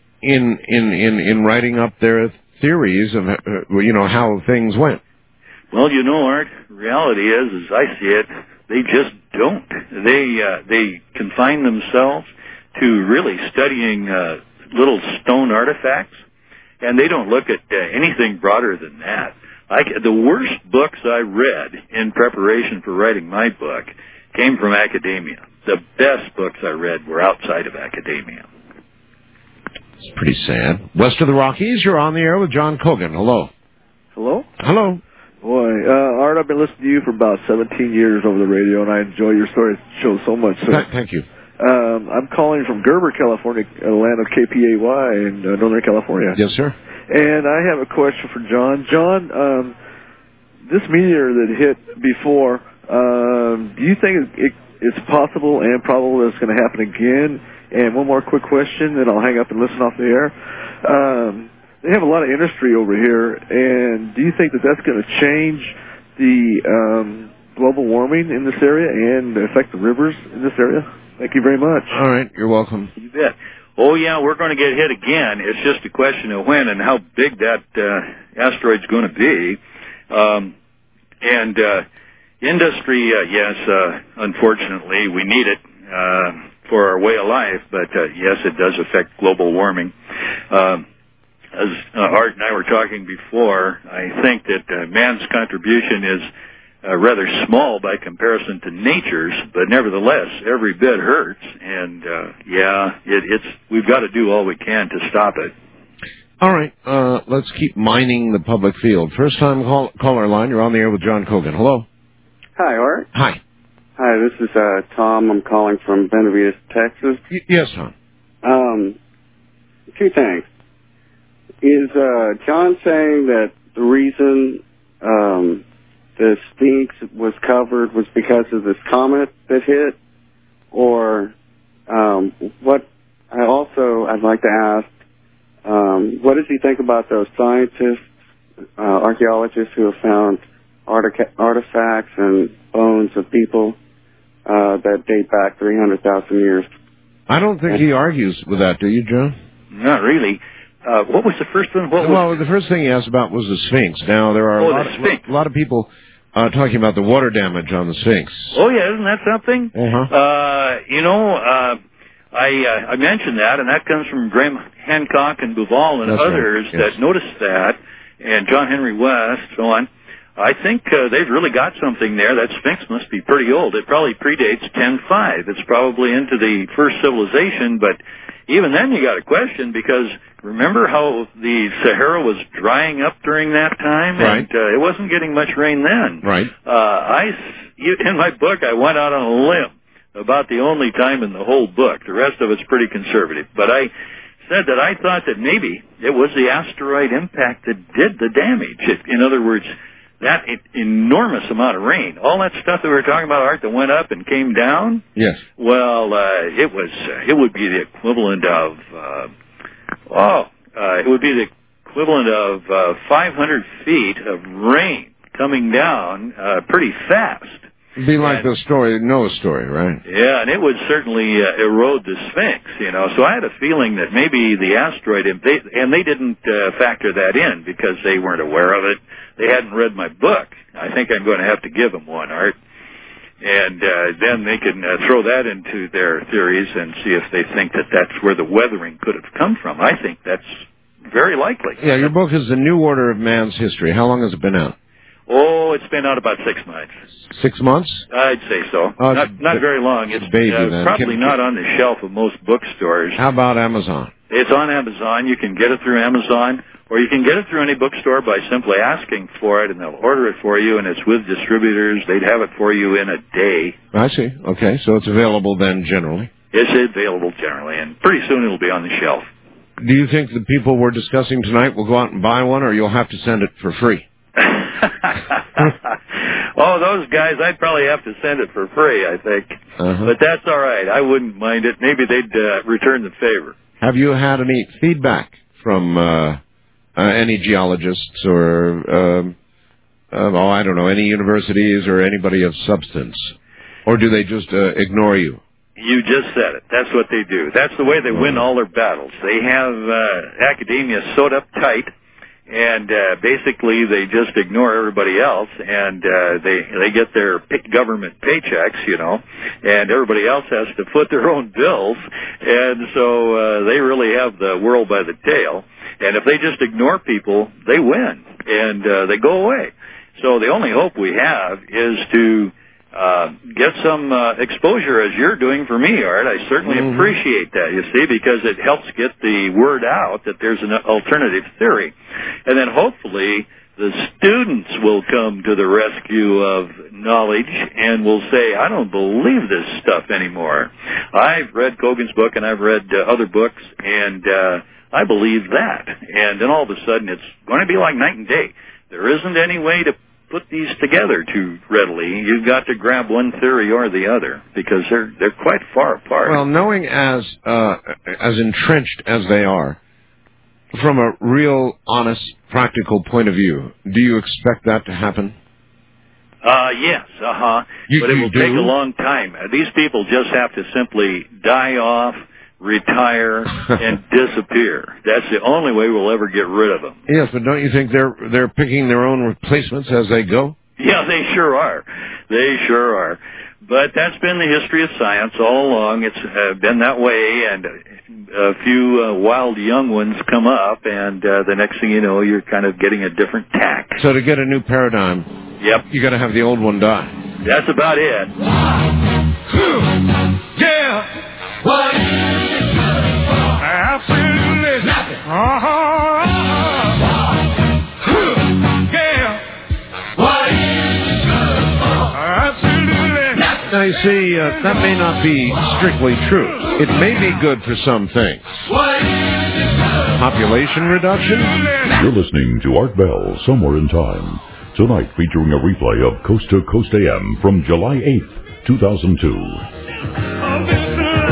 in writing up their theories of, how things went. Well, Art, reality is, as I see it, they just don't. They confine themselves to really studying little stone artifacts, and they don't look at anything broader than that. The worst books I read in preparation for writing my book came from academia. The best books I read were outside of academia. It's pretty sad. West of the Rockies, you're on the air with John Cogan. Hello. Hello? Hello. Boy, Art, I've been listening to you for about 17 years over the radio, and I enjoy your story. It shows so much. Thank you. I'm calling from Gerber, California, a land of KPAY in Northern California. Yes, sir. And I have a question for John. John, this meteor that hit before, do you think it's possible and probable that it's going to happen again? And one more quick question, then I'll hang up and listen off the air. They have a lot of industry over here, and do you think that that's going to change the global warming in this area and affect the rivers in this area? Thank you very much. All right, you're welcome. You bet. Oh, yeah, we're going to get hit again. It's just a question of when and how big that asteroid's going to be. Industry, yes, unfortunately, we need it for our way of life, but yes, it does affect global warming. As Art and I were talking before, I think that man's contribution is rather small by comparison to nature's, but nevertheless, every bit hurts. And we've got to do all we can to stop it. All right, let's keep mining the public field. First time caller line, you're on the air with John Cogan. Hello. Hi, Art. Hi. Hi, this is Tom. I'm calling from Benavides, Texas. Yes, Tom. 2 things. Is John saying that the reason the Sphinx was covered was because of this comet that hit? Or what? I'd like to ask, what does he think about those scientists, archaeologists who have found artifacts and bones of people that date back 300,000 years? I don't think he argues with that, do you, John? Not really. What was the first one? The first thing he asked about was the Sphinx. Now, there are a lot of people talking about the water damage on the Sphinx. Oh, yeah, isn't that something? Uh-huh. I mentioned that, and that comes from Graham Hancock and Bouval and others that noticed that, and John Henry West, so on. I think they've really got something there. That Sphinx must be pretty old. It probably predates 10.5. It's probably into the first civilization, but even then you got a question, because remember how the Sahara was drying up during that time? Right. And it wasn't getting much rain then. Right. In my book, I went out on a limb about the only time in the whole book. The rest of it's pretty conservative. But I said that I thought that maybe it was the asteroid impact that did the damage. In other words, that enormous amount of rain, all that stuff that we were talking about, Art, that went up and came down. Yes. Well, it would be the equivalent of 500 feet of rain coming down pretty fast. It'd be like the Noah's story, right? Yeah, and it would certainly erode the Sphinx, So I had a feeling that maybe the asteroid, and they didn't factor that in because they weren't aware of it. They hadn't read my book. I think I'm going to have to give them one, Art. And then they can throw that into their theories and see if they think that that's where the weathering could have come from. I think that's very likely. Yeah, your book is The New Order of Man's History. How long has it been out? Oh, it's been out about 6 months. 6 months? I'd say so. Not very long. It's probably not on the shelf of most bookstores. How about Amazon? It's on Amazon. You can get it through Amazon, or you can get it through any bookstore by simply asking for it, and they'll order it for you, and it's with distributors. They'd have it for you in a day. I see. Okay, so it's available then generally? It's available generally, and pretty soon it'll be on the shelf. Do you think the people we're discussing tonight will go out and buy one, or you'll have to send it for free? Oh, those guys, I'd probably have to send it for free, I think. Uh-huh. But that's all right. I wouldn't mind it. Maybe they'd return the favor. Have you had any feedback from any geologists or, I don't know, any universities or anybody of substance? Or do they just ignore you? You just said it. That's what they do. That's the way they win all their battles. They have academia sewed up tight, and basically they just ignore everybody else, and they get their government paychecks, and everybody else has to foot their own bills, and so they really have the world by the tail. And if they just ignore people, they win, and they go away. So the only hope we have is to get some exposure, as you're doing for me, Art. I certainly appreciate that, you see, because it helps get the word out that there's an alternative theory. And then hopefully the students will come to the rescue of knowledge and will say, I don't believe this stuff anymore. I've read Kogan's book and I've read other books, and I believe that. And then all of a sudden it's going to be like night and day. There isn't any way to put these together too readily. You've got to grab one theory or the other because they're quite far apart. Well, knowing as entrenched as they are, from a real, honest, practical point of view, do you expect that to happen? Yes, but it will take a long time. These people just have to simply die off, retire, and disappear. That's the only way we'll ever get rid of them. Yes, but don't you think they're picking their own replacements as they go? Yeah, they sure are. They sure are. But that's been the history of science all along. It's been that way, and a few wild young ones come up, and the next thing you know, you're kind of getting a different tack. So to get a new paradigm, you got to have the old one die. That's about it. Yeah. What is it good for? Absolutely nothing. Yeah. What is it good for? Absolutely nothing. Now, you see, that may not be strictly true. It may be good for some things. What is Population reduction? You're listening to Art Bell, Somewhere in Time. Tonight featuring a replay of Coast to Coast AM from July 8th, 2002.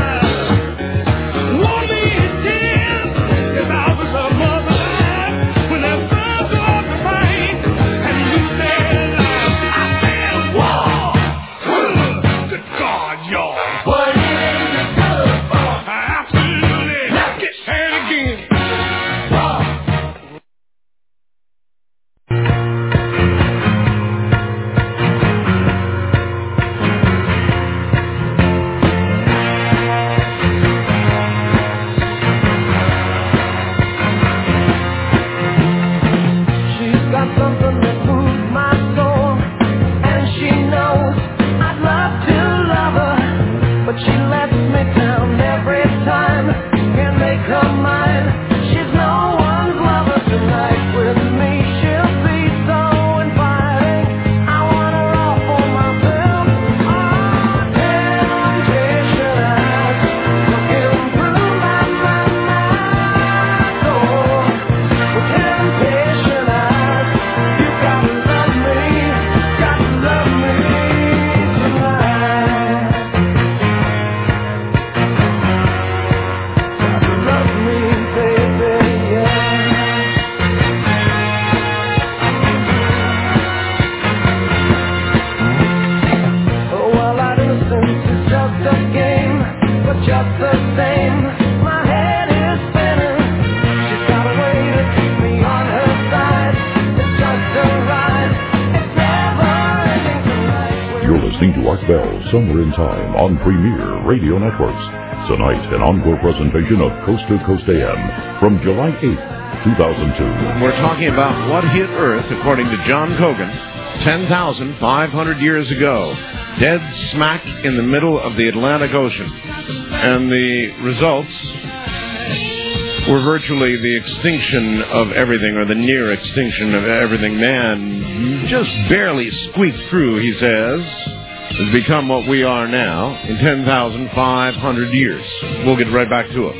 Somewhere in Time on Premier Radio Networks. Tonight, an encore presentation of Coast to Coast AM from July 8th, 2002. We're talking about what hit Earth, according to John Cogan, 10,500 years ago, dead smack in the middle of the Atlantic Ocean. And the results were virtually the extinction of everything, or the near extinction of everything. Man just barely squeaked through, he says, has become what we are now in 10,500 years. We'll get right back to it.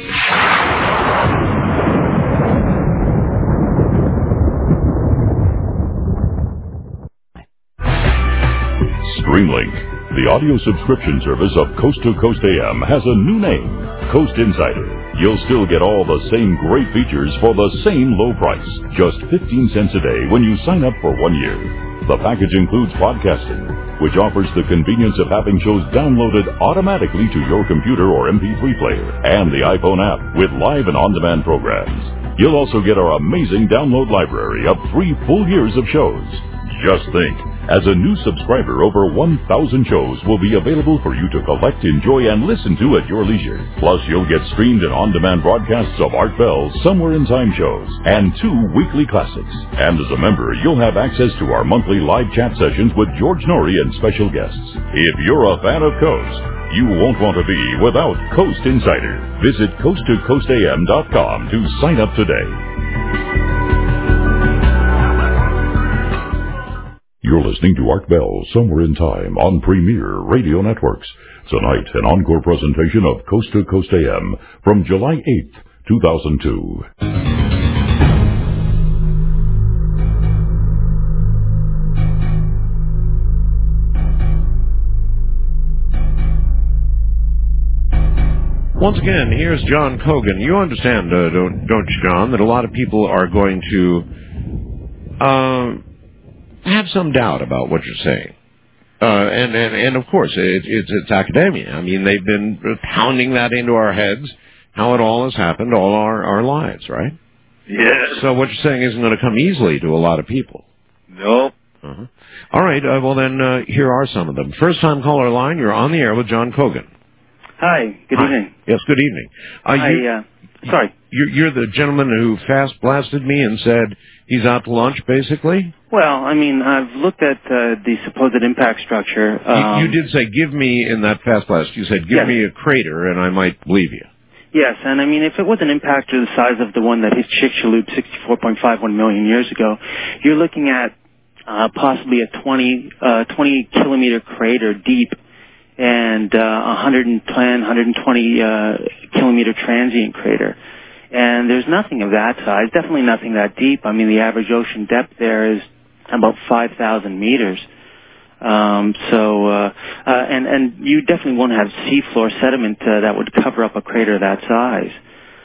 Streamlink, the audio subscription service of Coast to Coast AM, has a new name, Coast Insider. You'll still get all the same great features for the same low price, just 15 cents a day when you sign up for 1 year. The package includes podcasting, which offers the convenience of having shows downloaded automatically to your computer or MP3 player, and the iPhone app with live and on-demand programs. You'll also get our amazing download library of 3 full years of shows. Just think, as a new subscriber, over 1,000 shows will be available for you to collect, enjoy, and listen to at your leisure. Plus, you'll get streamed and on-demand broadcasts of Art Bell's Somewhere in Time shows and 2 weekly classics. And as a member, you'll have access to our monthly live chat sessions with George Norrie and special guests. If you're a fan of Coast, you won't want to be without Coast Insider. Visit coasttocoastam.com to sign up today. You're listening to Art Bell, Somewhere in Time on Premier Radio Networks. Tonight, an encore presentation of Coast to Coast AM from July 8th, 2002. Once again, here's John Cogan. You understand, don't you, John, that a lot of people are going to have some doubt about what you're saying. And of course, it's academia. I mean, they've been pounding that into our heads, how it all has happened all our lives, right? Yes. So what you're saying isn't going to come easily to a lot of people. Nope. Uh-huh. All right, well then, here are some of them. First-time caller line, you're on the air with John Cogan. Hi, good evening. Yes, good evening. Sorry. You're the gentleman who fast-blasted me and said he's out to lunch, basically? Well, I mean, I've looked at the supposed impact structure. You did say, give me, in that fast blast, you said, give me a crater, and I might believe you. Yes, and I mean, if it was an impactor the size of the one that hit Chicxulub 64.51 million years ago, you're looking at possibly a 20-kilometer crater deep and 120 kilometer transient crater. And there's nothing of that size, definitely nothing that deep. I mean, the average ocean depth there is about 5,000 meters. And you definitely won't have seafloor sediment that would cover up a crater that size.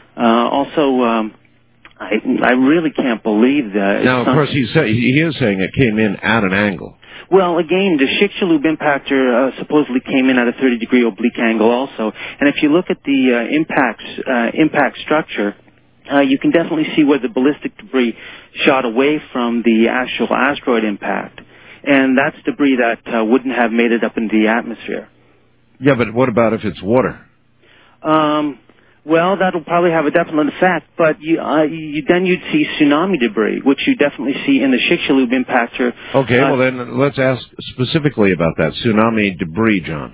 I really can't believe that. Now, of course, he is saying it came in at an angle. Well, again, the Chicxulub impactor supposedly came in at a 30-degree oblique angle also. And if you look at the impact structure, you can definitely see where the ballistic debris shot away from the actual asteroid impact. And that's debris that wouldn't have made it up into the atmosphere. Yeah, but what about if it's water? Well, that'll probably have a definite effect, but then you'd see tsunami debris, which you definitely see in the Chicxulub impactor. Okay, well then let's ask specifically about that tsunami debris, John.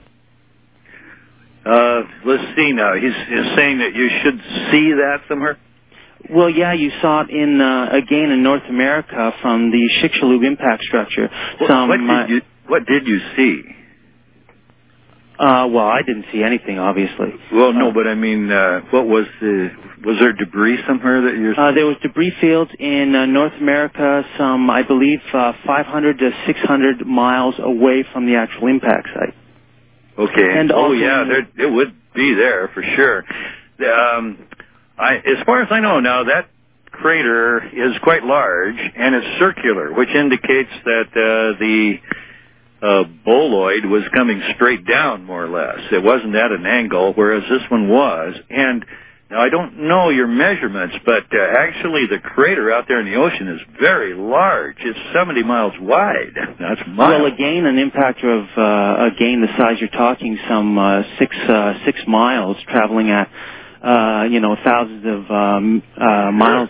Let's see now. He's saying that you should see that somewhere? Well, yeah, you saw it again in North America from the Chicxulub impact structure. What did you see? Well, I didn't see anything, obviously. Well, no, but I mean, was there debris somewhere that you're... There was debris fields in North America, I believe, 500 to 600 miles away from the actual impact site. Okay. And it would be there for sure. As far as I know now, that crater is quite large, and it's circular, which indicates that the boloid was coming straight down, more or less. It wasn't at an angle, whereas this one was. And now I don't know your measurements, but actually the crater out there in the ocean is very large. It's 70 miles wide. That's miles. Well, again, an impactor of the size you're talking, some 6 miles, traveling at thousands of miles,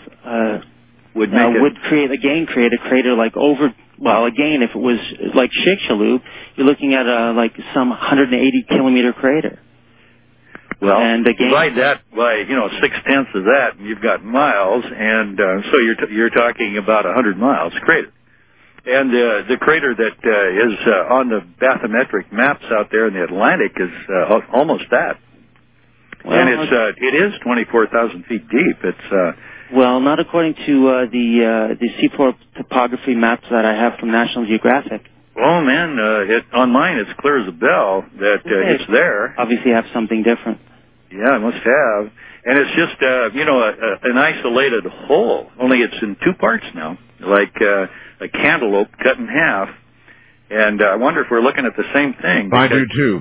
would create a crater like over. Well, again, if it was like Chicxulub, you're looking at some 180-kilometer crater. Well, and again, divide that by 0.6 of that, and you've got miles, and so you're talking about 100 miles crater. And the crater that is on the bathymetric maps out there in the Atlantic is almost that. Well, and it is 24,000 feet deep. It's well, not according to the seafloor topography maps that I have from National Geographic. Oh man, on mine it's clear as a bell that it's there. Obviously, have something different. Yeah, it must have. And it's just an isolated hole. Only it's in two parts now, like a cantaloupe cut in half. And I wonder if we're looking at the same thing. I do too.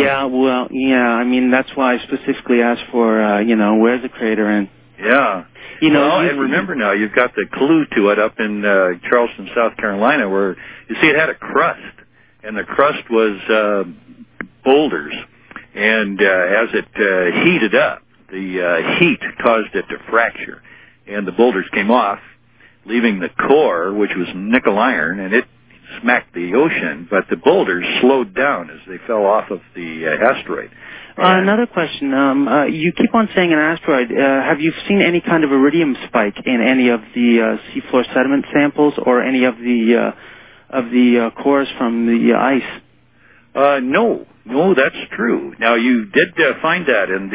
I mean, that's why I specifically asked for, where's the crater in? Yeah. And remember now, you've got the clue to it up in Charleston, South Carolina, where you see it had a crust, and the crust was boulders. And as it heated up, the heat caused it to fracture, and the boulders came off, leaving the core, which was nickel iron, and it smacked the ocean, but the boulders slowed down as they fell off of the asteroid. Another question. You keep on saying an asteroid. Have you seen any kind of iridium spike in any of the seafloor sediment samples or any of the cores from the ice? No, that's true. Now you did find that in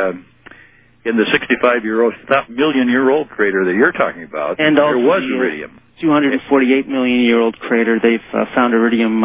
the 65-million-year-old crater that you're talking about. And there was iridium. 248-million-year-old crater. They've found iridium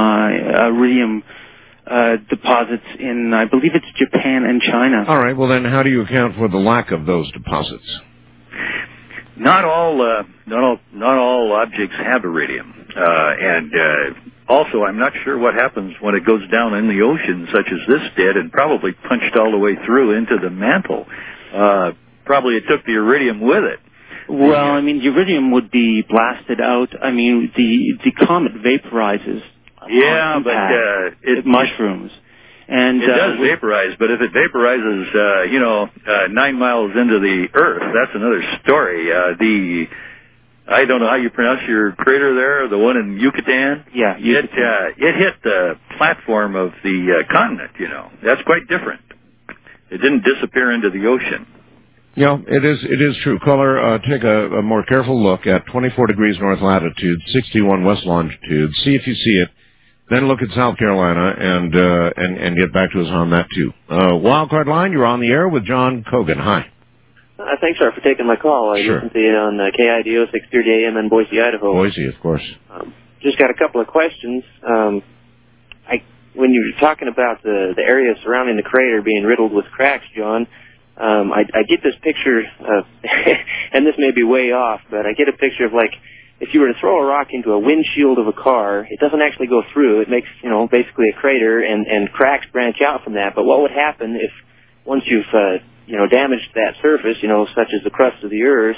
deposits in, I believe it's Japan and China. All right. Well, then, how do you account for the lack of those deposits? Not all objects have iridium, and also I'm not sure what happens when it goes down in the ocean, such as this did, and probably punched all the way through into the mantle. Probably it took the iridium with it. Well, I mean, the iridium would be blasted out. I mean, the comet vaporizes. Yeah, but it mushrooms. And it does vaporize, but if it vaporizes, 9 miles into the Earth, that's another story. I don't know how you pronounce your crater there, the one in Yucatan. Yeah, Yucatan. It hit the platform of the continent. That's quite different. It didn't disappear into the ocean. Yeah, it is true. Caller, take a more careful look at 24 degrees north latitude, 61 west longitude. See if you see it. Then look at South Carolina and get back to us on that too. Wildcard line, you're on the air with John Cogan. Hi. Thanks, sir, for taking my call. I listened to you on KIDO 630 AM in Boise, Idaho. Boise, of course. Just got a couple of questions. When you were talking about the area surrounding the crater being riddled with cracks, John, I get this picture of, and this may be way off, but I get a picture of, like, if you were to throw a rock into a windshield of a car, it doesn't actually go through. It makes, basically a crater, and cracks branch out from that. But what would happen if, once you've, damaged that surface, such as the crust of the Earth,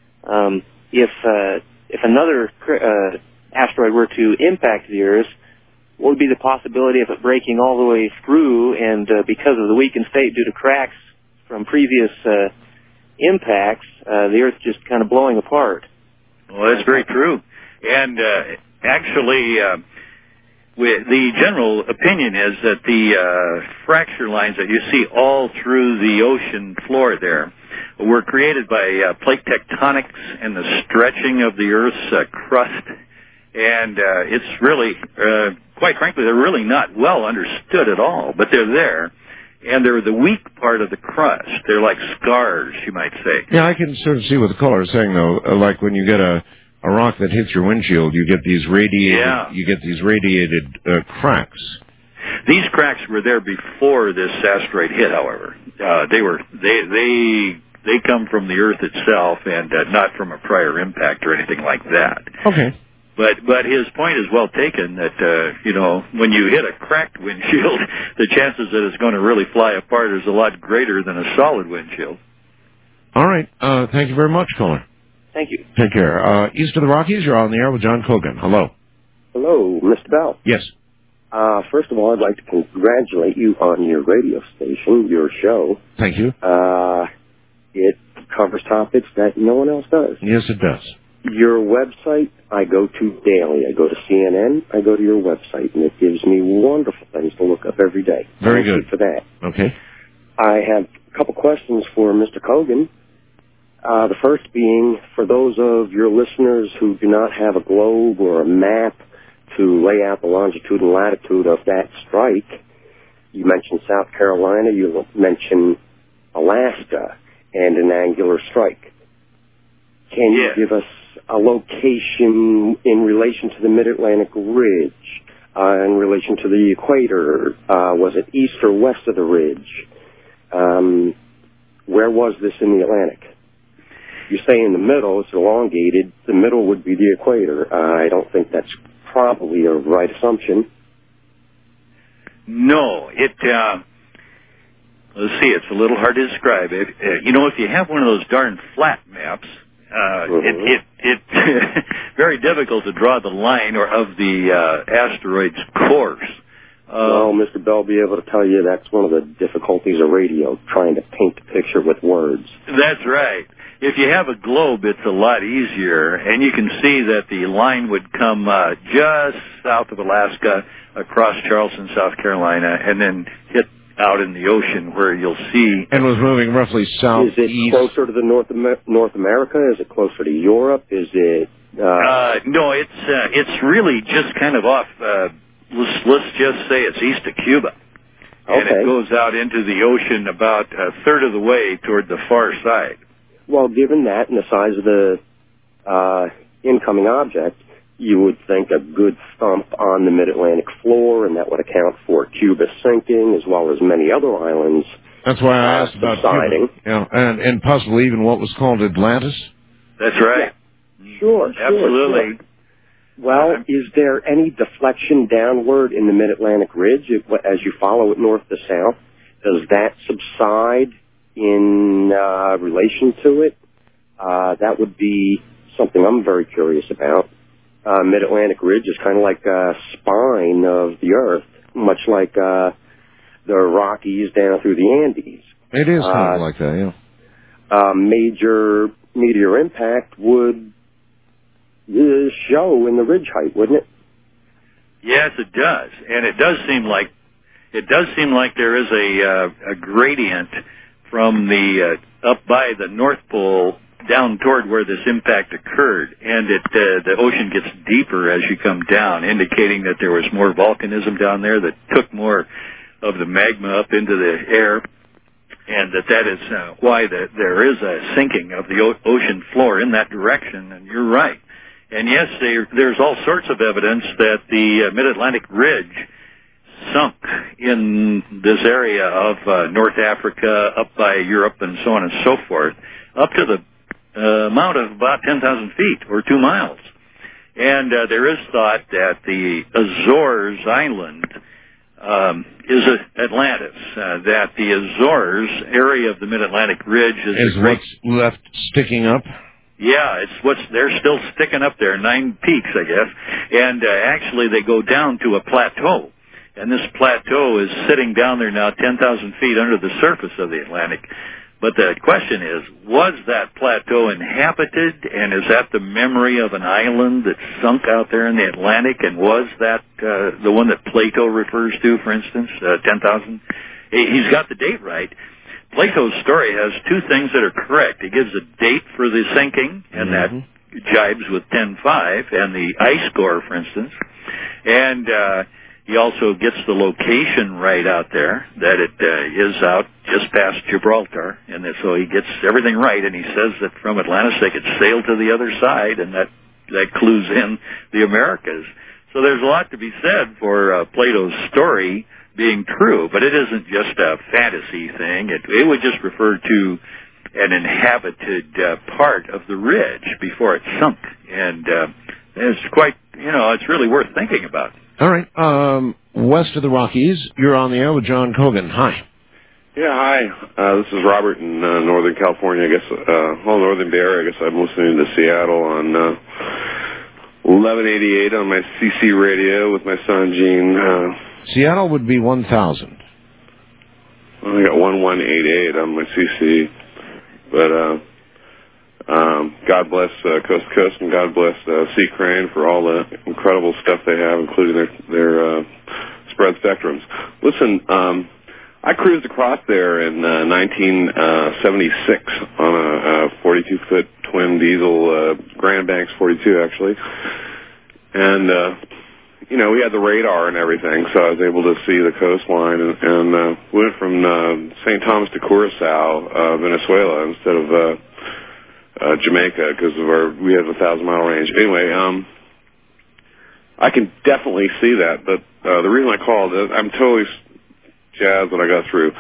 if another asteroid were to impact the Earth, what would be the possibility of it breaking all the way through, and because of the weakened state due to cracks from previous impacts, the Earth just kind of blowing apart? Well, that's very true. And actually, the general opinion is that the fracture lines that you see all through the ocean floor there were created by plate tectonics and the stretching of the Earth's crust. And it's really, quite frankly, they're really not well understood at all, but they're there. And they're the weak part of the crust. They're like scars, you might say. Yeah, I can sort of see what the caller is saying, though. Like when you get a rock that hits your windshield, you get these radiated cracks. These cracks were there before this asteroid hit, however. They come from the Earth itself and not from a prior impact or anything like that. Okay. But his point is well taken that, when you hit a cracked windshield, the chances that it's going to really fly apart is a lot greater than a solid windshield. All right. Thank you very much, caller. Thank you. Take care. East of the Rockies, you're on the air with John Cogan. Hello. Hello, Mr. Bell. Yes. First of all, I'd like to congratulate you on your radio station, your show. Thank you. It covers topics that no one else does. Yes, it does. Your website, I go to daily. I go to CNN, I go to your website, and it gives me wonderful things to look up every day. Very Thank good. you for that. Okay. I have a couple questions for Mr. Cogan. The first being, for those of your listeners who do not have a globe or a map to lay out the longitude and latitude of that strike, you mentioned South Carolina, you mentioned Alaska, and an angular strike. Can you give us a location in relation to the Mid-Atlantic Ridge, in relation to the equator? Was it east or west of the ridge? Where was this in the Atlantic? You say in the middle, it's elongated. The middle would be the equator. I don't think that's probably a right assumption. No, let's see, it's a little hard to describe. If you have one of those darn flat maps, it's very difficult to draw the line of the asteroid's course. Well, Mr. Bell will be able to tell you that's one of the difficulties of radio, trying to paint the picture with words. That's right. If you have a globe, it's a lot easier, and you can see that the line would come just south of Alaska, across Charleston, South Carolina, and then hit out in the ocean where you'll see... And was moving roughly southeast. Is it closer to the North America? Is it closer to Europe? Is it... No, it's really just kind of off... let's just say it's east of Cuba. And it goes out into the ocean about a third of the way toward the far side. Well, given that and the size of the incoming object, you would think a good thump on the mid-Atlantic floor, and that would account for Cuba sinking, as well as many other islands. That's why I asked about subsiding. Cuba. Yeah, and possibly even what was called Atlantis. That's right. Sure, absolutely. Sure. Well, is there any deflection downward in the mid-Atlantic ridge as you follow it north to south? Does that subside in relation to it? That would be something I'm very curious about. Mid-Atlantic ridge is kind of like a spine of the Earth, much like the Rockies down through the Andes. It is kind of like that, yeah. Major meteor impact would show in the ridge height, wouldn't it? Yes, it does, and it does seem like there is a gradient from the up by the North Pole down toward where this impact occurred, and the ocean gets deeper as you come down, indicating that there was more volcanism down there that took more of the magma up into the air. and that is why there is a sinking of the ocean floor in that direction, and you're right. And yes, there's all sorts of evidence that the Mid-Atlantic Ridge sunk in this area of North Africa, up by Europe, and so on and so forth, up to the amount of about 10,000 feet, or 2 miles. And there is thought that the Azores Island is Atlantis, that the Azores area of the Mid-Atlantic Ridge is what's left sticking up? Yeah, they're still sticking up there, 9 peaks, I guess. And actually they go down to a plateau. And this plateau is sitting down there now 10,000 feet under the surface of the Atlantic. But the question is, was that plateau inhabited, and is that the memory of an island that sunk out there in the Atlantic, and was that the one that Plato refers to, for instance, 10,000? He's got the date right. Plato's story has 2 things that are correct. He gives a date for the sinking, and that jibes with 10.5, and the ice core, for instance. And he also gets the location right out there, that it is out just past Gibraltar, and so he gets everything right, and he says that from Atlantis they could sail to the other side, and that clues in the Americas. So there's a lot to be said for Plato's story being true, but it isn't just a fantasy thing. It would just refer to an inhabited part of the ridge before it sunk, and it's quite, it's really worth thinking about. All right. West of the Rockies, you're on the air with John Cogan. Hi. Yeah, hi. This is Robert in Northern California. I guess, Northern Bay Area. I guess I'm listening to Seattle on 1188 on my CC radio with my son Gene. Seattle would be 1,000. Well, I got 1188 on my CC, but God bless Coast to Coast, and God bless Sea Crane for all the incredible stuff they have, including their spread spectrums. Listen, I cruised across there in 1976 on a 42-foot twin diesel Grand Banks 42, actually, and we had the radar and everything, so I was able to see the coastline, and went from St. Thomas to Curacao, Venezuela, instead of Jamaica, because we have a 1,000-mile range. Anyway, I can definitely see that, but the reason I called, I'm totally jazzed that I got through.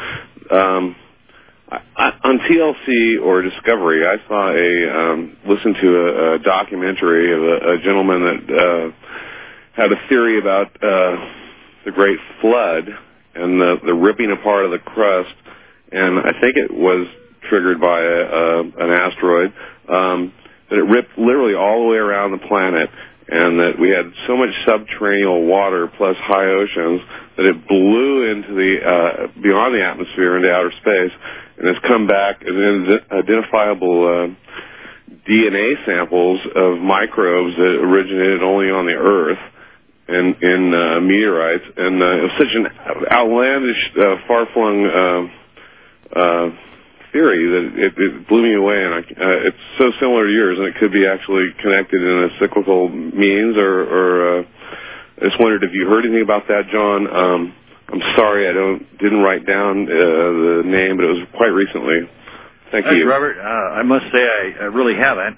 On TLC or Discovery, I saw listened to a documentary of a gentleman that had a theory about the Great Flood and the ripping apart of the crust, and I think it was triggered by an asteroid, that it ripped literally all the way around the planet, and that we had so much subterranean water plus high oceans that it blew into beyond the atmosphere into outer space, and has come back as identifiable DNA samples of microbes that originated only on the Earth and in meteorites, and it was such an outlandish, far-flung theory that it blew me away, and it's so similar to yours, and it could be actually connected in a cyclical means, or I just wondered if you heard anything about that, John. I'm sorry I didn't write down the name, but it was quite recently. Thank you. Robert. I must say I really haven't.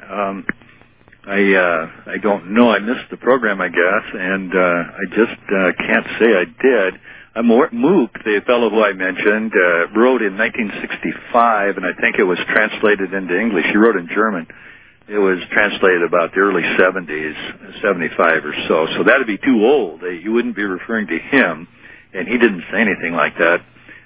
I don't know. I missed the program, I guess, and I just can't say I did. Mook, the fellow who I mentioned, wrote in 1965, and I think it was translated into English. He wrote in German. It was translated about the early 70s, 75 or so. So that would be too old. You wouldn't be referring to him, and he didn't say anything like that.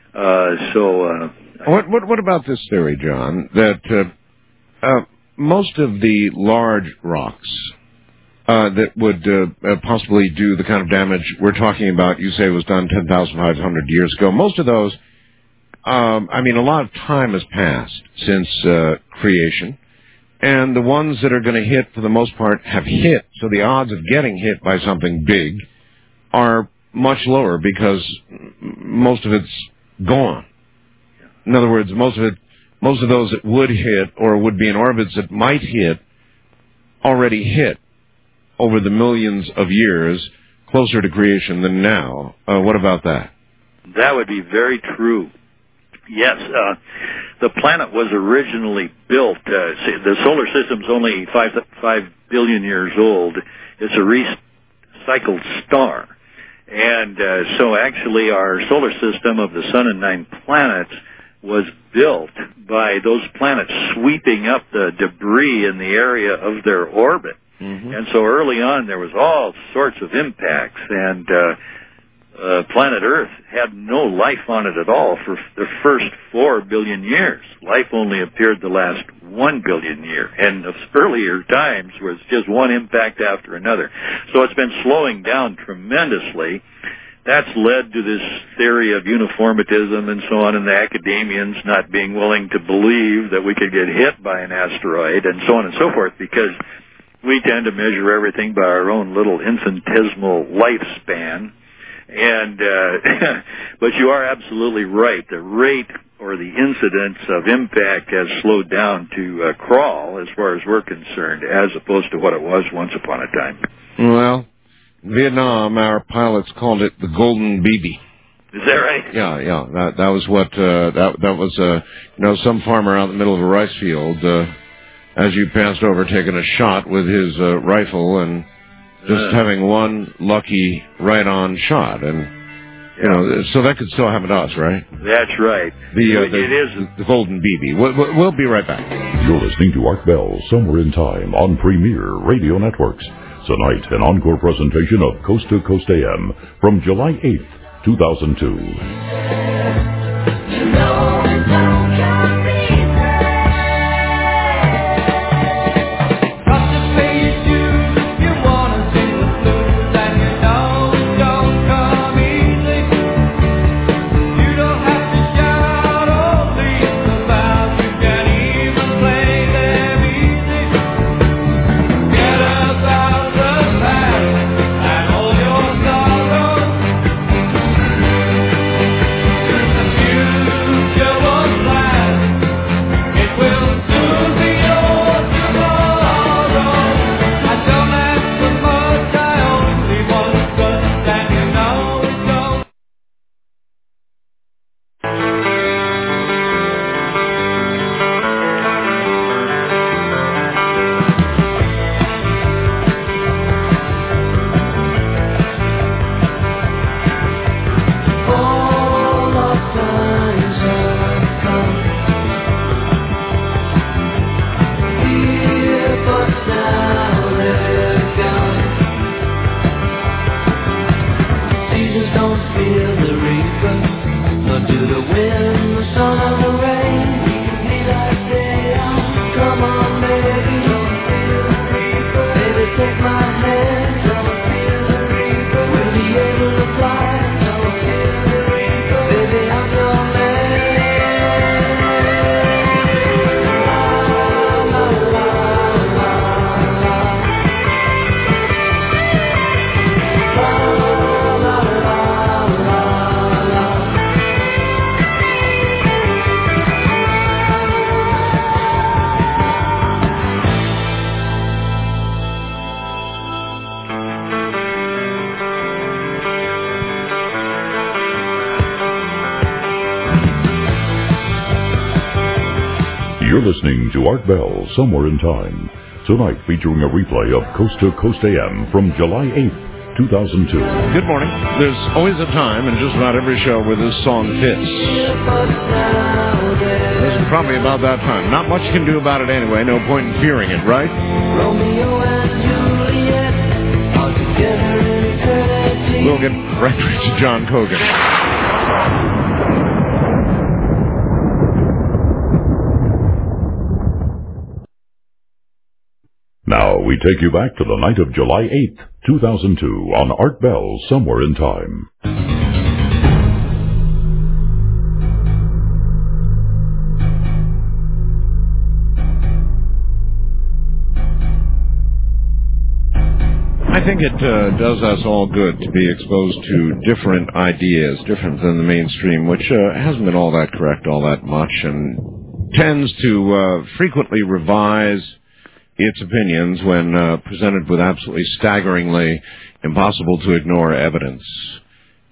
What about this theory, John, that most of the large rocks that would possibly do the kind of damage we're talking about, you say was done 10,500 years ago, most of those, a lot of time has passed since creation, and the ones that are going to hit, for the most part, have hit, so the odds of getting hit by something big are much lower because most of it's gone. In other words, most of those that would hit or would be in orbits that might hit already hit over the millions of years closer to creation than now. What about that? That would be very true. Yes, the planet was originally built. The solar system's only 5 billion years old. It's a recycled star. And so actually our solar system of the sun and 9 planets was built by those planets sweeping up the debris in the area of their orbit. Mm-hmm. And so early on there was all sorts of impacts, and planet Earth had no life on it at all for the first 4 billion years. Life only appeared the last 1 billion year, and of earlier times was just one impact after another. So it's been slowing down tremendously. That's led to this theory of uniformitism and so on, and the academians not being willing to believe that we could get hit by an asteroid and so on and so forth, because we tend to measure everything by our own little infinitesimal lifespan. And but you are absolutely right. The rate or the incidence of impact has slowed down to crawl as far as we're concerned, as opposed to what it was once upon a time. Well, Vietnam, our pilots called it the Golden BB. Is that right? Yeah. That was what that was. Some farmer out in the middle of a rice field, as you passed over, taking a shot with his rifle and just having one lucky right-on shot, and so that could still happen to us, right? That's right. It is the Golden BB. We'll be right back. You're listening to Art Bell, Somewhere in Time, on Premier Radio Networks. Tonight, an encore presentation of Coast to Coast AM from July 8th, 2002. You're listening to Art Bell, Somewhere in Time. Tonight featuring a replay of Coast to Coast AM from July 8th, 2002. Good morning. There's always a time in just about every show where this song fits. This is probably about that time. Not much you can do about it anyway. No point in fearing it, right? Romeo and Juliet are together in eternity. We'll get right to John Cogan. Now we take you back to the night of July 8th, 2002 on Art Bell, Somewhere in Time. I think it does us all good to be exposed to different ideas, different than the mainstream, which hasn't been all that correct all that much, and tends to frequently revise its opinions when presented with absolutely staggeringly impossible to ignore evidence.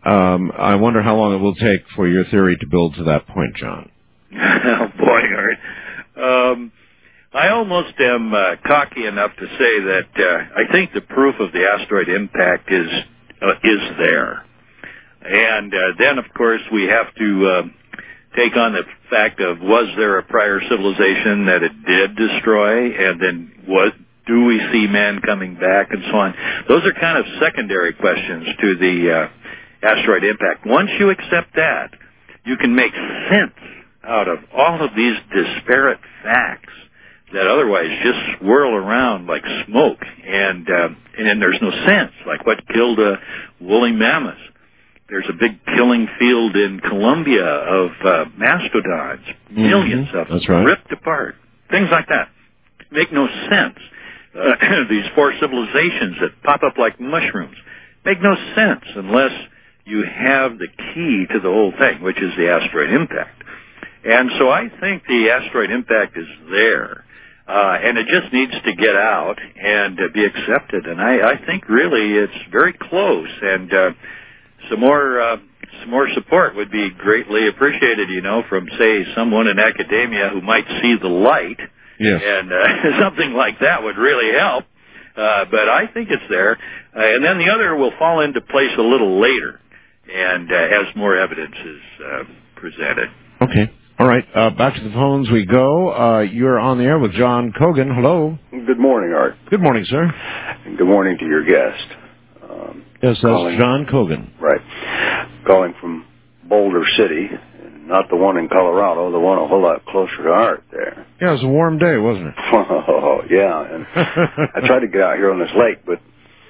I wonder how long it will take for your theory to build to that point, John. Oh, boy, Art. I almost am cocky enough to say that I think the proof of the asteroid impact is there. And then, of course, we have to take on the fact of, was there a prior civilization that it did destroy, and then do we see man coming back, and so on. Those are kind of secondary questions to the asteroid impact. Once you accept that, you can make sense out of all of these disparate facts that otherwise just swirl around like smoke, and then there's no sense, like what killed a woolly mammoth. There's a big killing field in Colombia of mastodons, millions of them, That's right. ripped apart, things like that. Make no sense. These four civilizations that pop up like mushrooms make no sense unless you have the key to the whole thing, which is the asteroid impact. And so I think the asteroid impact is there, and it just needs to get out and be accepted. And I think really it's very close, and some more support would be greatly appreciated, from, say, someone in academia who might see the light. Yes. And something like that would really help. But I think it's there. And then the other will fall into place a little later, and as more evidence is presented. Okay. All right. Back to the phones we go. You're on the air with John Cogan. Hello. Good morning, Art. Good morning, sir. And good morning to your guest. Yes, that's John Cogan. Right. Calling from Boulder City, not the one in Colorado, the one a whole lot closer to Art there. Yeah, it was a warm day, wasn't it? Oh, yeah. And I tried to get out here on this lake, but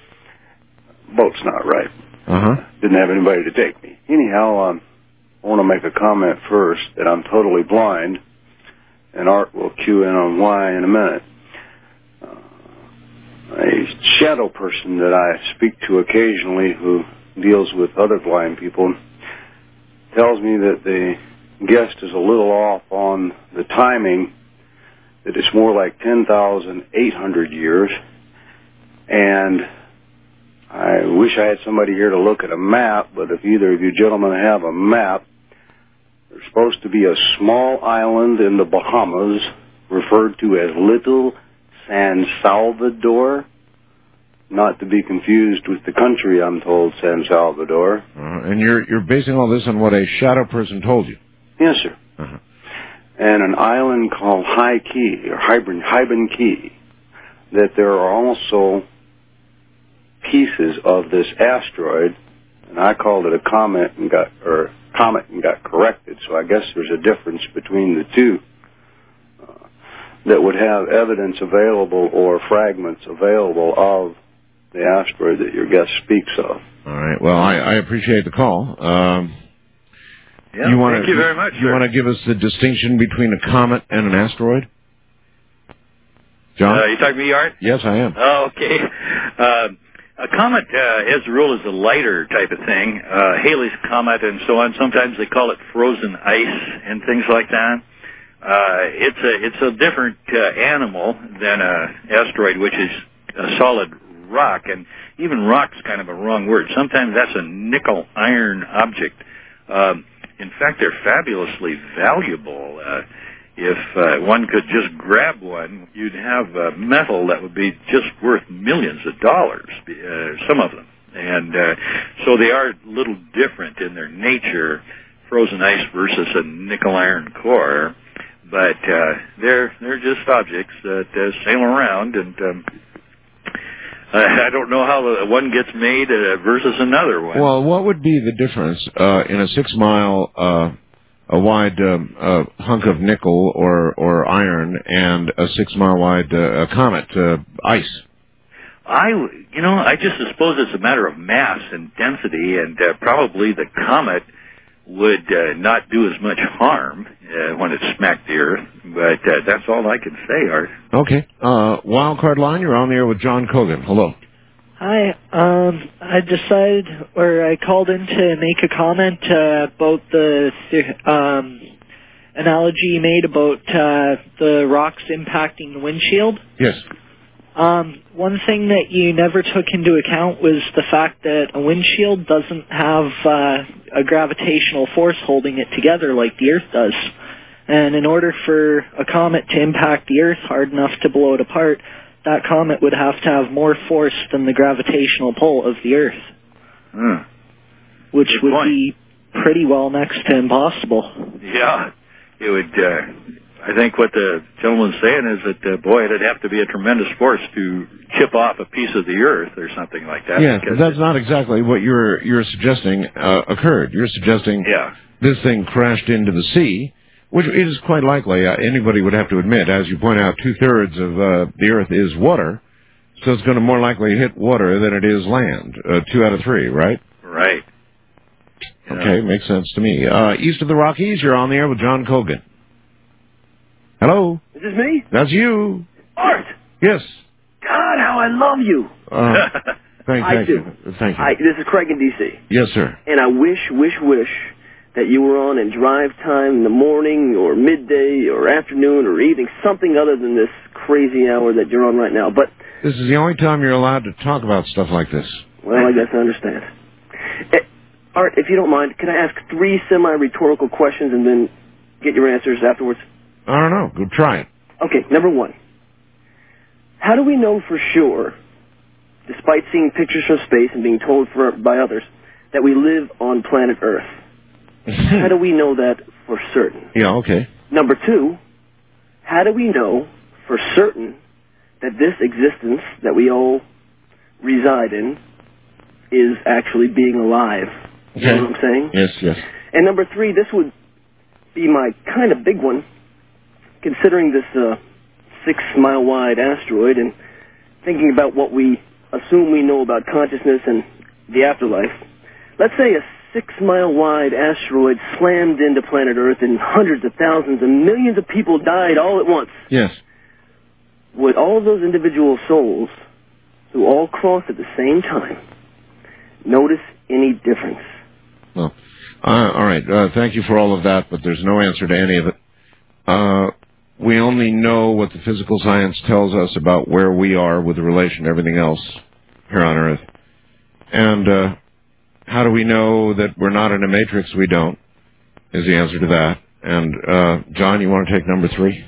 boat's not right. Didn't have anybody to take me. Anyhow, I want to make a comment first that I'm totally blind, and Art will cue in on why in a minute. A shadow person that I speak to occasionally who deals with other blind people tells me that the guest is a little off on the timing, that it's more like 10,800 years, and I wish I had somebody here to look at a map, but if either of you gentlemen have a map, there's supposed to be a small island in the Bahamas referred to as Little San Salvador, not to be confused with the country, I'm told, San Salvador. And you're basing all this on what a shadow person told you? Yes, sir. And an island called High Key, or Hyben Key, that there are also pieces of this asteroid, and I called it a comet and got corrected, so I guess there's a difference between the two, that would have evidence available or fragments available of the asteroid that your guest speaks of. All right. Well, I appreciate the call. Thank you very much. You want to give us the distinction between a comet and an asteroid? John? You talking to me, Art? Yes, I am. Oh, okay. A comet, as a rule, is a lighter type of thing. Halley's Comet and so on. Sometimes they call it frozen ice and things like that. It's a different animal than an asteroid, which is a solid rock, and even rock's kind of a wrong word. Sometimes that's a nickel iron object. In fact, they're fabulously valuable. If one could just grab one, you'd have metal that would be just worth millions of dollars, some of them. And so they are a little different in their nature, frozen ice versus a nickel iron core. But they're just objects that sail around, and I don't know how one gets made versus another one. Well, what would be the difference in a 6 mile wide hunk of nickel or iron and a 6 mile wide comet ice? I just suppose it's a matter of mass and density, and probably the comet would not do as much harm when it smacked the Earth, but that's all I can say, Art. Okay. Wildcard line, you're on the air with John Cogan. Hello. Hi. I called in to make a comment about the analogy you made about the rocks impacting the windshield. Yes. One thing that you never took into account was the fact that a windshield doesn't have a gravitational force holding it together like the Earth does. And in order for a comet to impact the Earth hard enough to blow it apart, that comet would have to have more force than the gravitational pull of the Earth. Which would be pretty well next to impossible. Yeah, it would. I think what the gentleman's saying is that, boy, it'd have to be a tremendous force to chip off a piece of the Earth or something like that. Yeah, but that's not exactly what you're suggesting occurred. You're suggesting this thing crashed into the sea, which is quite likely. Anybody would have to admit, as you point out, 2/3 of the Earth is water, so it's going to more likely hit water than it is land. 2 out of 3, right? Right. Okay, makes sense to me. East of the Rockies, you're on the air with John Cogan. Hello? Is this me? That's you. Art! Yes. God, how I love you! Thank you. Thank you. This is Craig in D.C. Yes, sir. And I wish that you were on in drive time in the morning or midday or afternoon or evening, something other than this crazy hour that you're on right now. But this is the only time you're allowed to talk about stuff like this. Well, I guess I understand. Art, if you don't mind, can I ask 3 semi-rhetorical questions and then get your answers afterwards? I don't know. Go try it. Okay, number 1. How do we know for sure, despite seeing pictures from space and being told by others, that we live on planet Earth? How do we know that for certain? Yeah, okay. Number 2, how do we know for certain that this existence that we all reside in is actually being alive? You know what I'm saying? Yes, yes. And number 3, this would be my kind of big one, considering this 6-mile-wide asteroid and thinking about what we assume we know about consciousness and the afterlife. Let's say a 6-mile-wide asteroid slammed into planet Earth and hundreds of thousands and millions of people died all at once. Yes. Would all of those individual souls, who all cross at the same time, notice any difference? Well, all right. Thank you for all of that, but there's no answer to any of it. We only know what the physical science tells us about where we are with relation to everything else here on Earth. And how do we know that we're not in a matrix? We don't, is the answer to that. And, John, you want to take number 3?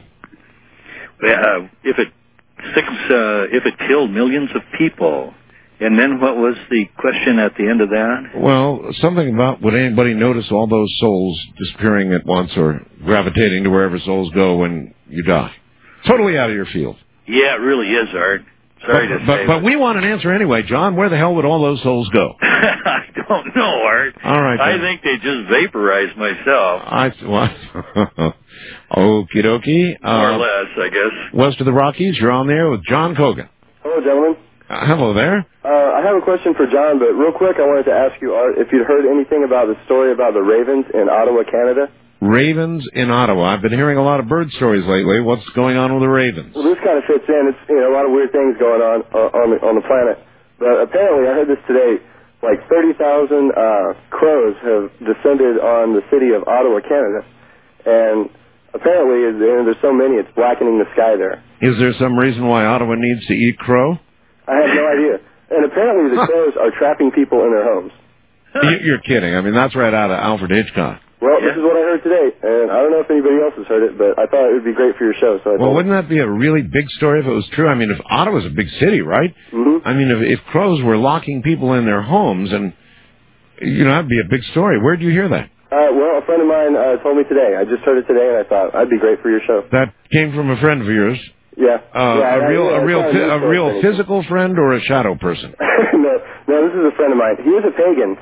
If it killed millions of people, and then what was the question at the end of that? Well, something about would anybody notice all those souls disappearing at once or gravitating to wherever souls go when you die? Totally out of your field. Yeah, it really is, Art. Sorry to say. But we want an answer anyway, John. Where the hell would all those souls go? I don't know, Art. All right. I think they just vaporized myself. Okie dokie. More or less, I guess. West of the Rockies, you're on there with John Cogan. Hello, gentlemen. Hello there. I have a question for John, but real quick, I wanted to ask you, Art, if you'd heard anything about the story about the ravens in Ottawa, Canada. Ravens in Ottawa. I've been hearing a lot of bird stories lately. What's going on with the ravens? Well, this kind of fits in. It's a lot of weird things going on the planet. But apparently, I heard this today. Like 30,000 crows have descended on the city of Ottawa, Canada, and apparently, there's so many, it's blackening the sky there. Is there some reason why Ottawa needs to eat crow? I have no idea. And apparently, the crows are trapping people in their homes. You're kidding. I mean, that's right out of Alfred Hitchcock. Well, this is what I heard today, and I don't know if anybody else has heard it, but I thought it would be great for your show. So wouldn't that be a really big story if it was true? I mean, if Ottawa's a big city, right? Mm-hmm. I mean, if crows were locking people in their homes, and, that'd be a big story. Where'd you hear that? Well, a friend of mine told me today. I just heard it today, and I thought that'd be great for your show. That came from a friend of yours? Yeah. A real physical friend or a shadow person? No, this is a friend of mine. He is a pagan,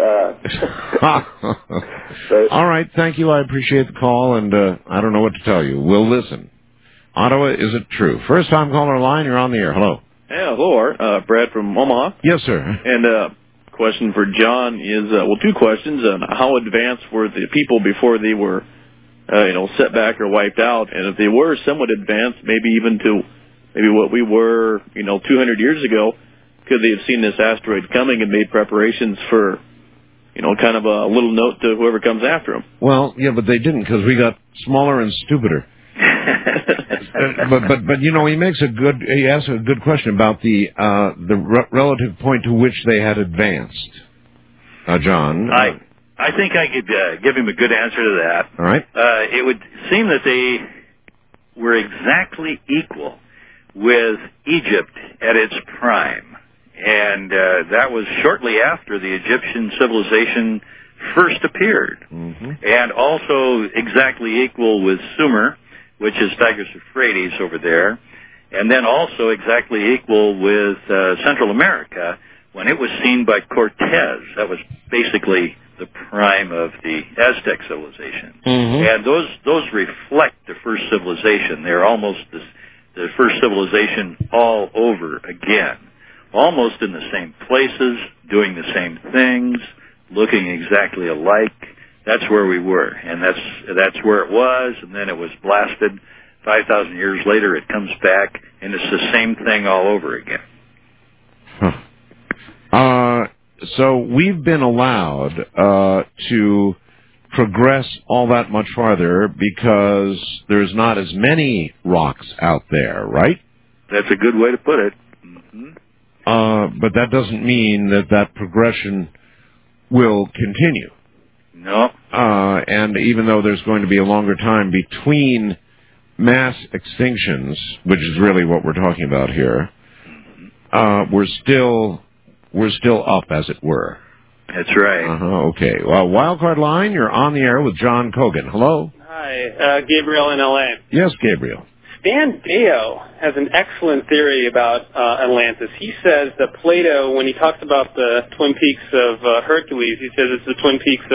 but... All right, thank you. I appreciate the call, and I don't know what to tell you. We'll listen. Ottawa, is it true? First-time caller line, you're on the air. Hello. Yeah, hello, Art. Brad from Omaha. Yes, sir. And question for John is, 2 questions. How advanced were the people before they were, set back or wiped out? And if they were somewhat advanced, maybe even to what we were, 200 years ago, could they have seen this asteroid coming and made preparations for, kind of a little note to whoever comes after them? Well, yeah, but they didn't because we got smaller and stupider. But he asks a good question about the relative point to which they had advanced. John. I think I could give him a good answer to that. All right. It would seem that they were exactly equal with Egypt at its prime. And that was shortly after the Egyptian civilization first appeared. Mm-hmm. And also exactly equal with Sumer, which is Tigris-Euphrates over there. And then also exactly equal with Central America when it was seen by Cortez. That was basically the prime of the Aztec civilization. Mm-hmm. And those reflect the first civilization. They're almost the first civilization all over again. Almost in the same places, doing the same things, looking exactly alike. That's where we were, and that's where it was, and then it was blasted. 5,000 years later, it comes back, and it's the same thing all over again. So we've been allowed to progress all that much farther because there's not as many rocks out there, right? That's a good way to put it. Mm-hmm. But that doesn't mean that progression will continue. No. And even though there's going to be a longer time between mass extinctions, which is really what we're talking about here, we're still up, as it were. That's right. Okay. Well, Wildcard Line, you're on the air with John Cogan. Hello. Hi, Gabriel in L.A. Yes, Gabriel. Stan Deyo has an excellent theory about Atlantis. He says that Plato, when he talks about the Twin Peaks of Hercules, he says it's the Twin Peaks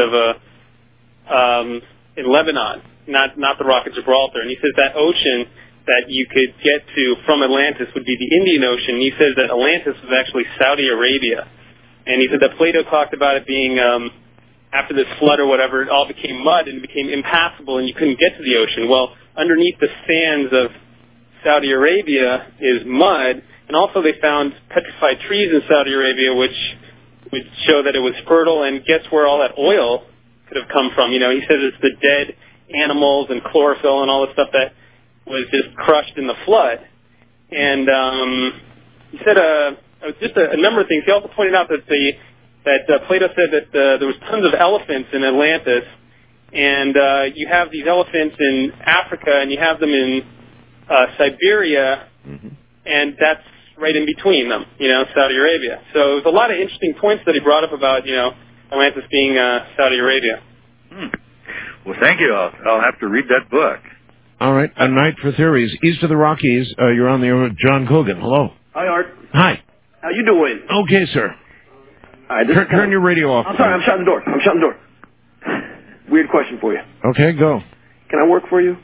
of in Lebanon, not the Rock of Gibraltar. And he says that ocean that you could get to from Atlantis would be the Indian Ocean. And he says that Atlantis was actually Saudi Arabia. And he said that Plato talked about it being, after this flood or whatever, it all became mud and it became impassable and you couldn't get to the ocean. Well, underneath the sands of Saudi Arabia is mud, and also they found petrified trees in Saudi Arabia, which would show that it was fertile, and guess where all that oil could have come from? You know, he says it's the dead animals and chlorophyll and all the stuff that was just crushed in the flood. And he said just a number of things. He also pointed out that Plato said that there was tons of elephants in Atlantis, and you have these elephants in Africa, and you have them in Siberia, and that's right in between them, Saudi Arabia. So there's a lot of interesting points that he brought up about, Atlantis being Saudi Arabia. Well, thank you. I'll have to read that book. All right. A Night for Theories. East of the Rockies, you're on the air with John Cogan. Hello. Hi, Art. Hi. How you doing? Okay, sir. All right, turn your radio off. I'm sorry, I'm shutting the door. Weird question for you. Okay, go. Can I work for you?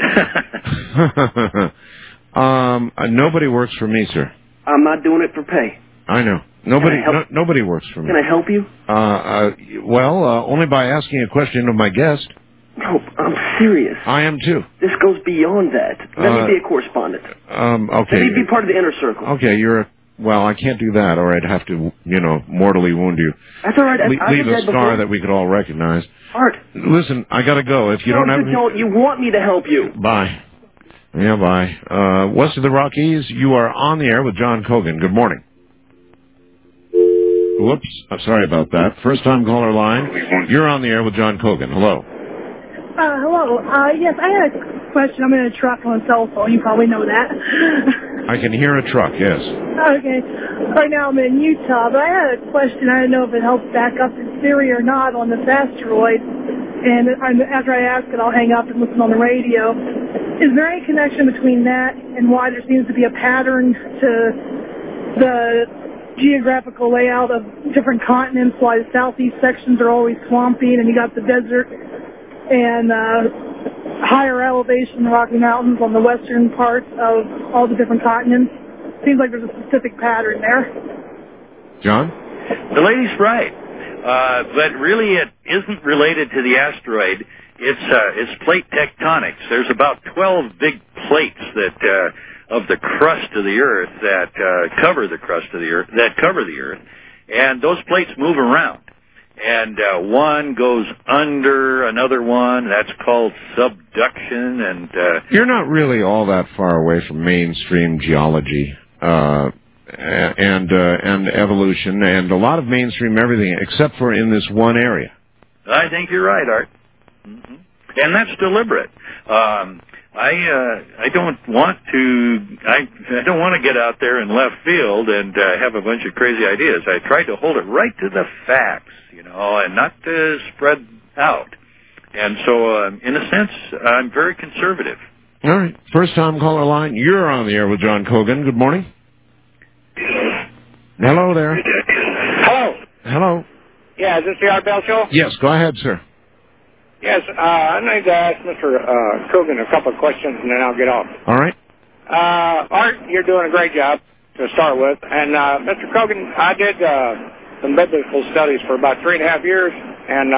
Nobody works for me, sir. I'm not doing it for pay. I know. Nobody works for me. Can I help you? Only by asking a question of my guest. No, I'm serious. I am too. This goes beyond that. Let me be a correspondent. Okay. Let me be part of the inner circle. Okay, I can't do that, or I'd have to, mortally wound you. That's all right. Leave a scar that we could all recognize. Art. Listen, I gotta go. If you don't have... You want me to help you. Bye. Yeah, bye. West of the Rockies, you are on the air with John Cogan. Good morning. Whoops. I'm sorry about that. First time caller line. You're on the air with John Cogan. Hello. Hello. Yes, I had a question. I'm in a truck on a cell phone. You probably know that. I can hear a truck, yes. Okay. Right now I'm in Utah, but I had a question. I don't know if it helps back up his theory or not on this asteroid. And after I ask it, I'll hang up and listen on the radio. Is there any connection between that and why there seems to be a pattern to the geographical layout of different continents, why the southeast sections are always swampy and you got the desert and higher elevation Rocky Mountains on the western part of all the different continents? Seems like there's a specific pattern there. John? The lady's right. But really it isn't related to the asteroid. It's plate tectonics. There's about 12 big plates that of the crust of the Earth that cover the crust of the Earth, and those plates move around. and one goes under another one. That's called subduction, and you're not really all that far away from mainstream geology and evolution, and a lot of mainstream everything, except for in this one area. I think you're right, Art. Mm-hmm. And that's deliberate. I don't want to get out there in left field and have a bunch of crazy ideas. I tried to hold it right to the facts, and not to spread out. And so, in a sense, I'm very conservative. All right. First time caller line. You're on the air with John Cogan. Good morning. Hello there. Hello. Hello. Yeah, is this the Art Bell Show? Yes, go ahead, sir. Yes, I need to ask Mr. Coogan a couple of questions, and then I'll get off. All right. Art, you're doing a great job to start with. And, Mr. Coogan, I did some biblical studies for about 3.5 years, and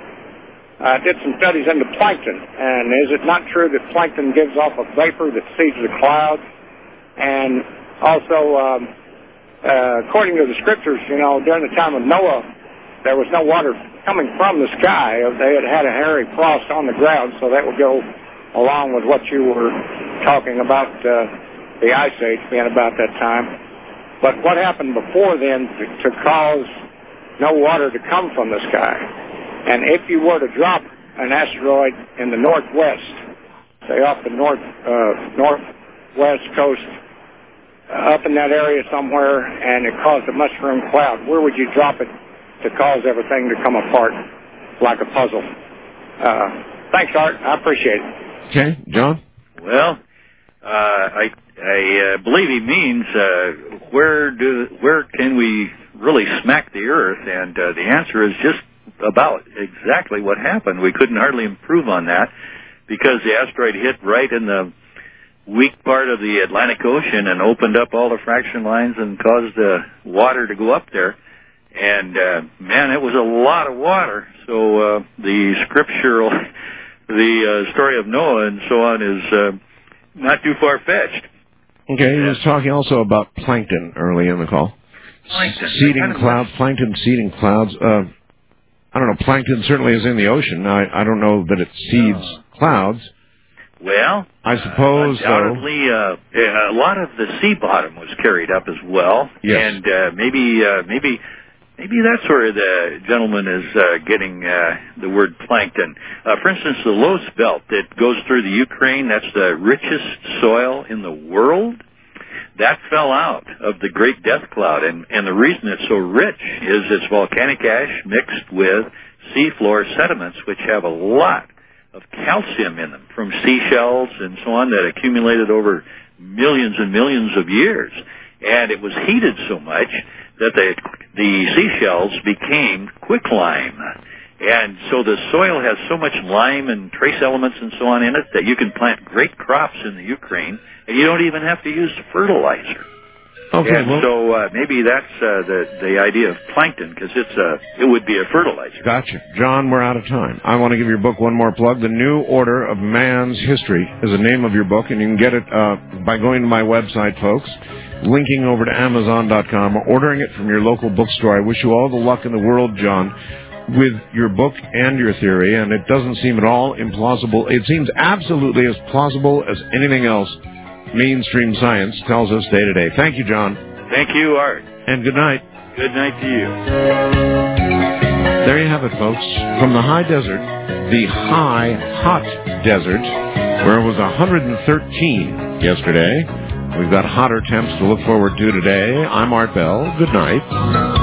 I did some studies into plankton. And is it not true that plankton gives off a vapor that seeds the clouds? And also, according to the scriptures, during the time of Noah, there was no water coming from the sky. They had a hairy frost on the ground, so that would go along with what you were talking about, the Ice Age being about that time. But what happened before then to cause no water to come from the sky? And if you were to drop an asteroid in the northwest, say off the northwest coast, up in that area somewhere, and it caused a mushroom cloud, where would you drop it to cause everything to come apart like a puzzle? Thanks, Art. I appreciate it. Okay, John? Well, I believe he means where can we really smack the Earth? And the answer is just about exactly what happened. We couldn't hardly improve on that because the asteroid hit right in the weak part of the Atlantic Ocean and opened up all the fraction lines and caused the water to go up there. And, man, it was a lot of water. So the scriptural, the story of Noah and so on is not too far-fetched. Okay, he was talking also about plankton early in the call. Plankton. Seeding clouds, plankton seeding clouds. I don't know, plankton certainly is in the ocean. I don't know that it seeds clouds. Well, I suppose undoubtedly, a lot of the sea bottom was carried up as well. Yes. And maybe that's where the gentleman is getting the word plankton. For instance, the Loess Belt that goes through the Ukraine, that's the richest soil in the world. That fell out of the Great Death Cloud, and the reason it's so rich is it's volcanic ash mixed with seafloor sediments, which have a lot of calcium in them from seashells and so on that accumulated over millions and millions of years. And it was heated so much that the seashells became quicklime. And so the soil has so much lime and trace elements and so on in it that you can plant great crops in the Ukraine, and you don't even have to use fertilizer. Okay, and so maybe that's the idea of plankton, because it would be a fertilizer. Gotcha. John, we're out of time. I want to give your book one more plug. The New Order of Man's History is the name of your book, and you can get it by going to my website, folks, linking over to Amazon.com, or ordering it from your local bookstore. I wish you all the luck in the world, John, with your book and your theory, and it doesn't seem at all implausible. It seems absolutely as plausible as anything else mainstream science tells us day to day. Thank you, John. Thank you, Art. And good night. Good night to you. There you have it, folks. From the high desert, the high, hot desert, where it was 113 yesterday. We've got hotter temps to look forward to today. I'm Art Bell. Good night.